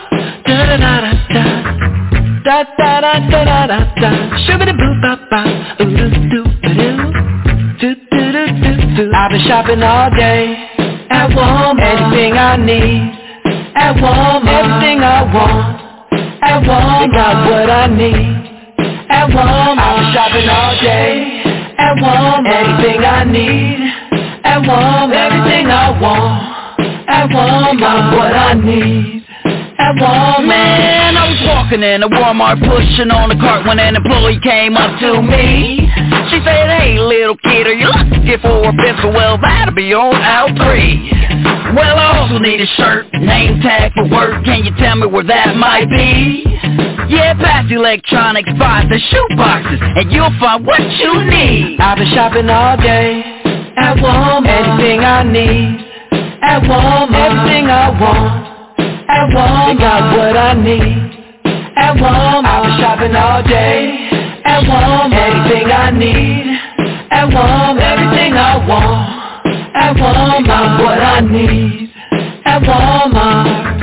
I've been shopping all day at Walmart. Anything I need at Walmart. Everything I want at Walmart. They got what I need at Walmart. I've been shopping all day at Walmart. Anything I need at Walmart. Everything I want at Walmart. They got what I need at Walmart. Man, I was walking in a Walmart pushing on a cart when an employee came up to me. She said, hey little kid, are you looking for a pencil? Well, that'll be on aisle 3. Well, I also need a shirt, name tag for work. Can you tell me where that might be? Yeah, past electronics, buy the shoe boxes, and you'll find what you need. I've been shopping all day at Walmart. Anything I need at Walmart. Everything I want at Walmart. They got what I need at Walmart. I've been shopping all day at Walmart. Anything I need at Walmart. Everything I want at Walmart. They got what I need at Walmart.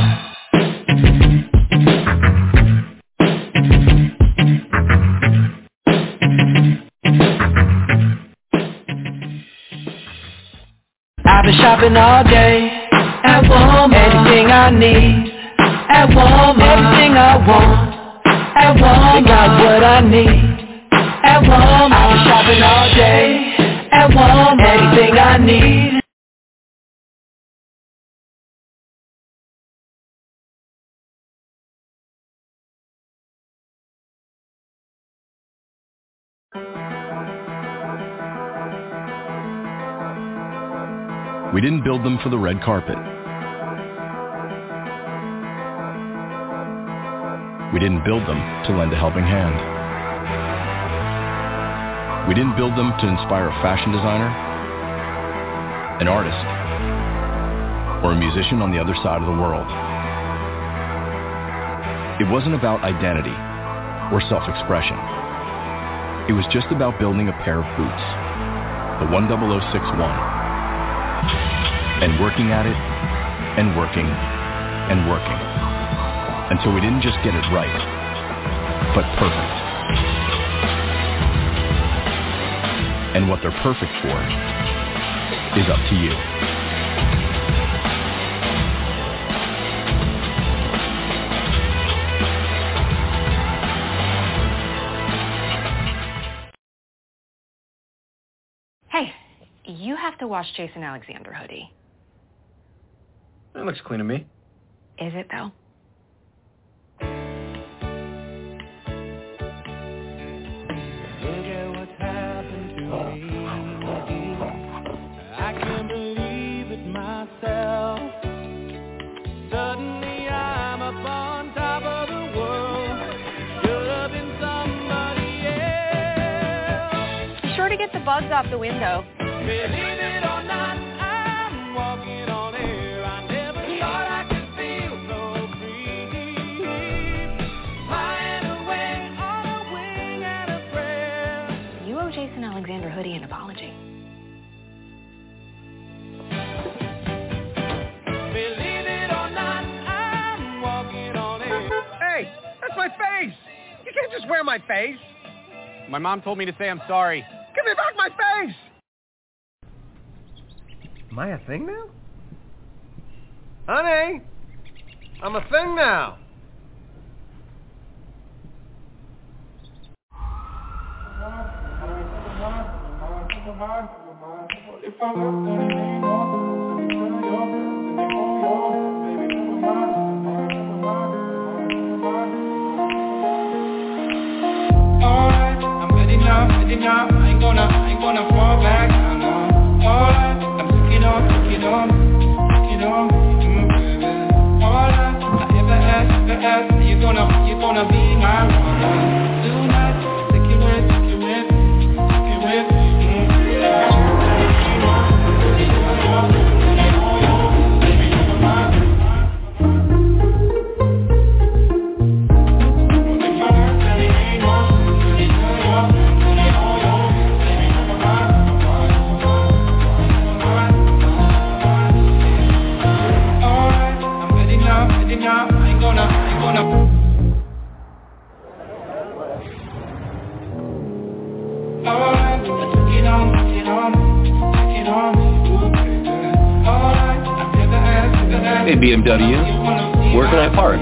I've been shopping all day at Walmart. Anything I need at Walmart. Everything I want at Walmart. They got what I need at Walmart. I've been shopping all day at Walmart. Anything I need. We didn't build them for the red carpet. We didn't build them to lend a helping hand. We didn't build them to inspire a fashion designer, an artist, or a musician on the other side of the world. It wasn't about identity or self-expression. It was just about building a pair of boots, the 10061. And working at it, and working, and working, until we didn't just get it right, but perfect. And what they're perfect for is up to you. Hey, you have to wash Jason Alexander hoodie. It looks clean to me. Is it, though? Look at what's happened to me. I can't believe it myself. Suddenly I'm up on top of the world. Should have been somebody else. Be sure to get the bugs off the window. Believe it or not, I'm walking on air. I never thought I could feel so free. Flying away on a wing and a prayer. You owe Jason Alexander hoodie an apology. Believe it or not, I'm walking on air. Hey, that's my face. You can't just wear my face. My mom told me to say I'm sorry. Give me back my face. Am I a thing now? Honey, I'm a thing now. I ain't gonna fall back. Alright, I'm taking on. Alright, I ever ask, you gonna be my one. Tonight, take it with. Hey BMW, where can I park?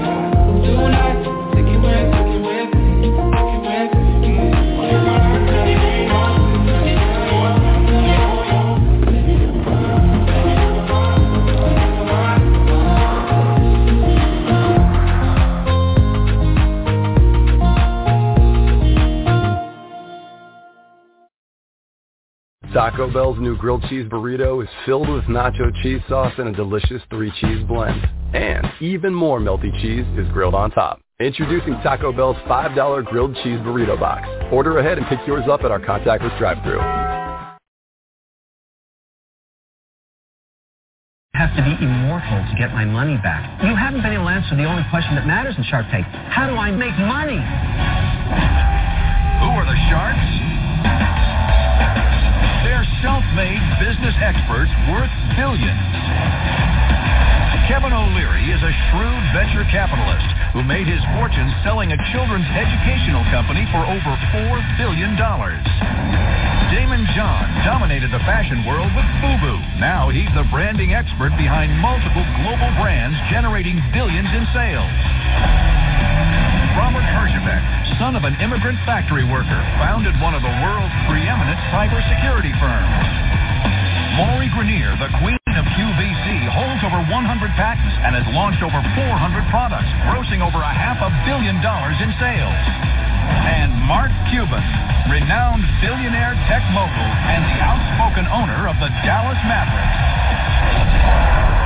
Taco Bell's new grilled cheese burrito is filled with nacho cheese sauce and a delicious 3-cheese blend. And even more melty cheese is grilled on top. Introducing Taco Bell's $5 grilled cheese burrito box. Order ahead and pick yours up at our contactless drive-thru. Have to be immortal to get my money back. You haven't been able to answer the only question that matters in Shark Tank. How do I make money? Who are the sharks? They're self-made business experts worth billions. Kevin O'Leary is a shrewd venture capitalist who made his fortune selling a children's educational company for over $4 billion. Damon John dominated the fashion world with FUBU. Now he's the branding expert behind multiple global brands generating billions in sales. Robert Herjavec, son of an immigrant factory worker, founded one of the world's preeminent cybersecurity firms. Maury Grenier, the queen of QVC, holds over 100 patents and has launched over 400 products, grossing over $500 million in sales. And Mark Cuban, renowned billionaire tech mogul and the outspoken owner of the Dallas Mavericks.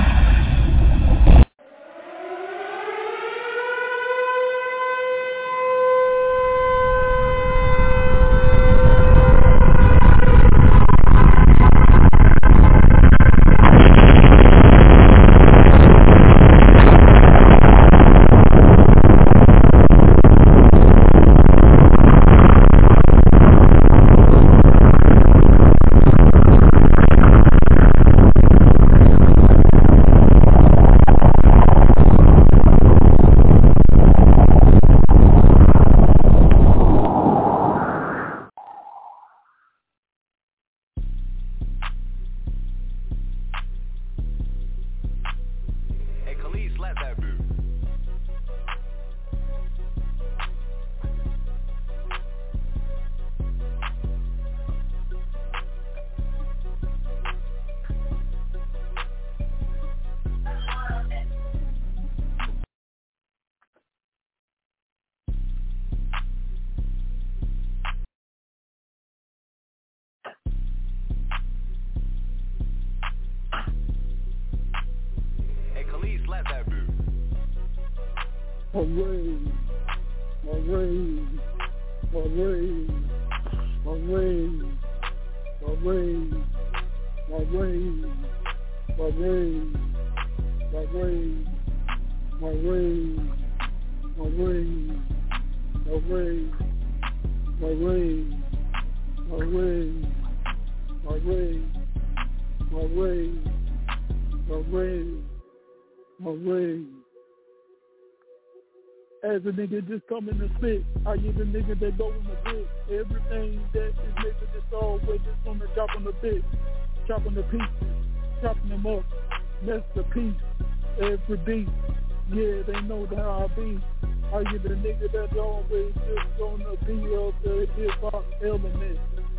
As a nigga just coming to spit, I get the nigga that go in the bit. Everything that is nigga just always just on the chop on the bit, chopping the pieces, chopping them up. That's the piece, every beat. Yeah, they know how I be. I get the nigga that's always just gonna be of the hip hop element.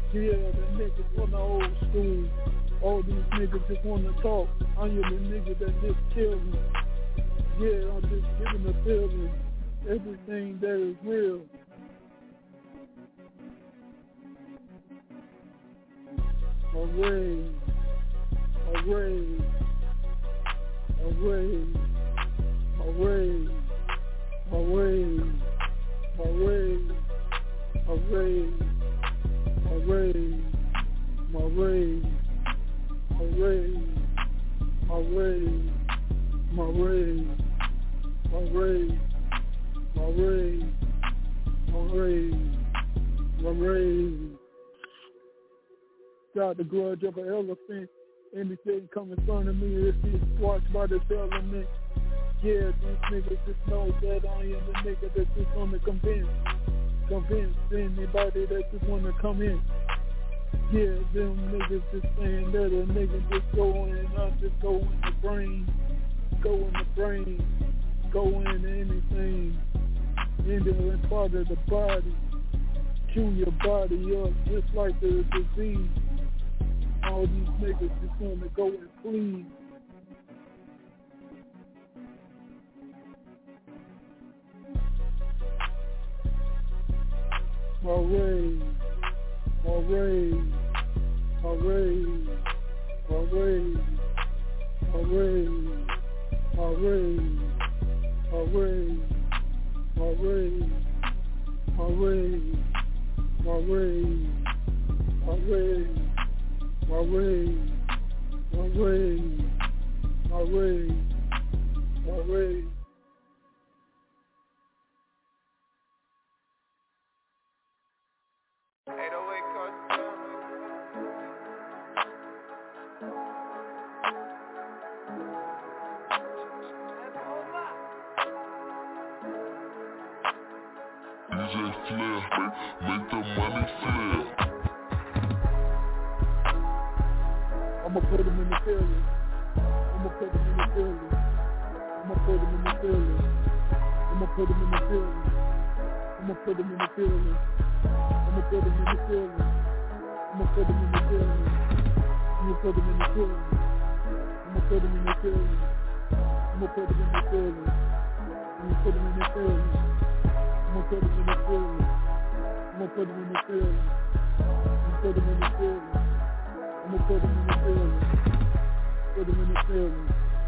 Yeah, the niggas from the old school. All these niggas just wanna talk. I am the nigga that just kills me. Yeah, I'm just giving the feeling. Everything that is real. Away. Away. Away. Away. Away. Away. Away. Away. Away. Away. Away. Away. Away. Away. Away. Away. Got the grudge of an elephant. Anything come in front of me if he's squashed by this element. Yeah, these niggas just know that I am the nigga that just wanna convince anybody that just wanna come in. Yeah, them niggas just saying that a nigga just go in, I just go in the brain, go into anything, into a part of the body, chew your body up just like the disease. All these niggas just wanna go and clean. Away. Away. Away. Away. Away. Away. Away. Away. Away. Away. Away. Away. Away. Away. Away. DJ Flair, make the money flare. I'ma put him in the feeling. I'ma put him in the feeling. I'ma put him in the feeling. I'ma put him in the feeling. I'ma put him in the feeling. I'ma put him in the feeling. I'ma put him in the feeling. I'ma put him in the feeling. I'ma put him in the feeling. I'ma put him in the feeling. I'ma put him in the feeling. I'ma put him in the feeling. I'ma put him in the feeling. I'ma put him in the feeling. I'ma put him in the feeling. Put him in the feeling.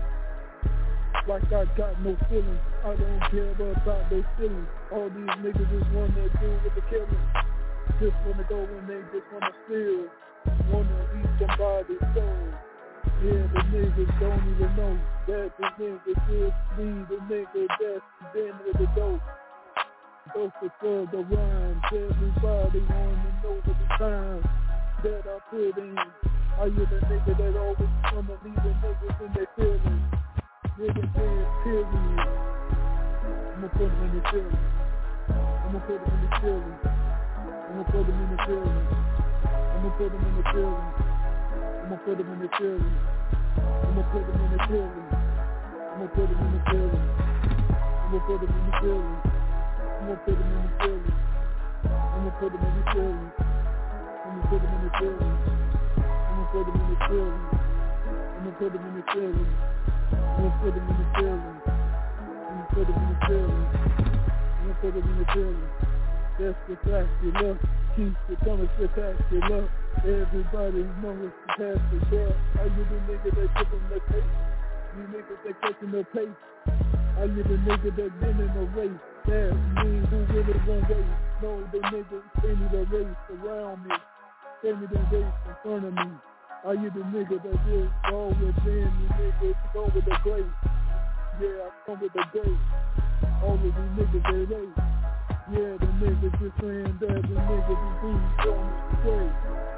Like I got no feelings. I don't care about their feelings. All these niggas just wanna do with the killing. Just wanna go and they just wanna steal. Wanna eat somebody's soul. Yeah, the niggas don't even know that the nigga just be the nigga that's been with the dope. Those for the rhymes. Everybody wanna know the time that I put in. Are you the nigga that always wanna leave the niggas in their feelings? Niggas dead, period. I'ma put them in the feeling. I'ma put them in the feeling. I'ma put them in the feeling. I'ma put them in the feeling. I'ma put them in the feeling. I'ma put them in the feeling. I'ma put them in the feeling. I'ma put them in the feeling. I'ma put them in the feeling. I'ma put them in the feeling. I'ma put them in the feeling. I'ma put them in the feeling. I'ma put them in the feeling. I'ma put them in the feeling. I'ma put them in the feeling. I'ma put them in the feeling. That's the fact you love. Keep the coming spectacular. Everybody knows it's the past the girl. Are you the nigga that give them the pace? You niggas that catching the pace. Are you the nigga that been in the race? That mean who really gon' race? No, the niggas standing the race around me. Standing the race in front of me. Are you the nigga that just go within the niggas go with the grace? Yeah, I come with the grace. All of these niggas they race. Yeah, the niggas just saying that the niggas is being going straight.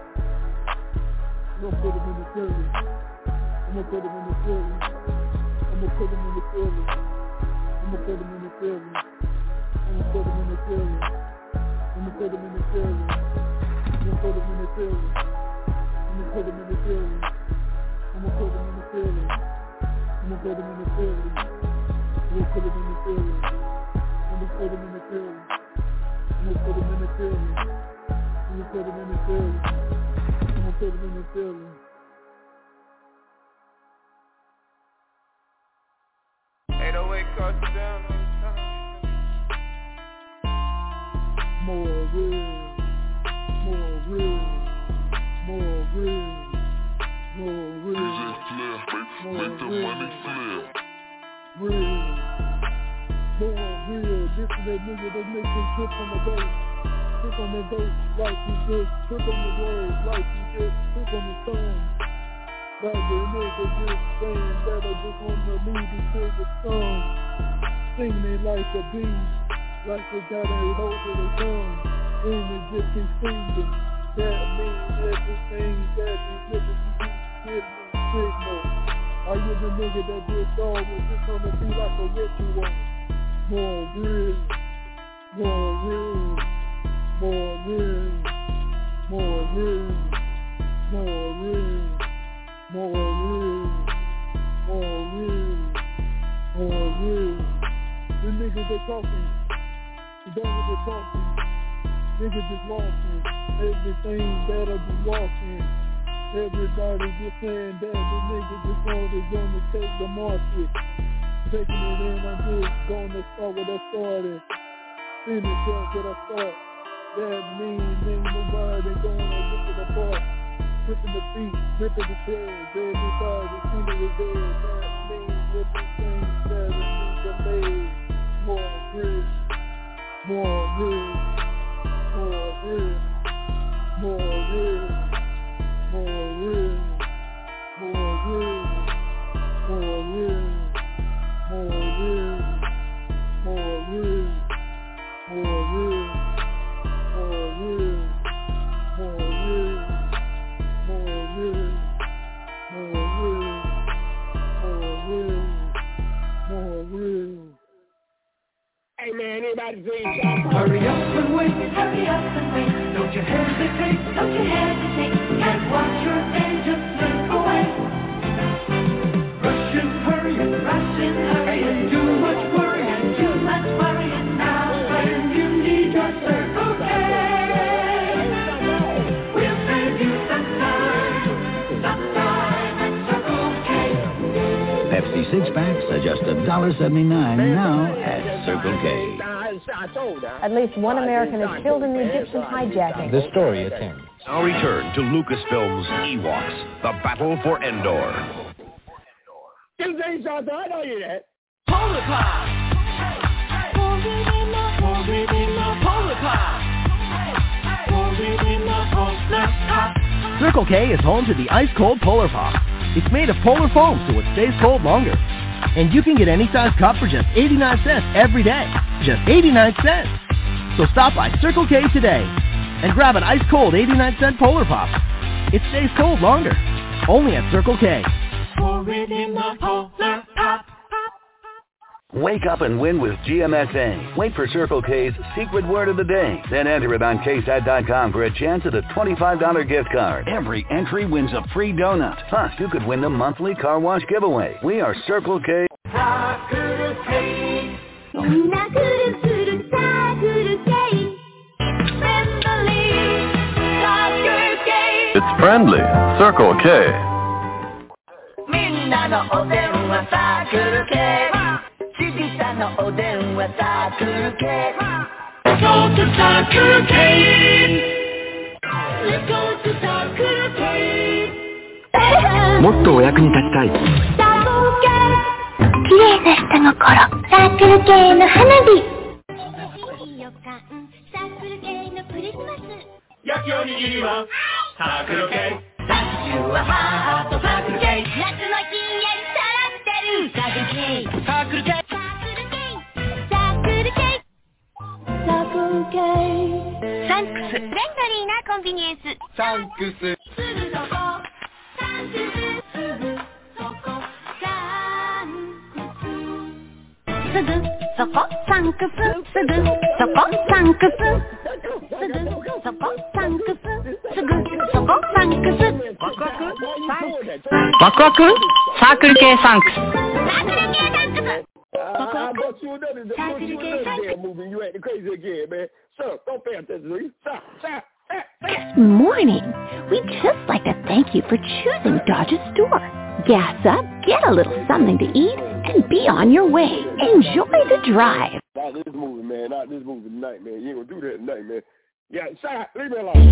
I'm gonna put them in the feeling. I'm gonna put them in the feeling. I'm gonna put them in the feeling. I'm gonna put them in the feeling. I'm gonna put them in the feeling. I'm gonna put them in the feeling. I'm gonna put them in the feeling. I'm gonna put them in the feeling. I'm gonna put them in the feeling. I'm gonna put them in the feeling. I'm gonna put them in the feeling. I'm gonna put them in the feeling. I'm gonna put them in the feeling. I'm I'ma put him in the feeling. I'ma put him in the feeling. Ain't no way across the down. More real. More real. More real. More real. Make the money flip. Real. More real. This is that nigga that makes him trip on the bass. Trip on the bass like he just trip on the words like he just trip on the song. Like the nigga just saying that I just wanna leave this nigga song. Singing it like a beat, like they got a hold of the tongue. And it just keep singing. That means everything that these niggas give me signal. Are you the nigga that this song was just gonna be like a ritual? More real, more real, more real, more real, more real, more real, more real, more real. The niggas are talking, the niggas are talking, niggas just walking, everything that I be walking. Everybody just saying that the nigga just gonna take the market. Taking it in, I'm just gonna start what I started. Finish up what I start. That means ain't nobody gonna rip it apart. Ripping the beat, ripping the shreds. Everybody seen it was there. That means ripping things that a nigga made. More real, more real, more real, more real, more real, more real, more real. More real, more real, more real, more real, more real, more real, more real, more real, more real. Hey man, anybody say hurry up and wait, hurry up and wait. Don't you hesitate, don't you hesitate. Can't watch your day just slip away. Rush and hurry, and too much worrying, too much worrying now. When you need your Circle K, we'll save you some time at Circle K. Pepsi 6-packs are just $1.79 now at Circle K. At least one American is killed in the Egyptian hijacking. The story attends. Now return to Lucasfilm's Ewoks, The Battle for Endor. I know you that. Polar Pop. Circle K is home to the ice-cold Polar Pop. It's made of polar foam, so it stays cold longer. And you can get any size cup for just 89 cents every day. Just 89 cents. So stop by Circle K today and grab an ice-cold 89-cent Polar Pop. It stays cold longer. Only at Circle K. Wake up and win with GMSA. Wait for Circle K's secret word of the day. Then enter it on KSAT.com for a chance at a $25 gift card. Every entry wins a free donut. Plus, you could win the monthly car wash giveaway. We are Circle K. It's friendly. Circle K. みんなのお電話サークル系ちびさのお電話サークル系 Let's go to サークル系 Let's go to サークル系もっとお役に立ちたいサークル系綺麗な人の頃サークル系の花火サークル系のクリスマス焼きおにぎりはサークル系サークルサークル系夏のひんやりさらってるサークル系サークル系サークル系サークル系サンクスフレンドリーなコンビニエンスサンクスすぐそこサンクスすぐそこサンクスすぐそこサンクスすぐそこサンクスすぐそこサンクスすぐそこサンクスワクワクサークル系サンクスサークル系サンクス I bought you another movie. You acting crazy again, man. Sir, don't pay attention. Stop. This morning, we'd just like to thank you for choosing Dodge's store. Gas up, get a little something to eat, and be on your way. Enjoy the drive. Not this movie, man. Not this movie tonight, man. You ain't gonna do that tonight, man. Yeah, shut leave me alone.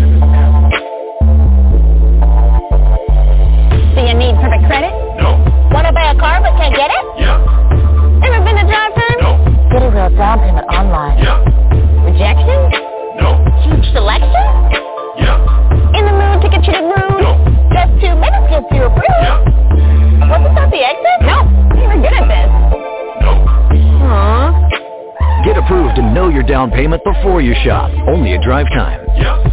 Do you need perfect credit? No. Want to buy a car but can't get it? Yeah. Ever been to drive-thru? No. Get a real down payment online. Yeah. Rejection? No. Huge selection? Yeah. In the mood to get you to groove? No. Just 2 minutes gets you approved? Yeah. Wasn't that the exit? No. You're good at this. No. Aww. Get approved and know your down payment before you shop. Only at Drive Time. Yeah.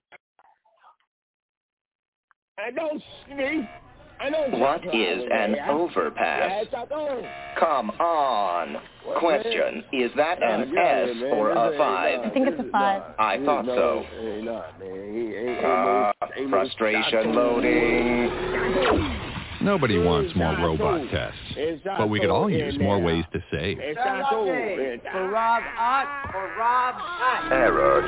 I don't see. What is an overpass? Come on. Question, is that an S or a 5? I think it's a 5. I thought so. Frustration loading. Nobody wants more robot tests, but we could all use more ways to save. For Rob Ott or Rob Ott. Error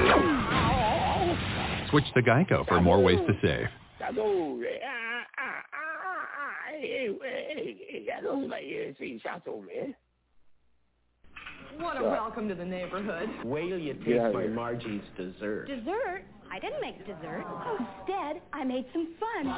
human. Switch to Geico for more ways to save. What a welcome to the neighborhood. Wait till you taste my Margie's dessert. Dessert? I didn't make dessert. Instead, I made some fun.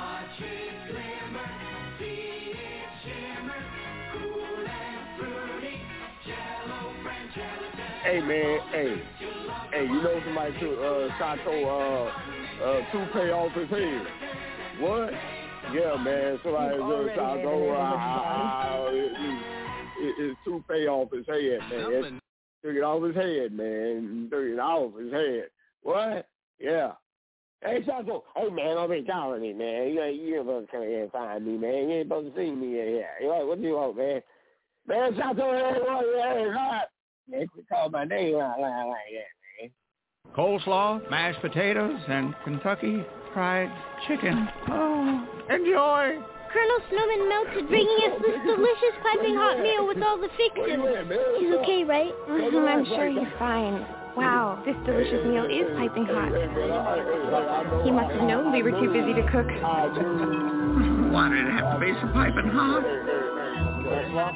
Hey, man, hey, you know somebody took Sato toupee off his head. What? Yeah, man, somebody took Sato his toupee off his head, man. Took it off his head, man. Took it off his head. What? Yeah. Hey, Sato. Hey, man, I've been calling me, man. You ain't supposed to come here and find me, man. You ain't supposed to see me here. What do you want, man? Man, Sato, man, quit calling my name like that, man. Coleslaw, mashed potatoes, and Kentucky Fried Chicken. Oh, enjoy. Colonel Snowman melted, bringing us this delicious piping hot meal with all the fixins. He's okay, right? I'm sure he's fine. Wow, this delicious meal is piping hot. He must have known we were too busy to cook. Why did it have to be so piping hot?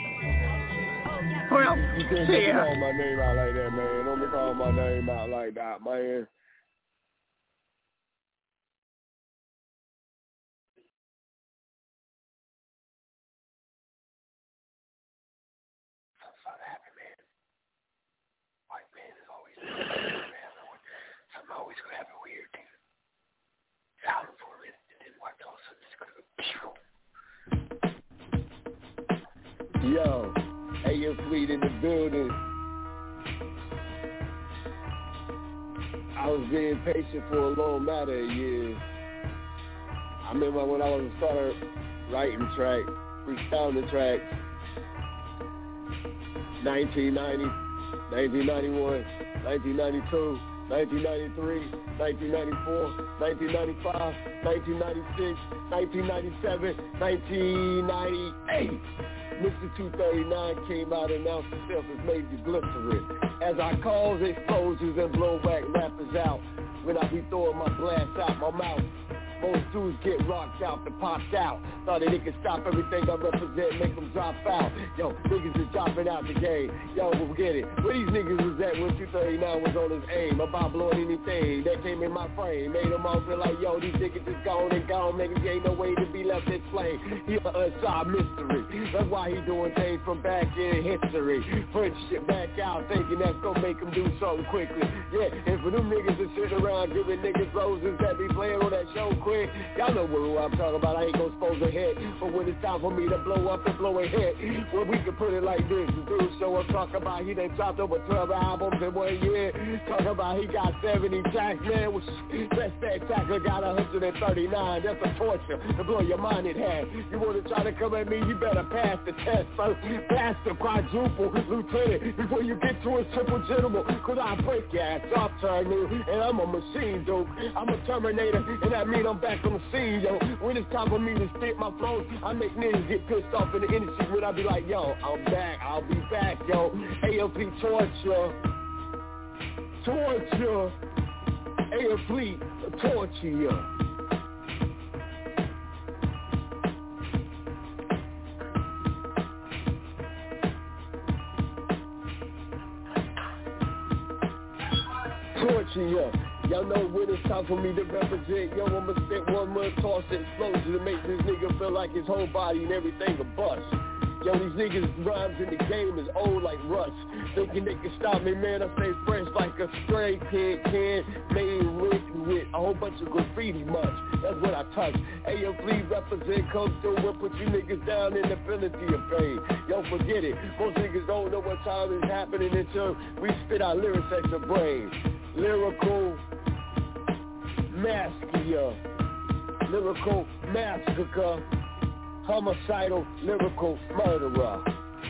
Well, you can't call my name out like that, man. Don't be calling my name out like that, man. Something always gonna happen weird, dude. Silent for a minute, and then watch all of a sudden it's gonna go. Yo, hey, your fleet in the building. I was being patient for a long matter of years. I remember when I was started writing tracks, freestyling tracks, 1990, 1991, 1992, 1993, 1994, 1995, 1996, 1997, 1998. Mr. 239 came out and announced himself as Major Glycerin. As I cause explosions and blow back rappers out, when I be throwing my blast out my mouth, most dudes get rocked out and popped out. Thought that it could stop everything I represent, make them drop out. Yo, niggas is dropping out the game. Yo, forget it. Where these niggas was at when 239 was on his aim? About blowing anything that came in my frame. Made them all feel like, yo, these niggas is gone and gone. Niggas ain't no way to be left explained. He an unsolved mystery. That's why he doing things from back in history. Put shit back out, thinking that's gonna make him do something quickly. Yeah, and for them niggas that sit around giving niggas roses that be playing on that show quick, y'all know who I'm talking about. I ain't gonna expose a head, but when it's time for me to blow up and blow a hit, well, we can put it like this. The dude show up talking about he done dropped over 12 albums in 1 year. Talking about he got 70 tracks, man. That spectacular got 139. That's a torture to blow your mind in half. You wanna try to come at me, you better pass the test first. Pass the quadruple lieutenant before you get to a triple general. Cause I break your ass off, turn you, and I'm a machine, dude. I'm a Terminator, and that mean I'm back on the scene, yo. When it's time for me to spit my flows, I make niggas get pissed off in the industry when I be like, yo, I'm back, I'll be back, yo. ALP torture. A.M. Fleet, torture you. Torture you. Y'all know when it's time for me to represent. Yo, I'ma spit one more toss explosion to make this nigga feel like his whole body and everything a bust. Yo, these niggas rhymes in the game is old like rust. Thinking they can stop me, man, I stay fresh like a stray can made with a whole bunch of graffiti much. That's what I touch. A.M. Fleet represent, come through and put you niggas down in the penalty of pain. Yo, forget it. Most niggas don't know what time is happening until we spit our lyrics at your brain. Lyrical massacre, lyrical massacre, homicidal, lyrical murderer.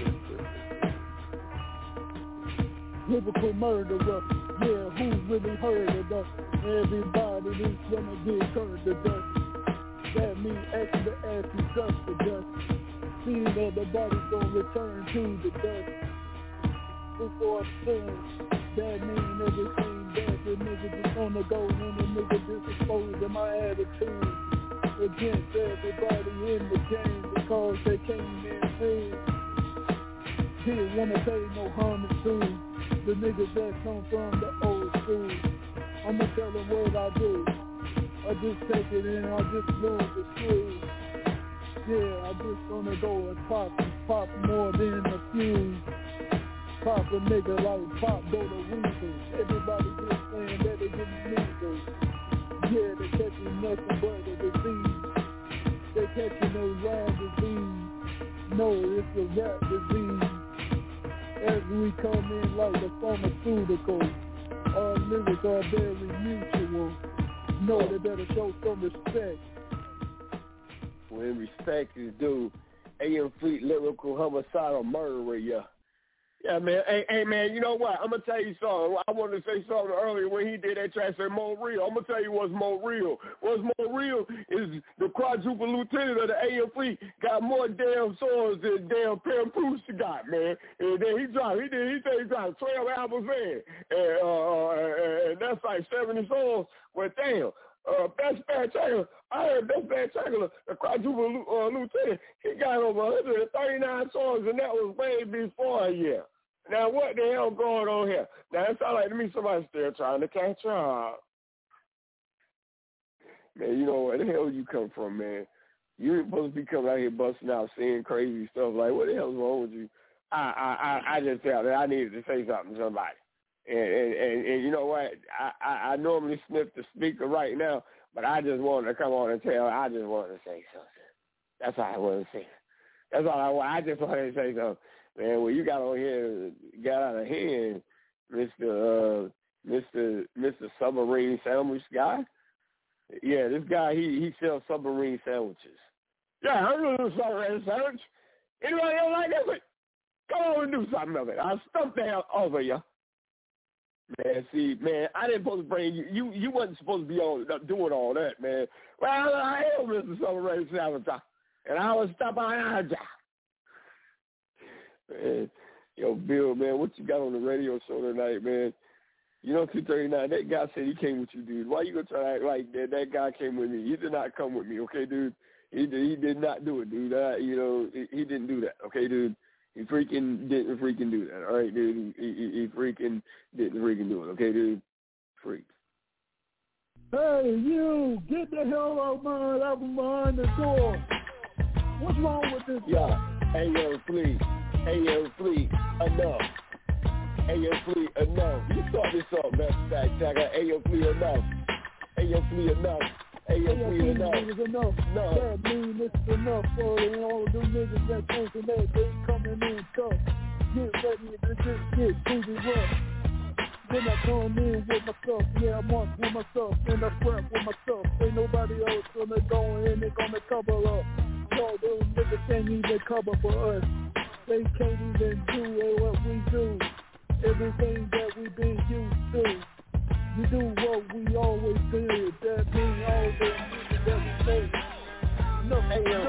Lyrical murderer, yeah, who really heard of us? Everybody is gonna get turned to dust. That means asking to ask you dust for dust. Seeing that the body's gonna return to the dust. Before sin, that means everything that the nigga just on the go and the nigga just exposing my attitude against everybody in the game because they came in free. Didn't wanna pay no homage to the niggas that come from the old school. I'ma tell them what I do. I just take it in, I just lose the screw. Yeah, I just gonna go and pop more than a few. Pop a nigga like Pop go to Weasel. Everybody just saying that they getting measles. Yeah, they catching nothing but a disease. They catching no rhyme disease. No, it's a rap disease. As we come in like a pharmaceutical, our lyrics are very mutual. No, they better show some respect. When respect is due, A.M. Fleet, lyrical homicidal murderer, yeah. Yeah, man. Hey, man, you know what? I'm going to tell you something. I wanted to say something earlier when he did that track, say more real. I'm going to tell you what's more real. What's more real is the quadruple lieutenant of the A.M. Fleet got more damn songs than damn Pam Pooch got, man. And then he said he dropped 12 albums, man. And that's like 70 songs. Well, damn. Best Bad Tackler, I heard Best Bad Tackler, the quadruple lieutenant, he got over 139 songs, and that was way before a year. Now, what the hell going on here? Now, it sounds like to me somebody's still trying to catch up. Man, you know where the hell you come from, man? You ain't supposed to be coming out here busting out saying crazy stuff like, what the hell's wrong with you? I just felt that I needed to say something to somebody. And you know what? I normally sniff the speaker right now, but I just wanted to come on and I just wanted to say something. That's all I wanted to say. That's all I want. I just wanted to say something. Man, well, you got on here, got out of hand, Mr. Submarine Sandwich guy. Yeah, this guy, he sells submarine sandwiches. Yeah, I'm going to do submarine sandwich. Anybody else like that? Come on and do something of it. I'll stump the hell over you. Man, see, man, I didn't supposed to bring you. You wasn't supposed to be on doing all that, man. Well, I am Mr. Submarine Sandwich, and I was stop by our job. Man, yo, Bill, man, what you got on the radio show tonight, man? You know, 239, that guy said he came with you, dude. Why you gonna try to act like that guy came with me? He did not come with me, okay, dude? He did not do it, dude. He didn't do that, okay, dude? He freaking didn't freaking do that, all right, dude? He freaking didn't freaking do it, okay, dude? Freak. Hey, you, get the hell out behind the door. What's wrong with this? Yeah, hey, yo, please. A.M. Fleet, enough. A.M. Fleet, enough. You start this up, man. Tagger. A.M. Fleet, enough. A.M. Fleet, enough. A.M. Fleet, enough. Enough. No. That means it's enough for all of them niggas that thinking that they coming in tough. Get ready to just get busy rough. Then I come in with myself. Yeah, I'm on with myself. And I scrap with myself. Ain't nobody else gonna go in and gonna cover up. No, those niggas can't even cover for us. They can't even do what we do. Everything that we been used to. We do what we always did. That means all the music that we say. No,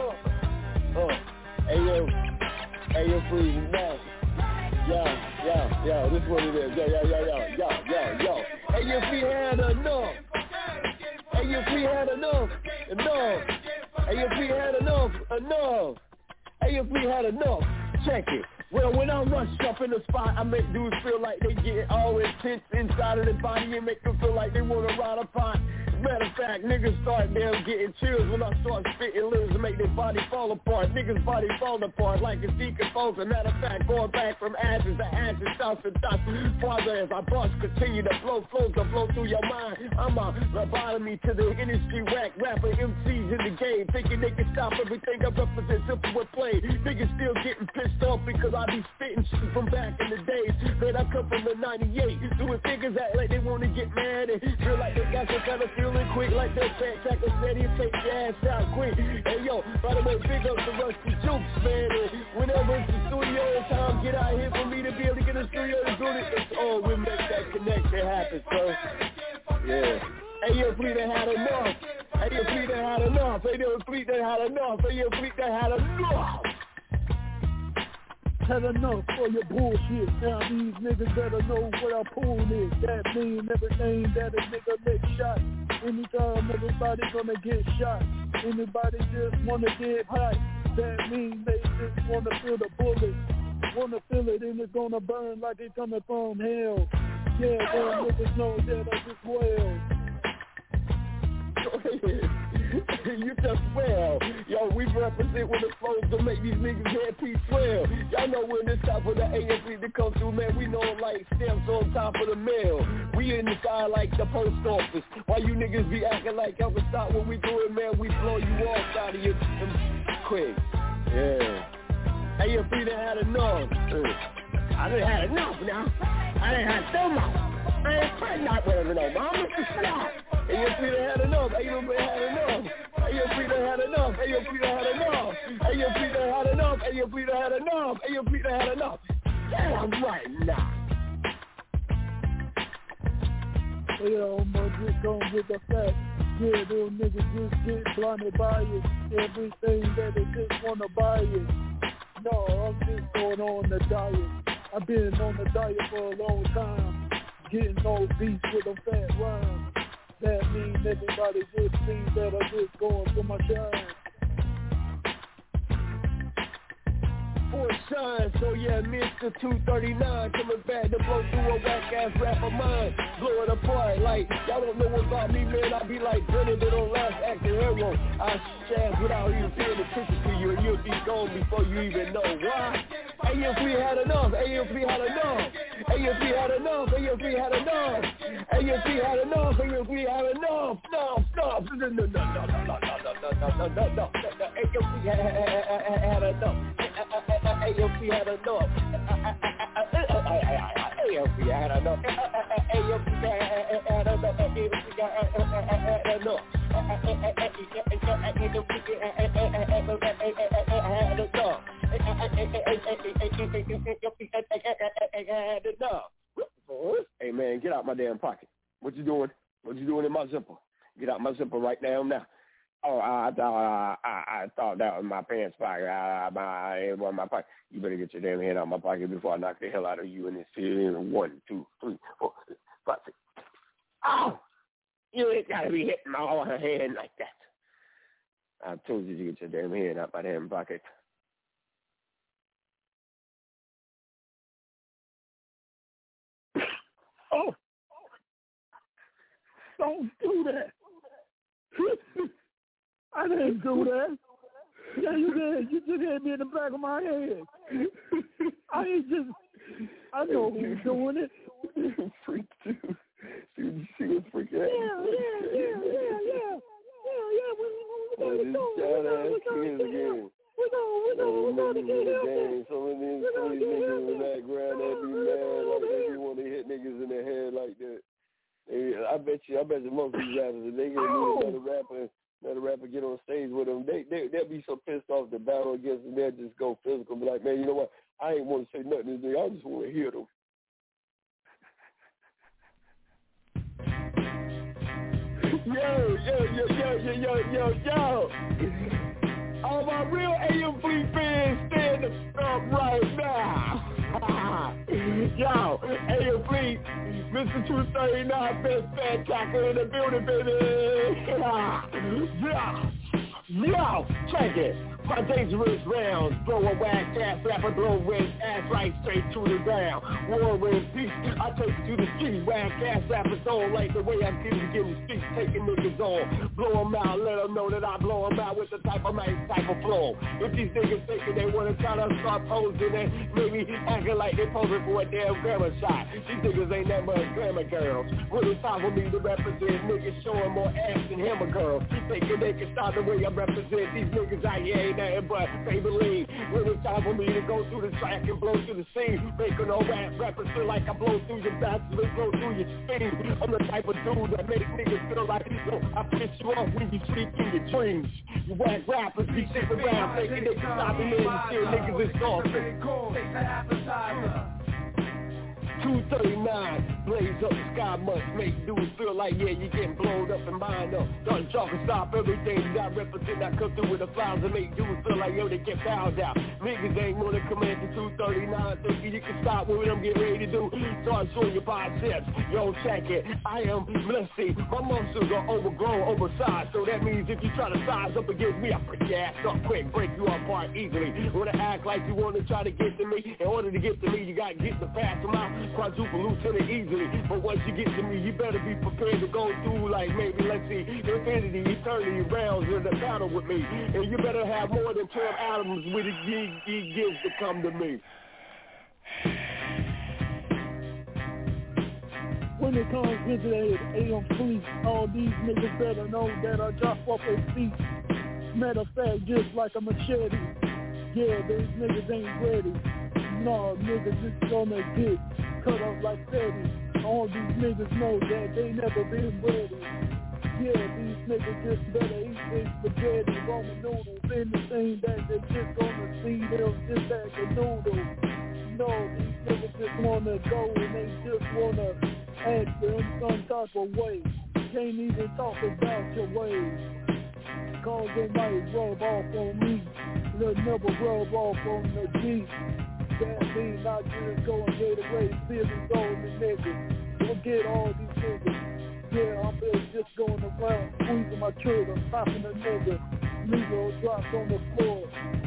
A.M. Fleet, enough. Yo, this is what it is. Yo. A.M. Fleet had enough. Hey, if we had enough. Hey, if we had enough. Hey, if we had enough. Check it. Well, when I rush up in the spot, I make dudes feel like they get all intense inside of their body and make them feel like they want to ride a pot. Matter of fact, niggas start damn getting chills when I start spitting lyrics to make their body fall apart. Niggas' body fall apart like a decomposer. Matter of fact, going back from ashes to ashes, thoughts to thoughts. Father, as I bust, continue to blow flows to blow through your mind. I'm a lobotomy to the industry whack rapper MCs in the game, thinking they can stop everything I represent simple with play. Niggas still getting pissed off because I be spitting shit from back in the days. Man, I come from the 98, doing figures act like they want to get mad and feel like they got some kind of feeling quick, like that backtracker steady and take your ass out quick. Hey yo, by the way, big up to Rusty Jukes, man. And whenever it's the studio time, get out here for me to be able to get a studio to do it. It's all we make that connection happen, so yeah. Hey yo, Fleet done had enough. Hey yo, Fleet done had enough. Hey yo, Fleet done had enough. Hey yo, Fleet done had enough. Had enough for your bullshit. Now these niggas better know what I pull is. That mean everything that a nigga make shot. Anytime everybody gonna get shot. Anybody just wanna get hot. That mean they just wanna feel the bullet. Wanna feel it and it's gonna burn like it's coming from hell. Yeah, them niggas know that I just well. You just well. Yo, we represent with the flows to make these niggas happy swell. Y'all know when it's time for the AFC to come through, man. We know them like stamps on top of the mail. We in the sky like the post office. Why you niggas be acting like y'all can stop what we doing, man? We blow you off out of your quick. Yeah. AFC done had enough. I done had enough now. I done had so much. I ain't fighting out with her no more. I'm Mr. Snap. AFC done had enough. AFC had enough. AFC done had enough. AFC done had enough. AFC done had enough. AFC done had enough. AFC done had enough. Yeah, I'm right now. Yeah, I'ma just go with the fact. Yeah, those niggas just get blinded by it. Everything that they just wanna buy it. No, I'm just going on the diet. I've been on the diet for a long time. Getting no beef with them fat rhymes. That means everybody just thinks that I'm just going for my shine. For shine, so yeah, Mr. 239 coming back to blow through a whack-ass rap of mine. Blow it apart, like, y'all don't know about me, man. I be like Brennan on Last Action Hero. I shaz without even paying attention to you, and you'll be gone before you even know why. AFC had enough, AFC had enough. AFC had enough, AFC had enough. AFC had enough, AFC had enough. Stop. No. AFC had enough. AFC had enough. AFC had enough. AFC had enough. Hey man, get out my damn pocket. What you doing? What you doing in my zipper? Get out my zipper right now. Oh, I thought that was my pants pocket. It wasn't my pocket. You better get your damn hand out of my pocket before I knock the hell out of you in this field. 1, 2, 3, 4, 5, 6. Ow! You ain't gotta be hitting my whole hand like that. I told you to get your damn hand out my damn pocket. Oh! Don't do that. I didn't do that. Yeah, you did. You just hit me in the back of my head. I know who's doing it. Freak too. She was freaking out. Yeah. We're gonna get him. Some of these niggas in the background that be mad like they want to hit niggas in the head like that. I bet you most of these rappers, if they get another rapper get on stage with them, they'll be so pissed off the battle against them, they'll just go physical, be like, man, you know what? I ain't want to say nothing to this nigga. I just want to hear them. Yo. All my real AM Fleet fans stand up right now. Yo, AM Fleet, Mr. 239, best fat tackle in the building, baby. Yo, check it. My dangerous rounds, blow a whack ass rapper, blow with ass right straight to the ground. War and peace, I take it to the street, whack ass rappers don't like the way I'm getting streets, taking niggas on. Blow them out, let them know that I blow them out with the type of flow. If these niggas thinking they want to try to start posing and maybe acting like they posing for a damn grammar shot, these niggas ain't that much grammar girls. When it's time for me to represent niggas showing more ass than hammer girls, thinking they can stop the way I represent these niggas out here ain't nothing but Maybelline. When it's time for me to go through the track and blow through the scene, making all rap rappers feel like I blow through your bachelor, blow through your spine. I'm the type of dude that makes niggas feel like, yo, I piss you off when you sleep in your dreams. You whack rappers be sitting around thinking they can stop me and still niggas is soft. 239, blaze up the sky must make dudes feel like, yeah, you getting blown up and mind up. Done chalk and stop everything that I represent. I come through with the flies and make dudes feel like, yo, they get fouled out. Niggas ain't gonna command the 239, thinking you can stop what I'm getting ready to do. Start showing your biceps. Yo, check it. I am, let's see, my muscles are overgrown, oversized. So that means if you try to size up against me, I break your ass up quick, break you apart easily. Wanna act like you wanna try to get to me? In order to get to me, you gotta get the pass them out. Quadruple lieutenant easily, but once you get to me, you better be prepared to go through like maybe, let's see, infinity, eternity rounds in the battle with me, and you better have more than 12 atoms with it gives to come to me. When it comes to the AM Fleet, all these niggas better know that I drop off their feet. Matter of fact, just like a machete. Yeah, these niggas ain't ready. No, niggas just gonna get cut up like fatty. All these niggas know that they never been ready. Yeah, these niggas just better eat their spaghetti, Roman noodles, anything that they just gonna see, they'll just back the noodles. No, these niggas just wanna go and they just wanna act in some type of way. Can't even talk about your ways, cause they might rub off on me. They'll never rub off on the Jeep. That means I just go and get away, feeling on the niggas. Forget all these niggas. Yeah, I'm just going around, squeezing my trigger, popping a nigga. Negro drops on the floor.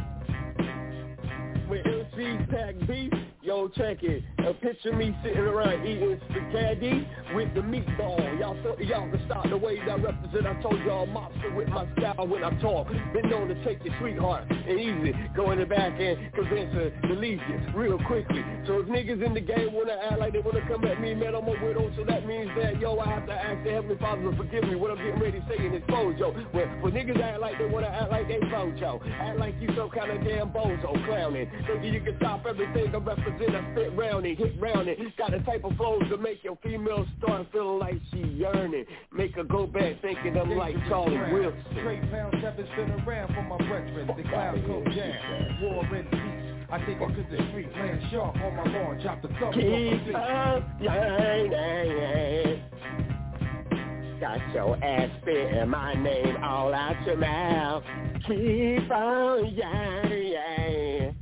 With MCs pack beef, yo, check it. Picture me sitting around eating spaghetti with the meatball. Y'all thought y'all could stop the way I represent. I told y'all I'm monster with my style when I talk. Been known to take your sweetheart and easy. Go in the back and convince her to leave you real quickly. So if niggas in the game wanna act like they wanna come at me, man, I'm a widow. So that means that, yo, I have to ask the Heavenly Father to forgive me. What I'm getting ready to say in this bozo. When niggas act like they wanna act like they bojo, act like you some kind of damn bozo clowning. Thinking you can stop everything I represent. I spit round it, hit round it. Got the type of flows to make your female start feeling like she yearning. Make her go back thinking I'm like Charlie Wilson. Straight pound stepping, spin around for my brethren. The clown go jam, war and peace. I take it to the street, playing sharp on my lawn, chop the thumb. Keep on yearning. Got your ass spitting my name all out your mouth. Keep on yearning.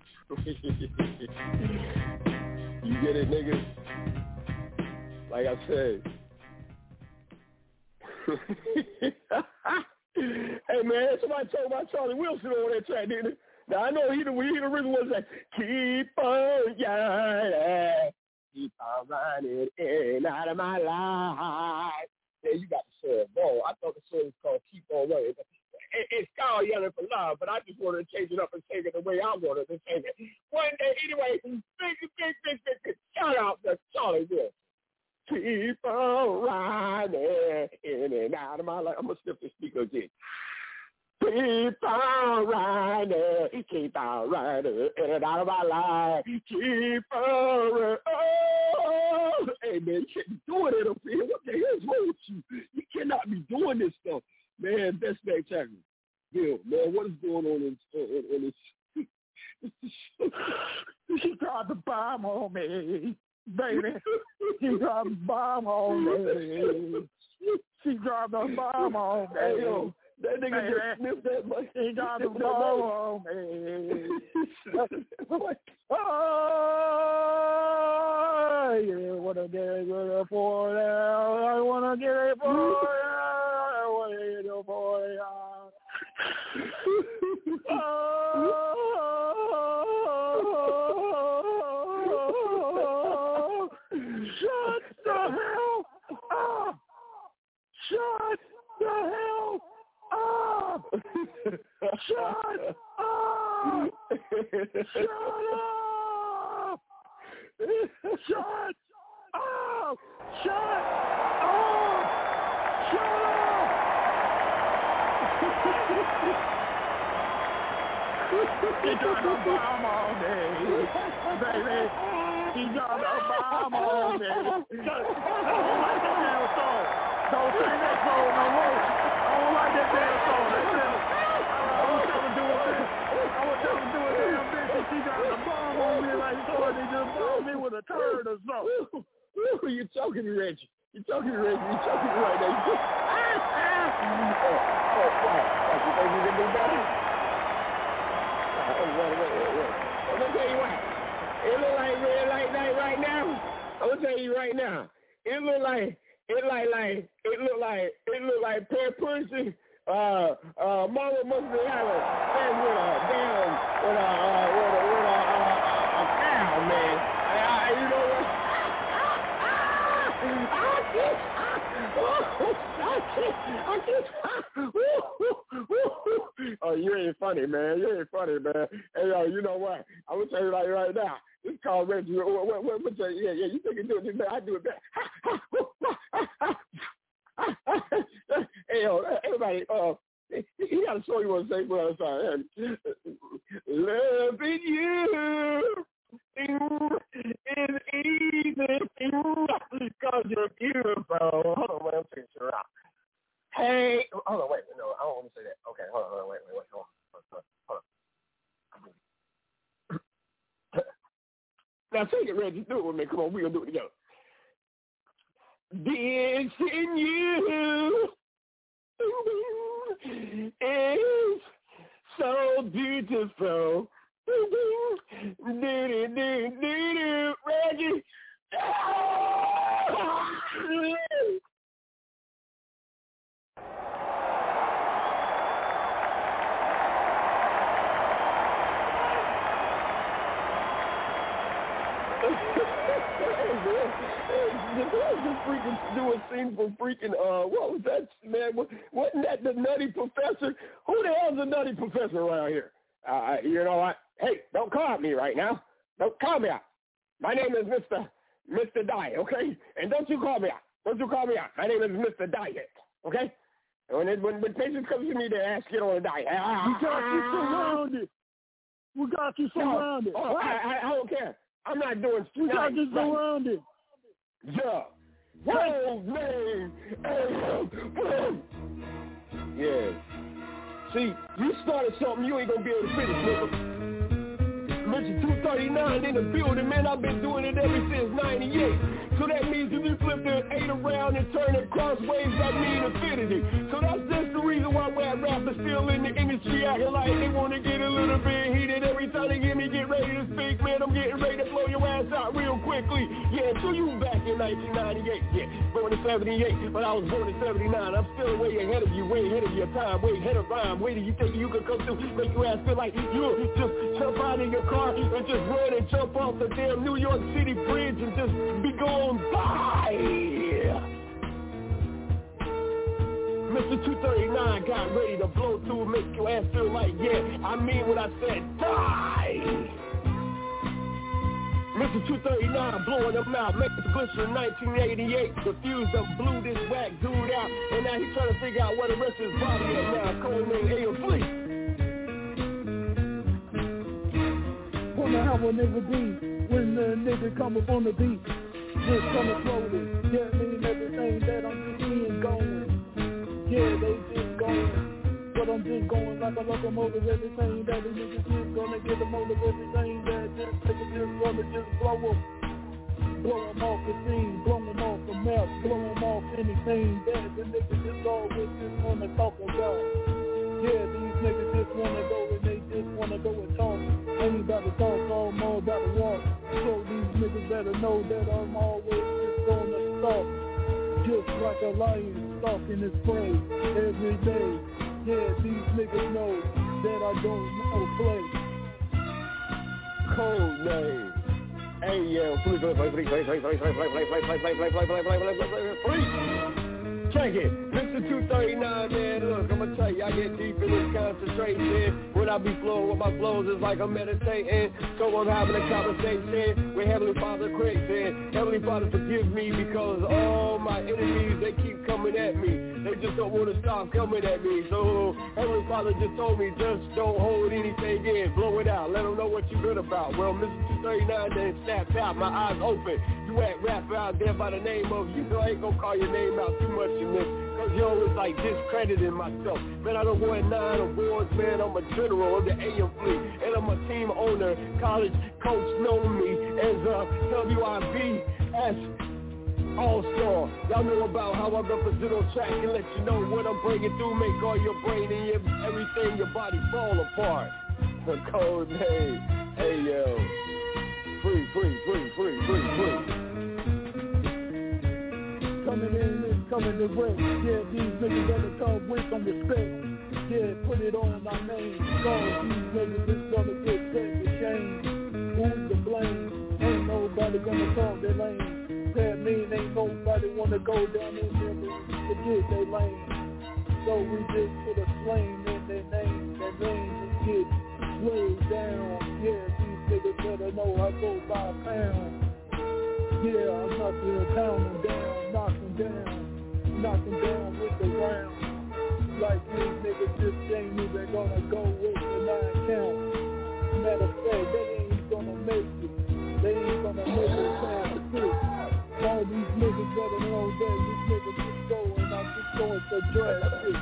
You get it, nigga? Like I said. Hey, man, somebody told about Charlie Wilson on that track, didn't it? Now, I know he the reason was like, keep on yearning, keep on running in and out of my life. Yeah, you got the song. Whoa, I thought the song was called Keep On Running. It's called Yelling for Love, but I just wanted to change it up and take it the way I wanted to take it. One day, anyway, big shout out to Charlie Wilson. Keep on riding in and out of my life. I'm going to sniff the speaker again. Keep on riding in and out of my life. Keep on oh, hey, man, you can't be doing it up here. What the hell is wrong with you? You cannot be doing this stuff. Man, that's spectacular. Bill, man, what is going on in this? She dropped the bomb on me, baby. She dropped the bomb on me. She dropped the bomb on me. Hey, yo, That nigga just sniffed that much. He got the ball on me. Oh, you wanna get it for now? I wanna get it for now. I wanna get it for now. Oh, shut the hell up! Shut the hell up! Shut up! Shut up! Shut up! Shut up! Shut up! He got a bomb on me, baby. He got a bomb on me. I don't like that damn song. Don't sing that song no more. I don't like that damn song. I want y'all to do it. I want y'all to do it damn bitch. She got a bomb on me like somebody just bombed me with a turd or something. You're choking me, Reggie. You're choking me, Reggie. You're choking me right now. You think you can do better? Wait. I'm gonna tell you what. It look like red light night right now. I'm gonna tell you right now. It look like Pear Pussy. Mama must be having sex with a cow, man. You know what? Oh, you ain't funny, man. You ain't funny, man. Hey, you know what? I'm gonna tell you like right now. It's called Reggie. What's that? Yeah. You think you do it better? I do it better. Hey, everybody. He got a story you want to say for us. Loving you is easy because you're beautiful. Hold on, wait, I'm taking you out. Hey, hold on, wait, no, I don't want to say that. Okay, hold on, wait, hold on. Now take it, Reggie, do it with me. Come on, we're gonna do it together. This in you is so beautiful. Reggie. Just freaking do a scene from freaking what was that, man? Wasn't that the Nutty Professor? Who the hell's the Nutty Professor around here? You know what? Hey, don't call at me right now. Don't call me out. My name is Mr. Diet, okay? And don't you call me out. Don't you call me out. My name is Mr. Diet, okay? And when patients come to me, they ask you on a diet. We got you surrounded. We got you surrounded. No, I don't care. I'm not doing we got you surrounded. Yeah. Whoa, man. Yeah. See, you started something you ain't gonna be able to finish, nigga. Mention 239 in the building, man. I've been doing it ever since 98. So that means if you flip the 8 around and turn it crossways, that means infinity. So that's just the reason why rap rappers still in the industry acting like they want to get a little bit heated every time they hear me get ready to speak. Man, I'm getting ready to blow your ass out real quickly. Yeah, so you back in 1998. Yeah, born in 78, but I was born in 79. I'm still way ahead of you, way ahead of your time, way ahead of rhyme. Way do you think you could come through, make your ass feel like you just jump out of your car and just run and jump off the damn New York City bridge and just be going by. Mr. 239 got ready to blow through, make your ass feel like, yeah, I mean what I said, die. Mr. 239 blowing them out, make the glitcher in 1988, refused to blew this whack dude out, and now he's trying to figure out where the rest of his body is now, codename AFL. Wonder how a nigga be when the nigga come up on the beat, just coming slowly, yeah, mean everything that I'm seeing going, yeah, they just going, but I'm just going like a locomotive, everything that the niggas is gonna get the motive, everything that this nigga just gonna just blow them off the scene, blow them off the map, blow them off anything that the nigga just always just wanna talk about. about to talk, I'm all about to walk. So these niggas better know that I'm always just gonna stalk. Just like a lion stalking his prey every day. Yeah, these niggas know that I don't know play. Code name. Hey, yeah, free. Check it. Mr. 239, man. Look, I'm going to tell you, I get deep in this concentration. When I be flowing with my flows, it's like I'm meditating. So I'm having a conversation with Heavenly Father quick, saying, Heavenly Father, forgive me because all my enemies, they keep coming at me. They just don't want to stop coming at me. So Heavenly Father just told me, just don't hold anything in. Blow it out. Let them know what you're good about. Well, Mr. 239 then snapped out. My eyes open. You at rapper out there by the name of, you know I ain't gonna call your name out too much in this, cause you always like discrediting myself. Man, I don't win 9 awards, man. I'm a general of the AM fleet, and I'm a team owner. College coach known me as WIBS All-Star. Y'all know about how I represent on track and let you know what I'm bringing through. Make all your brain and everything, your body fall apart. The code name, hey yo. Free. Coming in and coming to win. Yeah, these niggas better come with some respect. Yeah, put it on my name. Cause these niggas is gonna get set to shame. Who's to blame? Ain't nobody gonna talk their lane. That mean ain't nobody wanna go down in there to get their lane. So we just put a flame in their name. Their name is get slowed down. Yeah, these niggas better know I go by a pound. Yeah, I'm knocking them down, knock them down with the round. Like these niggas just ain't even gonna go with the 9 count. Matter of fact, they ain't gonna make it. They ain't gonna make it past 6. All these niggas better know that these niggas just going, I'm just going to drastic.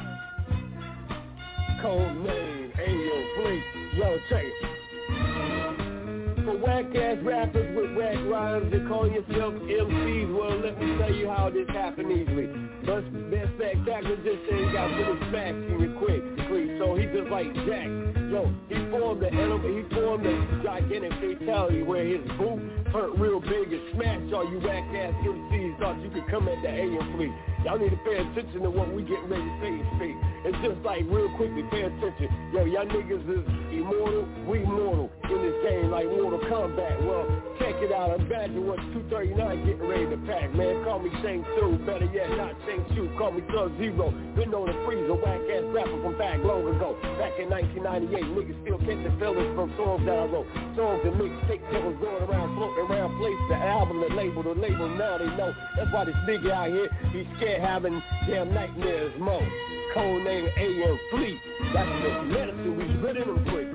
Code name, Ayo Fleet. Yo, check it. For whack-ass rappers with whack rhymes that call yourself MCs, well, let me tell you how this happened easily. But that spectacular just said he got put his smack in you quick. So he just like Jack. Yo, he formed the gigantic fatality where his boot hurt real big and smashed all you whack-ass MCs thought you could come at the AM Fleet. Y'all need to pay attention to what we getting ready to say and speak. It's just like real quickly, pay attention. Yo, y'all niggas is immortal, we mortal in this game like Mortal Kombat. Well, check it out. Imagine what 239 getting ready to pack, man. Call me Shang Tsung, better yet not Shang Chu. Call me Sub-Zero. Been known to freeze a whack-ass rapper from back long ago. Back in 1998, niggas still catching feelings from songs that I wrote. Songs and mixtapes that was going around, floating around place. The album, the label, now they know. That's why this nigga out here, he's scared having damn nightmares, mo. Code name AM Fleet. That's the medicine we put in them quick.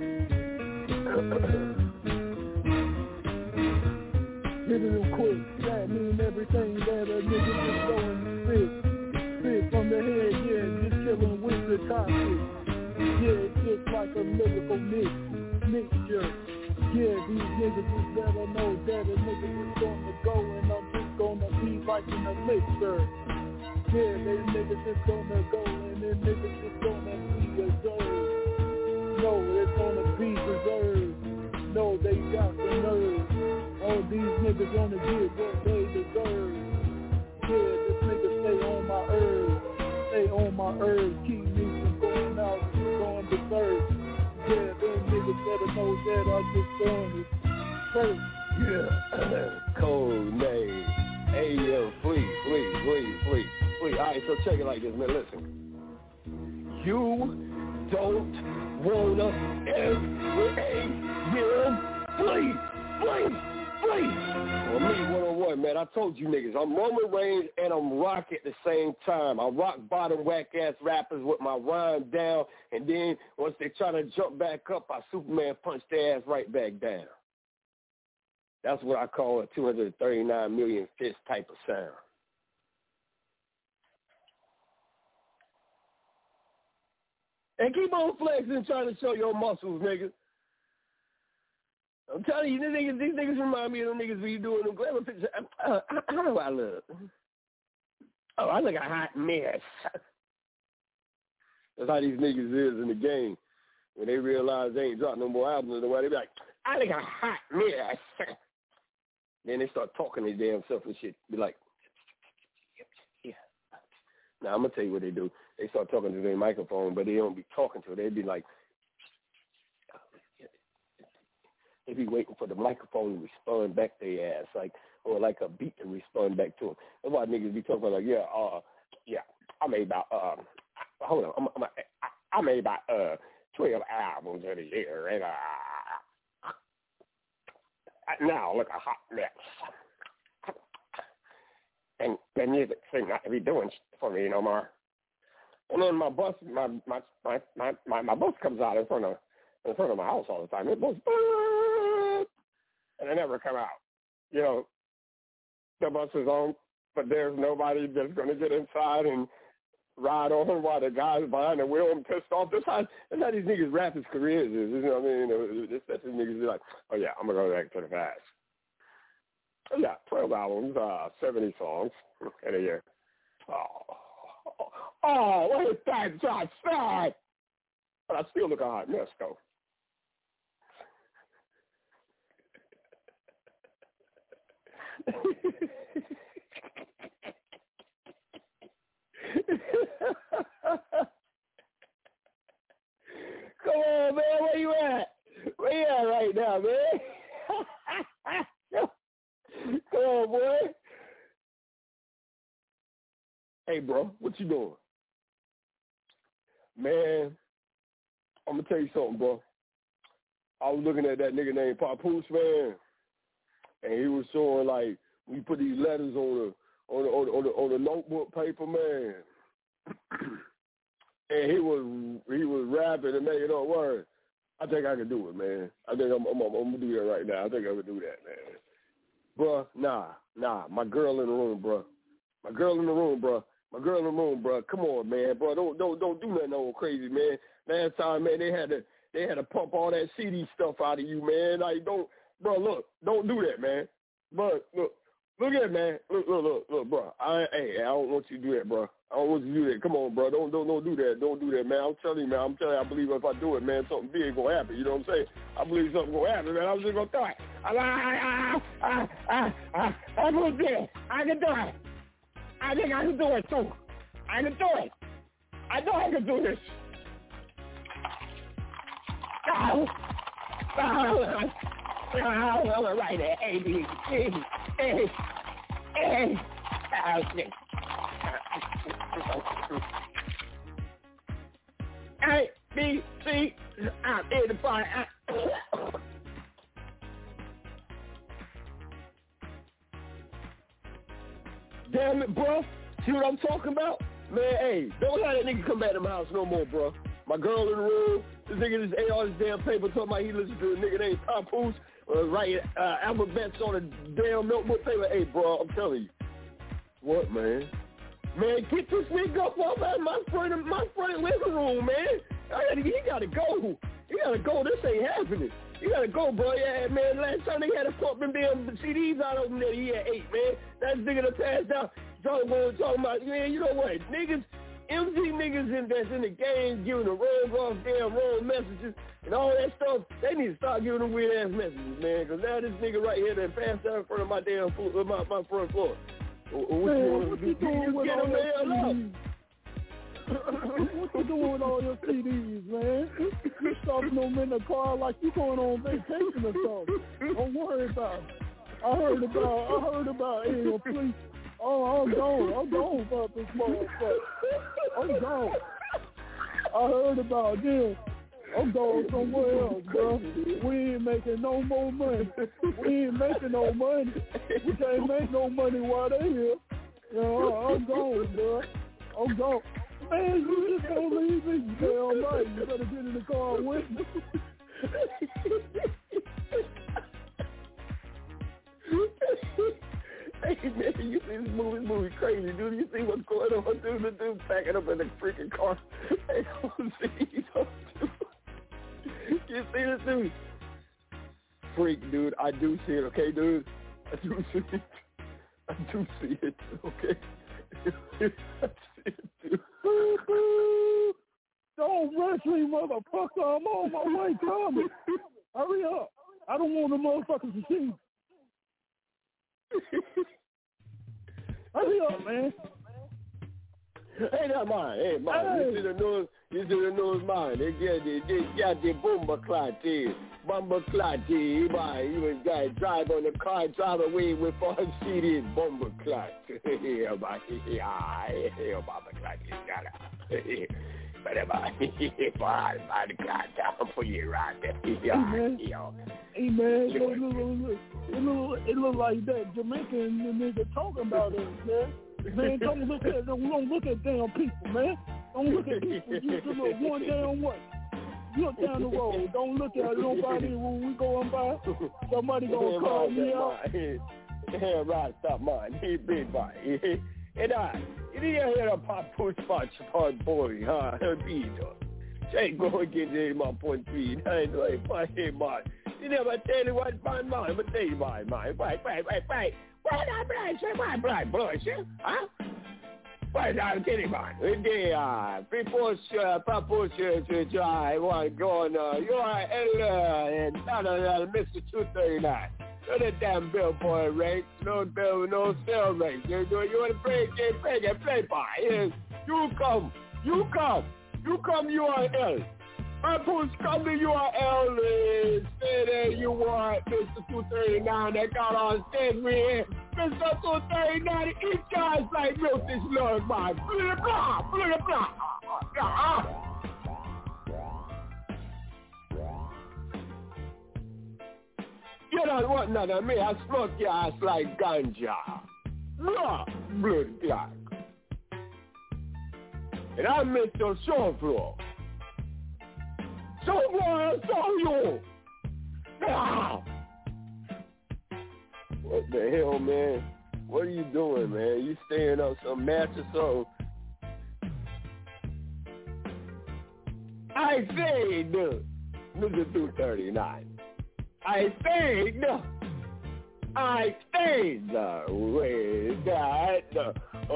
Hitting them quick. That mean everything that a nigga just going to spit from the head, yeah, just killing with the topic. Yeah, it's just like a lyrical mixture. Yeah, these niggas just better know that a nigga is gonna go and I'm just gonna be like in a mixer. Yeah, they niggas just gonna go and then niggas just gonna be reserved. No, it's gonna be preserved. No, they got the nerve. All these niggas gonna get what they deserve. Yeah, this nigga stay on my herb. Keep me from going out and going berserk. Yeah, them niggas better know that I just done it first. Yeah, code name. Ayo, Fleet. Alright, so check it like this, man. Listen. You don't wanna Fleet. Well, me, 101, man. I told you niggas, I'm Roman Reigns and I'm Rock at the same time. I rock bottom whack-ass rappers with my rhyme down, and then once they try to jump back up, I Superman punch their ass right back down. That's what I call a 239 million fist type of sound. And keep on flexing, trying to show your muscles, nigga. I'm telling you, these niggas remind me of them niggas we doing them glamour pictures. How do I look? Oh, I look a hot mess. That's how these niggas is in the game. When they realize they ain't dropping no more albums, they be like, I like a hot mess. Then they start talking their damn self and shit. Be like, yeah. Now, I'm going to tell you what they do. They start talking to their microphone, but they don't be talking to it. They be like, they be waiting for the microphone to respond back to their ass, like, or like a beat to respond back to them. That's why niggas be talking like, I made about, hold on, I made about 12 albums in a year, and now look a hot mess. And the music seems not to be doing for me no more. And then my bus comes out in front of my house all the time. It goes, and it never come out. You know, the bus is on, but there's nobody that's going to get inside and ride on while the guys behind the wheel and pissed off. That's how these niggas rappers' careers is. You know what I mean? That's these niggas be like, oh yeah, I'm going to go back to the past. Oh yeah, 12 albums, 70 songs in a year. Oh, what is that? That's sad. But I still look a hot mess, though. Come on, man. Where you at? Where you at right now, man? Come on, boy. Hey, bro, what you doing? Man, I'm going to tell you something, bro. I was looking at that nigga named Papoose, man, and he was showing, like, we put these letters on the notebook paper, man. And he was rapping and making up words. I think I can do it, man. I think I'm gonna do that right now. I think I can do that, man. Bruh, nah. My girl in the room, bruh. My girl in the room, bruh. Come on, man, bruh. Don't do nothing old crazy, man. Last time, man, they had to pump all that CD stuff out of you, man. Like, don't do that, man. But look at it, man. Look, bro. I don't want you to do that, bro. I don't want you to do that. Come on, bro. Don't do that. Don't do that, man. I'm telling you, man. I believe if I do it, man, something big gonna happen. You know what I'm saying? I believe something gonna happen, man. I'm just gonna do it. I'm gonna do it. I can do it. I think I can do it too. I can do it. I know I can do this. Right there. A, B, C, A. A, B, C, I'm in the fire. Damn it, bro. See what I'm talking about? Man, hey, don't let that nigga come back to my house no more, bro. My girl in the room, this nigga just ate all this damn paper talking about he listened to a nigga named Papoose write alphabets on a damn notebook paper. Hey, bro, I'm telling you. What, man? Man, get this nigga up off my front living room, man. He gotta go. He gotta go. This ain't happening. You gotta go, bro. Yeah, man. Last time they had to pump them damn CDs out of him there, he had 8, man. That nigga that passed out. Talking about, man, you know what? Niggas, MZ niggas that's in the game giving the wrong messages and all that stuff, they need to start giving them weird-ass messages, man. Because now this nigga right here that passed out in front of my damn my front floor. What you doing with all your CDs? What you doing with all your CDs, man? You stuffing them in the car like you going on vacation or something. Don't worry about it. I heard about please. Oh, I'm gone about this motherfucker. I'm gone. I heard about this. I'm going somewhere else, bro. We ain't making no more money. We can't make no money while they here. You know, I'm gone, bro. I'm gone. Man, you just gonna leave me. You damn right. You better get in the car with me. Hey, man, you see this movie crazy, dude. You see what's going on, dude? The dude packing up in the freaking car. Hey, you see this dude? Freak, dude. I do see it, okay, dude? I do see it, okay? I see it, dude. Don't rush me, motherfucker. I'm on my way coming. Hurry up. I don't want the motherfuckers to see. Hurry up, man. Hey, that man. Hey, man. Hey. You see the news, man. They got the bomber clot here. Bomber clot here. He was guy drive on the car, drive away with all CD bomber clot. Yeah, man. Yeah, bomber clot. But about the clot down for you right there. Hey, man. It look like that Jamaican nigga talking about it, man. Man, don't look at damn people, man. Don't look at people. Just look one damn way. Look down the road. Don't look at nobody when we going by. Somebody gonna call me out. Yeah, right. Stop mine. He big boy. And you didn't hear a pop push spot boy, huh? Peter. Say go get him up on 3. I ain't like, hey, man. You never tell you what man, but tell you my man. Wait. Why not blind boy, huh? Why not getting on? People should try one going you are and Mr. 239. No the damn billboard rate, no bill, no sale rate. You want to break and play by. Yes. You come URL. Apples come to URL and say that you want Mr. 239 that got on stage with him. Mr. 239, each guy's like milk this love, man. Blah. You don't want none of me. I smoke your ass like ganja. Blood black. And I make your show floor. So what? So you. Ah. What the hell, man? What are you doing, man? You staying up some match or something? I said, Mr. 239. I said way that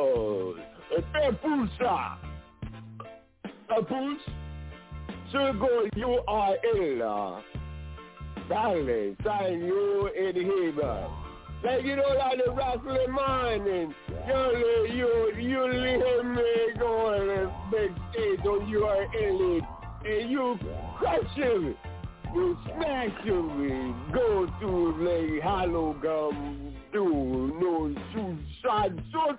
Papoose should go URL. Darling, sign you in here. Like, you know, like the wrestling man, and you leave me going and big stage on URL, and you crush him. You smash him, go to like hollow gum, do no shoot shot.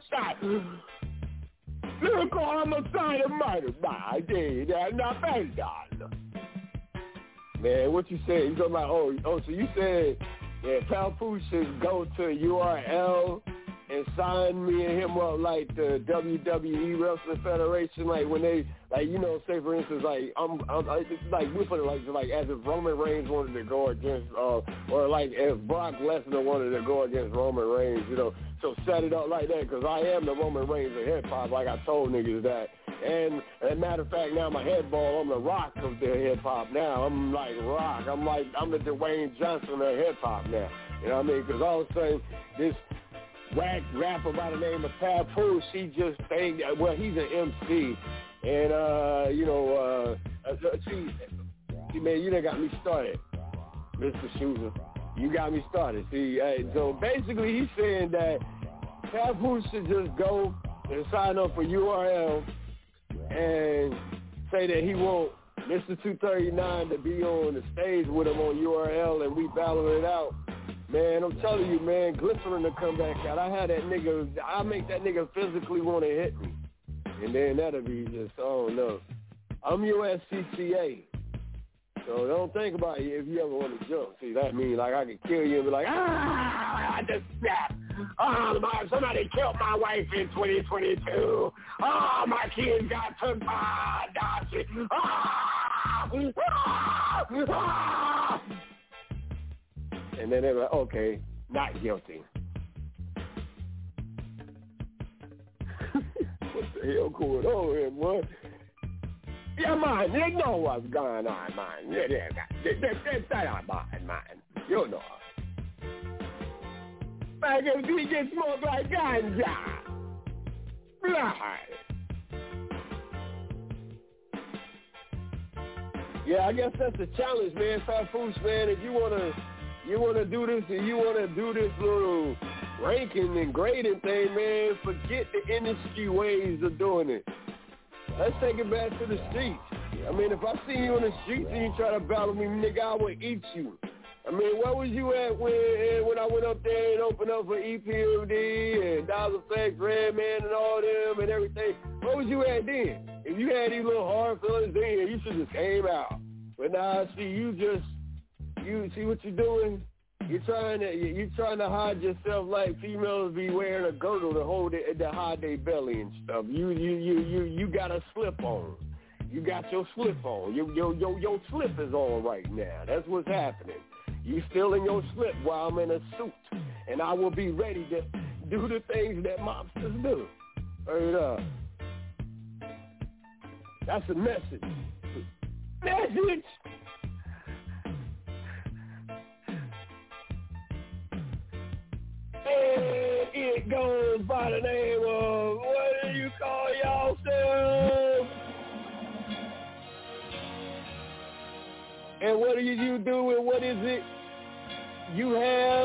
Look, homicide and murder, my day, that's not bad, darling. Man, what you said? You talking about, oh, so you said, yeah, Papoose should go to URL and sign me and him up like the WWE Wrestling Federation, like when they, like, you know, say for instance, like it's like we put it like as if Roman Reigns wanted to go against, or like if Brock Lesnar wanted to go against Roman Reigns, you know, so set it up like that, because I am the Roman Reigns of hip hop, like I told niggas that. And as a matter of fact, now my head ball, I'm the Rock of the hip hop now. I'm like Rock. I'm the Dwayne Johnson of hip hop now. You know what I mean? Because all of a sudden, this whack rapper by the name of Papoose, he just think, well, he's an MC. And, you know, see, man, you done got me started, Mr. Shooter. You got me started. See, so basically he's saying that Papoose should just go and sign up for URL and say that he want Mr. 239 to be on the stage with him on URL and we battle it out. Man, I'm telling you, man, Glycerin to come back out. I make that nigga physically want to hit me. And then that'll be just, I don't know. I'm USCCA. So don't think about it if you ever want to jump. See, that means like I could kill you and be like, I just snapped. Somebody killed my wife in 2022. My kids got took by adoption. And then they're like, okay, not guilty. What the hell going on here, boy? Yeah, man, you know what's going on, man. That's man. You know. Like if he get smoked like ganja. Blood. Yeah, I guess that's the challenge, man. Papoose, man, if you want to You want to do this and you want to do this little ranking and grading thing, man. Forget the industry ways of doing it. Let's take it back to the streets. I mean, if I see you on the streets and you try to battle me, nigga, I would eat you. I mean, where was you at when I went up there and opened up for EPMD and Dollar Effects, Redman and all them and everything? Where was you at then? If you had these little hard feelings then, you should just came out. But now I see you see what you're doing? You're trying to hide yourself like females be wearing a girdle to hold it to hide their belly and stuff. You got a slip on. You got your slip on. Your slip is on right now. That's what's happening. You still in your slip while I'm in a suit, and I will be ready to do the things that mobsters do. Heard up. That's a message. Message. And it goes by the name of, what do you call yourself? And what do you do and what is it? You have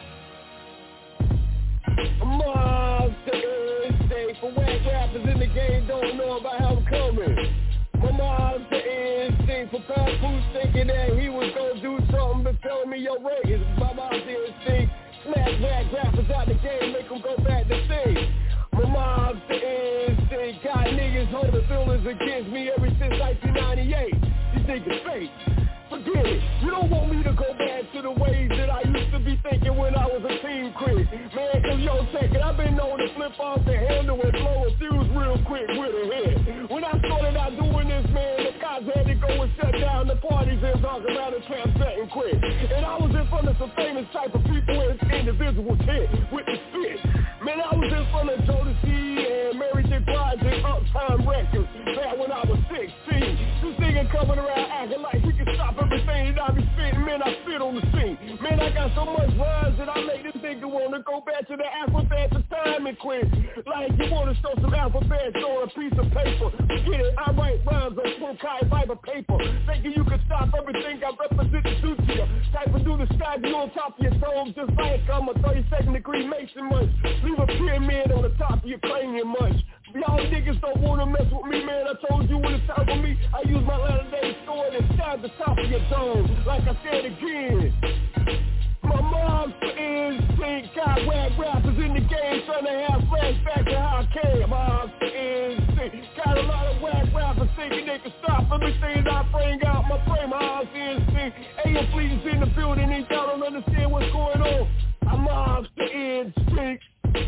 a monster instinct. For whack rappers in the game don't know about how I'm coming. My monster instinct for Papoose thinking that he was gonna do something but telling me your rate is my monster instinct. Smash whack rappers out the game, make them go back to sing. My monster instinct got niggas holding feelings against me ever since 1998. These niggas fake. Forget it. You don't want me to go back to the ways that I used to be thinking when I was a teen kid. Man, cause yo, check it, I've been known to flip off the handle and blow a fuse real quick with a head. When I started out doing this, man, the cops had to go and shut down the parties and talk about the trap setting quick. And I was in front of some famous type of people as individuals hit with the spit. Man, I was in front of Jodeci and Mary J. Blige and Uptime Records back when I was 16. This nigga coming around acting like we can stop everything that I be spitting, man, I spit on the scene. Man, I got so much rhymes that I make this nigga wanna go back to the alphabet of time and quit. Like you wanna show some alphabets on a piece of paper. Forget it, I write rhymes on full kind fiber paper. Thinking you can stop everything I represent to do to you. Type of do the sky view on top of your dome, just like I'm a 32nd degree Mason munch. Leave a pyramid on the top of your cranium munch. Y'all niggas don't wanna mess with me, man. I told you when it's time for me, I use my latter-day sword and stab the top of your dome. Like I said again, my mom's instinct got whack rappers in the game trying to have flashbacks to how I came. Mom's instinct got a lot of whack rappers thinking they can stop everything I bring out my brain. Mom's instinct. A.M. Fleet is in the building and y'all don't understand what's going on. My mom's instinct.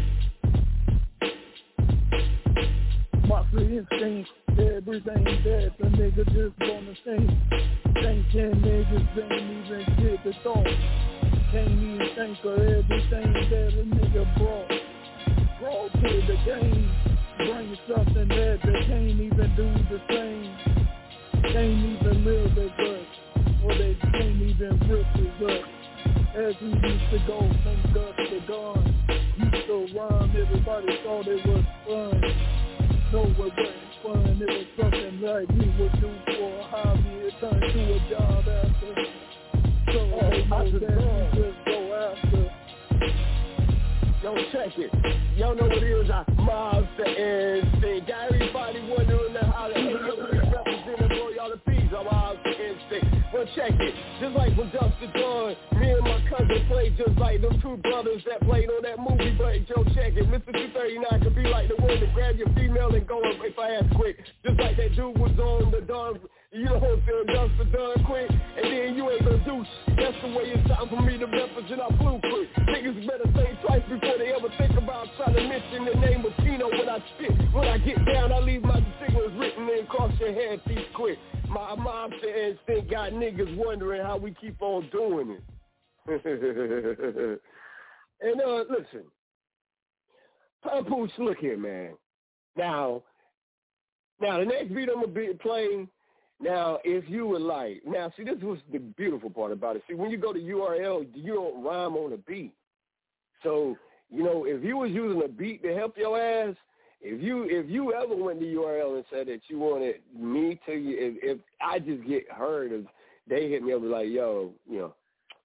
Monster instinct, everything that the nigga just wanna sing. Thinking niggas ain't even get the thought. Can't even think of everything that a nigga brought to the game. Bring something that they can't even do the same. Can't even live as us, or they can't even rip as us. As we used to go from dust to dawn, used to rhyme, everybody thought it was fun. No, it wasn't fun, it was something like we would do for a hobby, it turned to a job after. So they know that we just go after. Yo, check it. Y'all know what it is, I monster instinct. Got everybody wondering how the hell we representing, bro, y'all the peas, I'm monster instinct. Well, check it. Just like when Dustin Dawn, me and my cousin played just like them two brothers that played on that movie, but Joe, check it. Mr. 239 could be like the one to grab your female and go if I ask quick. Just like that dude was on the Dawn, you know what I'm saying, Dustin Dawn quick, and then you ain't gonna do shit. That's the way it's time for me to represent our blueprint. Niggas better think twice before they ever think about trying to mention the name of Pino when I spit. When I get down, I leave my signals written and cross your head piece quick. My monster instinct got niggas wondering how we keep on doing it. And listen, Papoose, look here, man. Now the next beat I'm gonna be playing. Now, if you would like, now see, this was the beautiful part about it. See, when you go to URL, you don't rhyme on a beat. So, you know, if you was using a beat to help your ass, if you ever went to URL and said that you wanted me to, if I just get heard, if they hit me up like, yo, you know,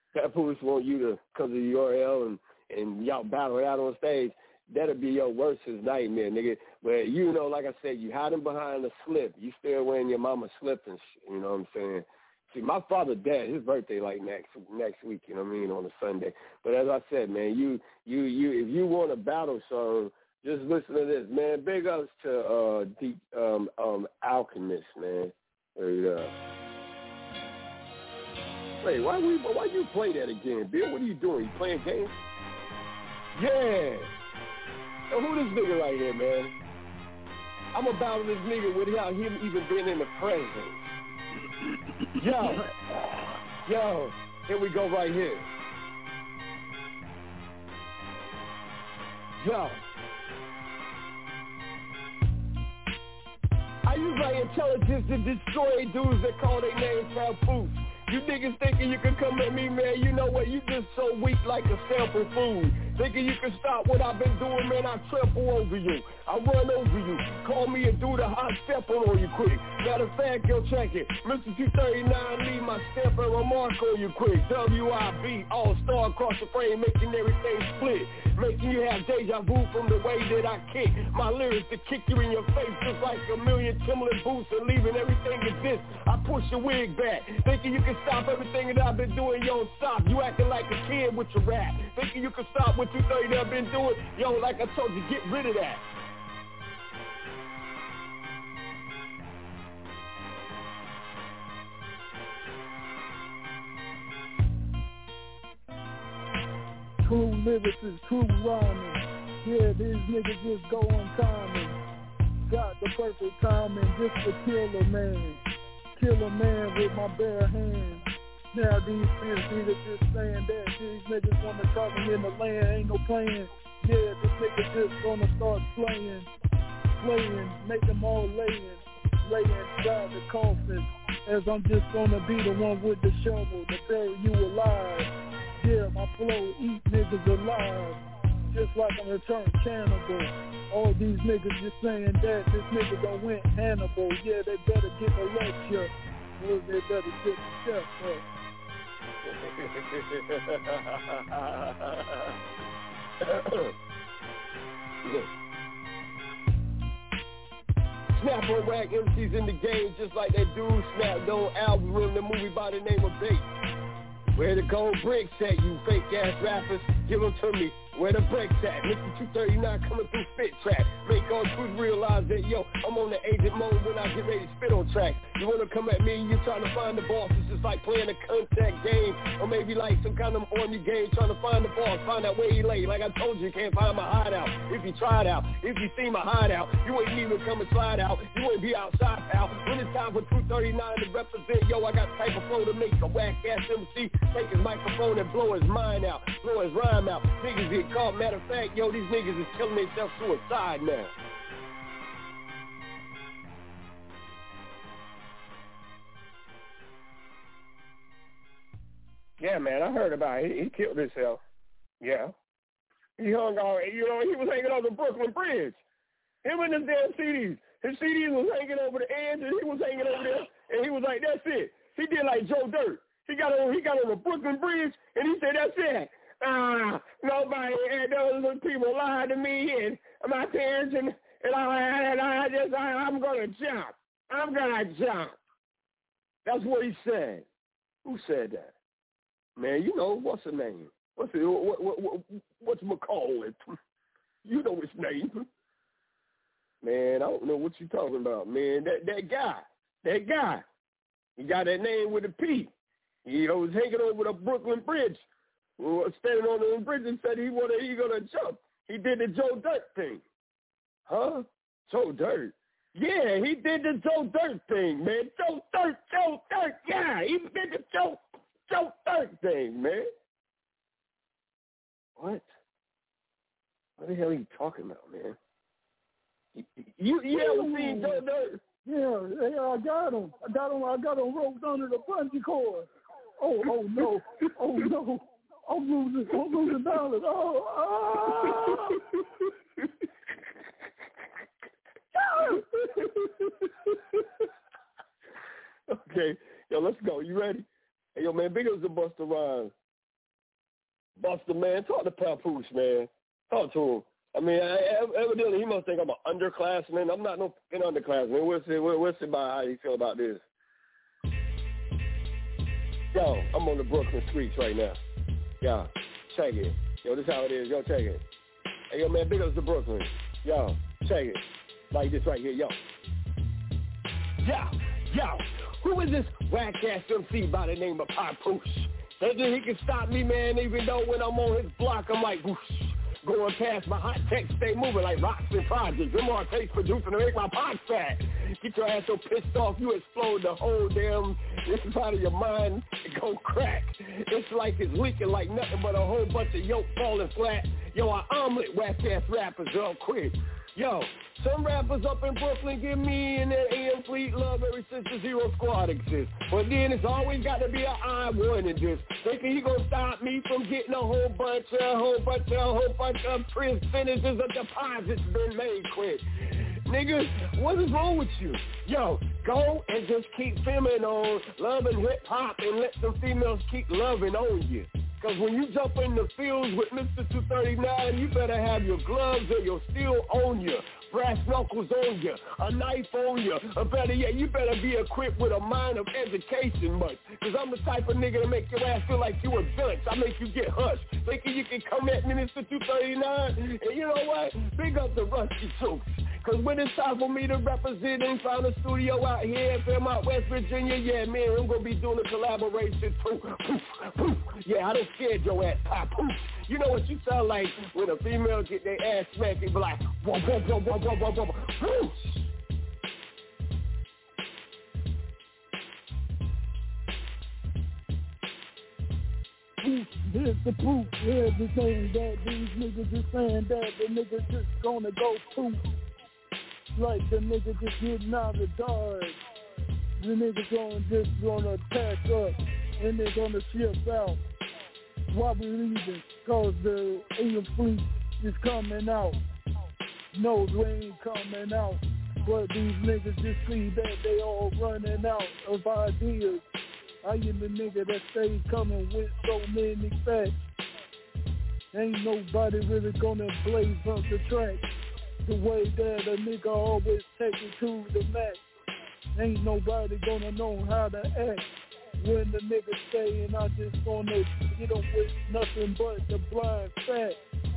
Papoose want you to, because of URL and y'all battle it out on stage, that'll be your worst nightmare, nigga. But, you know, like I said, you hiding behind a slip. You still wearing your mama's slip and shit, you know what I'm saying? See, my father's dad, his birthday like next week, you know what I mean, on a Sunday. But as I said, man, you if you want a battle song, just listen to this, man. Big ups to Alchemist, man. Wait, why you play that again, Bill? What are you doing? You playing games? Yeah. So who this nigga right here, man? I'm about this nigga without him even being in the presence. Yo, here we go right here. Yo. I use my intelligence to destroy dudes that call their names Papoose. You niggas thinking you can come at me, man, you know what, you just so weak like a sample food. Thinking you can stop what I've been doing, man, I trample over you. I run over you. Call me a dude, a hot step on you quick. Matter of fact, yo, check it. Mr. 239, leave my stamp and remark on you quick. WIB, all-star across the frame, making everything split. Making you have deja vu from the way that I kick. My lyrics to kick you in your face just like a million Timberland boots and leaving everything exist. I push your wig back. Thinking you can stop everything that I've been doing, yo, stop. You acting like a kid with your rap. Thinking you can stop what 230 that I've been doing, yo, like I told you, get rid of that. True lyricists, true rhyming. Yeah, these niggas just go on timing. Got the perfect timing just to kill a man. Kill a man with my bare hands. Now these niggas just saying that these niggas wanna try me in the land, ain't no plan. Yeah, this nigga just gonna start playing, make them all laying inside the coffin. As I'm just gonna be the one with the shovel to bury you alive. Yeah, my flow eat niggas alive, just like I'm a turned cannibal. All these niggas just saying that this nigga done went Hannibal. Yeah, they better get a lecture, or they better get the step up. Snap on rag MCs in the game just like that dude snapped on album in the movie by the name of Bait. Where the gold bricks at, you fake ass rappers? Give them to me. Where the bricks at? Mr. 239 coming through spit track. Make all truth realize that, yo, I'm on the agent mode when I get ready to spit on track. You wanna come at me, you trying to find the boss. It's just like playing a contact game. Or maybe like some kind of army game, trying to find the boss, find out where he lay. Like I told you, you can't find my hideout. If you tried out, if you see my hideout, you wouldn't even come and slide out. You wouldn't be outside, pal. When it's time for 239 to represent, yo, I got the type of flow to make a whack-ass MC take his microphone and blow his mind out, blow his rhyme out. Niggas get caught. Matter of fact, yo, these niggas is killing themselves suicide now. Yeah, man, I heard about it. He killed himself. Yeah. He hung out, you know, he was hanging on the Brooklyn Bridge. Him and his damn CDs. His CDs was hanging over the edge, and he was hanging over there, and he was like, that's it. He did like Joe Dirt. He got on the Brooklyn Bridge, and he said, that's it. Nobody, and those people lied to me, and my parents, and I'm gonna jump. I'm gonna jump. That's what he said. Who said that? Man, you know, what's the name? What's McCall? You know his name. Man, I don't know what you're talking about, man. That guy. He got that name with a P. He was hanging over the Brooklyn Bridge. Standing on the bridge and said he gonna jump. He did the Joe Dirt thing. Huh? Joe Dirt. Yeah, he did the Joe Dirt thing, man. Joe Dirt. Yeah, he did the Joe Dirt thing, man. What? What the hell are you talking about, man? You ever seen Joe Dirt? Yeah, I got him. I got him roped under the bungee cord. Oh no. I'm losing dollars. Okay, yo, let's go. You ready? Hey, yo, man, big ups to Busta Rhymes. Buster, man, talk to Papoose, man. Talk to him. I mean, evidently he must think I'm an underclassman. I'm not no fucking underclassman. We'll see about how you feel about this. Yo, I'm on the Brooklyn streets right now. Yo, check it. Yo, this how it is. Yo, check it. Hey, yo, man, big ups to Brooklyn. Yo, check it. Like this right here, yo. Yo, who is this whack-ass MC by the name of Papoose? Thinking he can stop me, man, even though when I'm on his block, I'm like, whoosh. Going past my hot tech, stay moving like rocks and projects. MR takes producing to make my pots fat. Get your ass so pissed off, you explode the whole damn, this is out of your mind, it go crack. It's like it's leaking like nothing but a whole bunch of yolk falling flat. Yo, I omelet whack-ass rappers real quick. Yo, some rappers up in Brooklyn give me and their AM Fleet love ever since the Zero Squad exists. But then it's always got to be an I one in this. Thinking he gonna stop me from getting a whole bunch of percentages of deposits been made quick. Nigga, what is wrong with you? Yo, go and just keep filming on loving hip-hop and let some females keep loving on you. Because when you jump in the fields with Mr. 239, you better have your gloves or your steel on you, brass knuckles on you, a knife on you, or better yet, you better be equipped with a mind of education much. Because I'm the type of nigga to make your ass feel like you a dunce. I make you get hushed, thinking you can come at Minister 239. And you know what? Big up the Rusty Troops. Because when it's time for me to represent and find a studio out here in Fairmont, West Virginia, yeah, man, I'm going to be doing a collaboration too. Poof, poof. Yeah, I don't scare your ass, Papoose. You know what you sound like when a female get their ass smacked and be like, whoa, whoa, whoa, whoa, whoa, whoa, whoa, whoa. Here's the proof, everything that these niggas is saying that the niggas just gonna go poof. Like the nigga just getting out of Dodge. The nigga gonna attack up and they're gonna ship out. Why we leaving? Cause the AM Fleet is coming out. No, we ain't coming out. But these niggas just see that they all running out of ideas. I am the nigga that stays coming with so many facts. Ain't nobody really gonna blaze up the track the way that a nigga always take it to the max. Ain't nobody gonna know how to act when the nigga say, and I just gonna get them with nothing but the blind fact.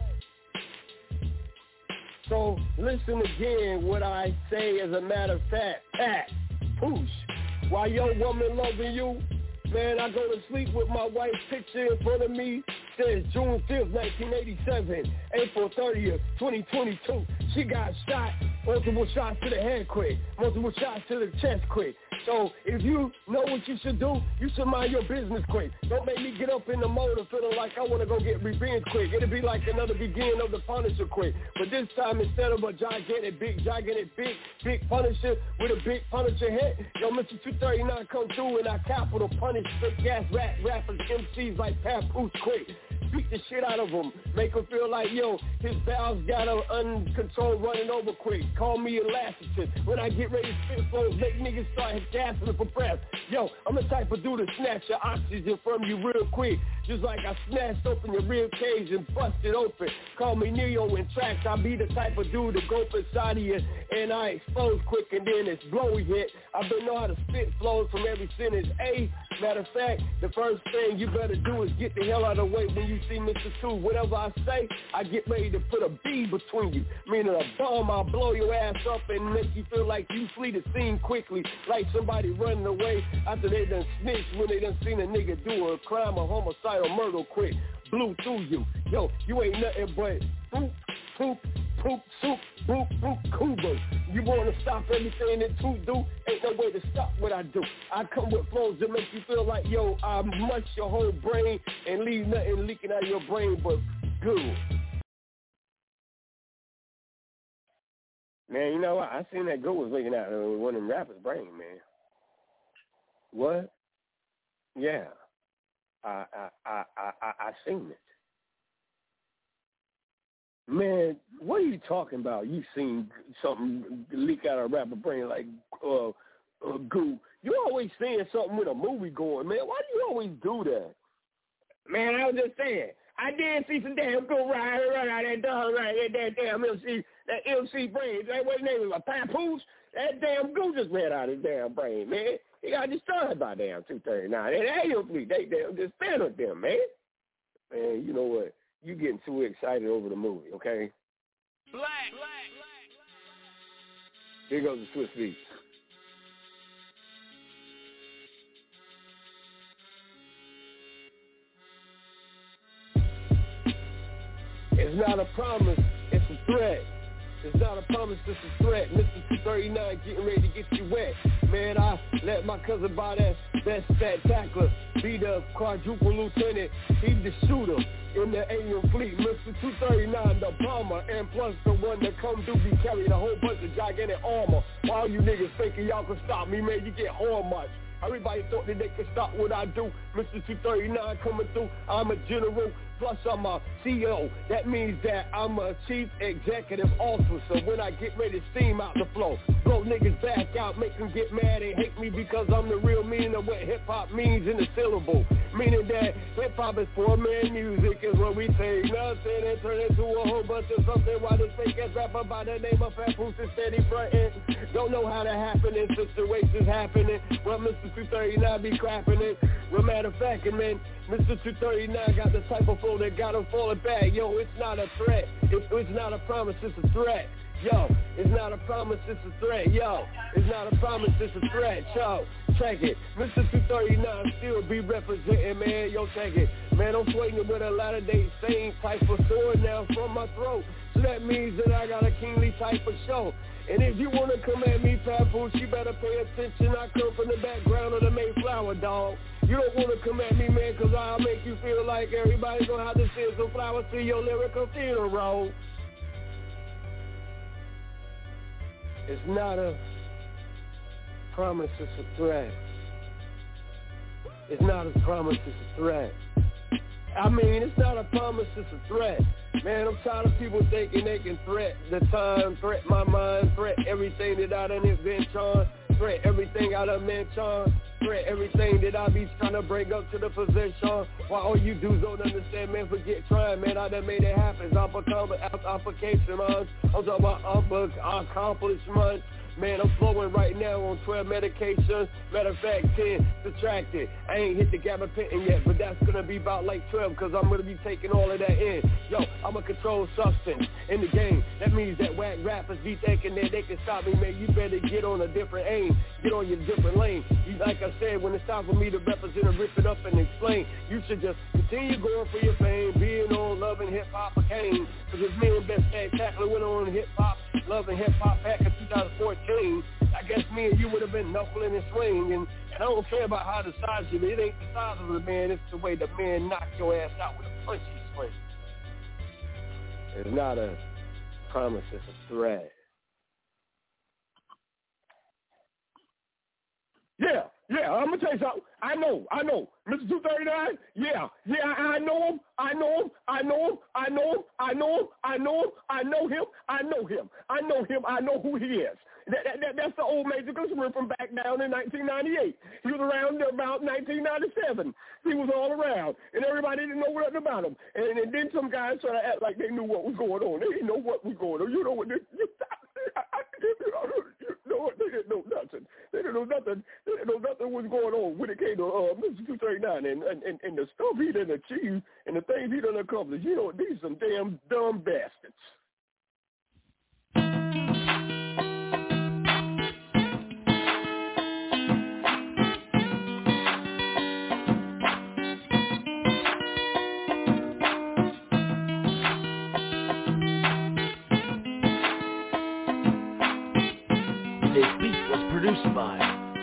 So listen again what I say as a matter of fact. Poosh. While your woman loving you, man, I go to sleep with my wife's picture in front of me. Says June 5th, 1987, April 30th, 2022. She got shot, multiple shots to the head quick, multiple shots to the chest quick. So if you know what you should do, you should mind your business quick. Don't make me get up in the motor feeling like I want to go get revenge quick. It'll be like another beginning of the Punisher quick. But this time, instead of a gigantic, big Punisher with a big Punisher head, yo, Mr. 239 come through and I capital punish thick-ass rappers, MCs like Papoose quick. Beat the shit out of him. Make him feel like, yo, his valves got an uncontrolled running over quick. Call me Elasticus. When I get ready to spit flows, make niggas start gasping for breath. Yo, I'm the type of dude to snatch your oxygen from you real quick. Just like I snatched open your rib cage and busted open. Call me Neo in tracks. I be the type of dude to go up inside of you and I expose quick and then it's blowy hit. I been know how to spit flows from every sentence. Matter of fact, the first thing you better do is get the hell out of the way when you see Mr. 2. Whatever I say, I get ready to put a B between you. Meaning a bomb, I'll blow your ass up and make you feel like you flee the scene quickly. Like somebody running away after they done snitched when they done seen a nigga do a crime or homicidal murder quick. Blew through you. Yo, you ain't nothing but poop, soup, boop, Cuba. You want to stop everything that you do? Ain't no way to stop what I do. I come with flows that make you feel like, yo, I mush your whole brain and leave nothing leaking out of your brain but good. Man, you know what? I seen that good was leaking out of one of them rappers' brain, man. What? Yeah. I seen it. Man, what are you talking about? You seen something leak out of a rapper brain like goo. You always saying something with a movie going, man. Why do you always do that? Man, I was just saying. I did see some damn go right that dog right there, that damn MC brain. That what his name was, a Papoose? That damn goo just ran out of his damn brain, man. He got destroyed by damn 239. And they damn just stand with them, man. Man, you know what? You getting too excited over the movie, okay? Black. Here goes the Swiss Beats. It's not a promise, it's a threat. It's not a promise, it's a threat. Mr. 239 getting ready to get you wet. Man, I let my cousin buy that spectacular. Be the quadruple lieutenant. He the shooter in the alien fleet. Mr. 239, the bomber. And plus the one that come through be carrying a whole bunch of gigantic armor. While you niggas thinking y'all can stop me, man, you get horn much. Everybody thought that they could stop what I do. Mr. 239 coming through. I'm a general, plus I'm a CEO. That means that I'm a chief executive officer. When I get ready to steam out the flow, blow niggas back out, make them get mad and hate me because I'm the real meaning of what hip-hop means in a syllable. Meaning that hip-hop is poor man music is when we take nothing and turn it into a whole bunch of something. While this fake-ass rapper by the name of Papoose is steady frontin'. Don't know how that happening, situations happening. Well, Mr. 239 be crapping it. Well, matter of fact, man, Mr. 239 got the type of flow that got him falling back. Yo, it's not a threat. It's not a promise, it's a threat. Yo, it's not a promise, it's a threat. Yo, it's not a promise, it's a threat. Yo, check it. Mr. 239 still be representing, man. Yo, check it. Man, I'm swinging with a lot of they same type of sword now from my throat. So that means that I got a kingly type of show. And if you want to come at me, Papoose, you better pay attention. I come from the background of the Mayflower, dog. You don't want to come at me, man, because I'll make you feel like everybody's going to have to send some flowers to your lyrical funeral. It's not a promise, it's a threat. It's not a promise, it's a threat. I mean, it's not a promise, it's a threat. Man, I'm tired of people thinking they can threat the time, threat my mind, threat everything that I done invent on, threat everything I done mention, threat everything that I be trying to bring up to the position. While all you dudes don't understand, man, forget trying, man, I done made it happen. It's application, man. I'm talking about accomplishments. Man, I'm flowing right now on 12 medications. Matter of fact, 10 subtracted. I ain't hit the gabapentin yet, but that's going to be about like 12 because I'm going to be taking all of that in. Yo, I'm a controlled substance in the game. That means that whack rappers be thinking that they can stop me, man. You better get on a different aim. Get on your different lane. Like I said, when it's time for me to represent and rip it up and explain, you should just continue going for your fame, being on Love and Hip Hop again. Because it's me and Best Spectacular went on Hip Hop, Love and Hip Hop back in 2014. I guess me and you would have been knuckling and swing, and I don't care about how the size you be. It ain't the size of the man, it's the way the man knock your ass out with a punchy swing. It's not a promise, it's a threat. Yeah, I'm going to tell you something. I know. Mr. 239, I know him. I know who he is. That's the old Major Glycerin from back down in 1998. He was around about 1997. He was all around, and everybody didn't know nothing about him. And then some guys try to act like they knew what was going on. They didn't know what was going on. You know what? They didn't know nothing. They didn't know nothing was going on when it came to Mr. 239 and the stuff he done achieved and the things he done accomplished. You know, these some damn dumb bastards. This beat was produced by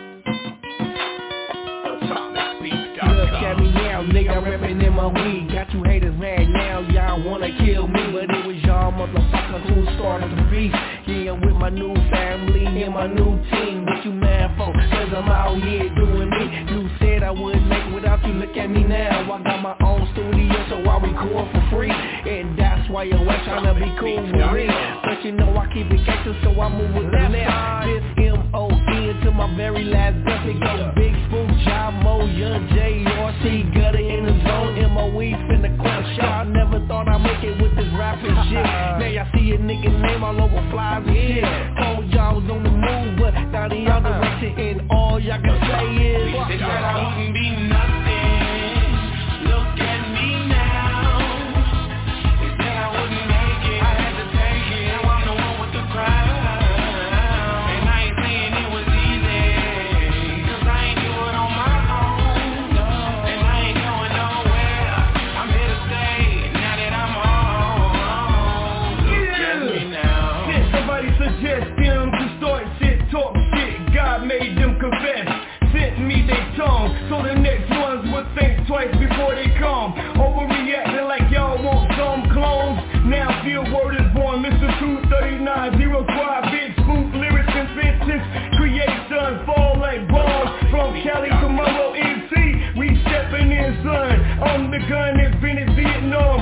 Look at me now, nigga, I'm ripping in my weed. Got you haters mad now, y'all wanna kill me. But it was y'all motherfuckers who started the beef. Yeah, I'm with my new family and my new team. What you mad for? Cause I'm out here doing me. You said I wouldn't make it without you, look at me now. I got my own studio, so I record for free. And that's why you're trying to be cool with me. But you know I keep it gangster, so I move with the left. This M.O.N. to my very last breath. It goes Big Spook, John Mo, Young J, R.C. Gutter in the zone. M.O.E. finna crush y'all. thought I'd make it with this rapping shit. Now y'all see a nigga name all over flies and shit. Told y'all was on the move, but now they all direction, and all y'all can say is they said I wouldn't be nothing. Look at me now. They said I wouldn't make it. I had to take it. Now I'm the one with the crowd. And I ain't saying it was easy, 'cause I ain't do it on my own. And I ain't going nowhere. I'm here to stay now that I'm home. Look at me now. Shit, somebody suggest them to start shit, talk shit. God made them confess. Sent me they tongue, so the next ones would think twice before they come. Overreacting like y'all want some clones. Now feel word is born, Mr. 239, 0 squad, big spook, lyrics and sentence. Creation fall like bombs from Cali to Monroe, NC. We stepping in, son. I'm the gun invented Vietnam.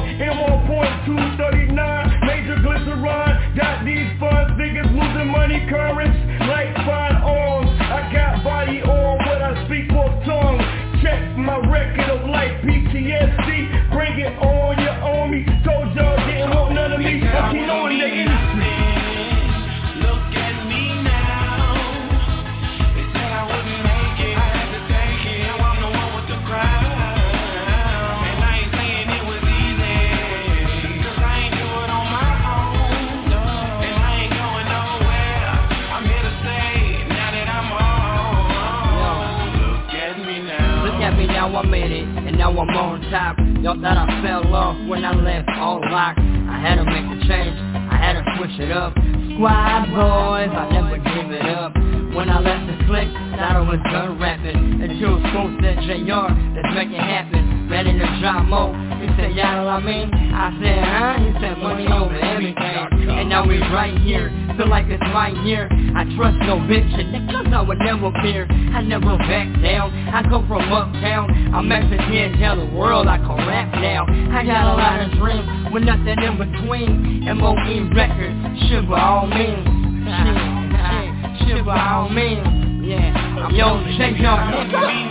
M1.239, major glycerin. Got these funds, niggas losing money, currents like fine arms. I got body on what I speak for tongue. Check my record of life, PTSD. Bring it on, you own me. Told y'all didn't want none of me. But you know in the industry. Look at me now. They said I wouldn't make it. I had to take it. Now I'm the one with the crowd. And I ain't saying it was easy, 'cause I ain't do it on my own. And I ain't going nowhere. I'm here to stay now that I'm home. Look at me now. Look at me now, I made it, and now I'm on top. Y'all thought I fell off when I left all locked. I had to make a change, I had to switch it up. Squad boys, I never give it up. When I left the clique, thought I was done rapping. Until School said, JR, let's make it happen. Ran into John Moe, he said, y'all know what I mean? I said, huh? He said, money over everything. And now we right here, feel like it's right here. I trust no bitch, and niggas I would never fear. I never back down, I come from uptown. I'm Mexican, tell the world I can rap now. I got a lot of dreams, with nothing in between. MOE records, shit by all means. Shit by all means. Yeah, I'm yo, check y'all nigga.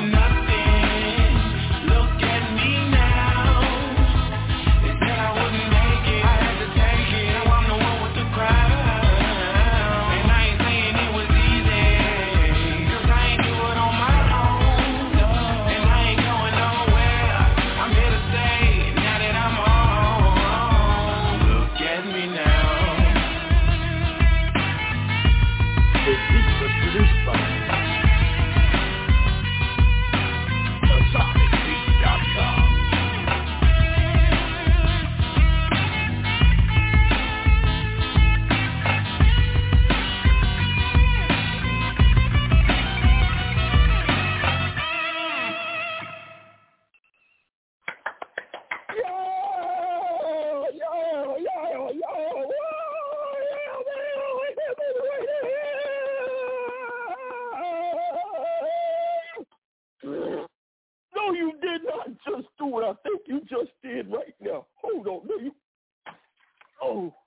No, you did not just do what I think you just did right now. Hold on. No, you... Oh.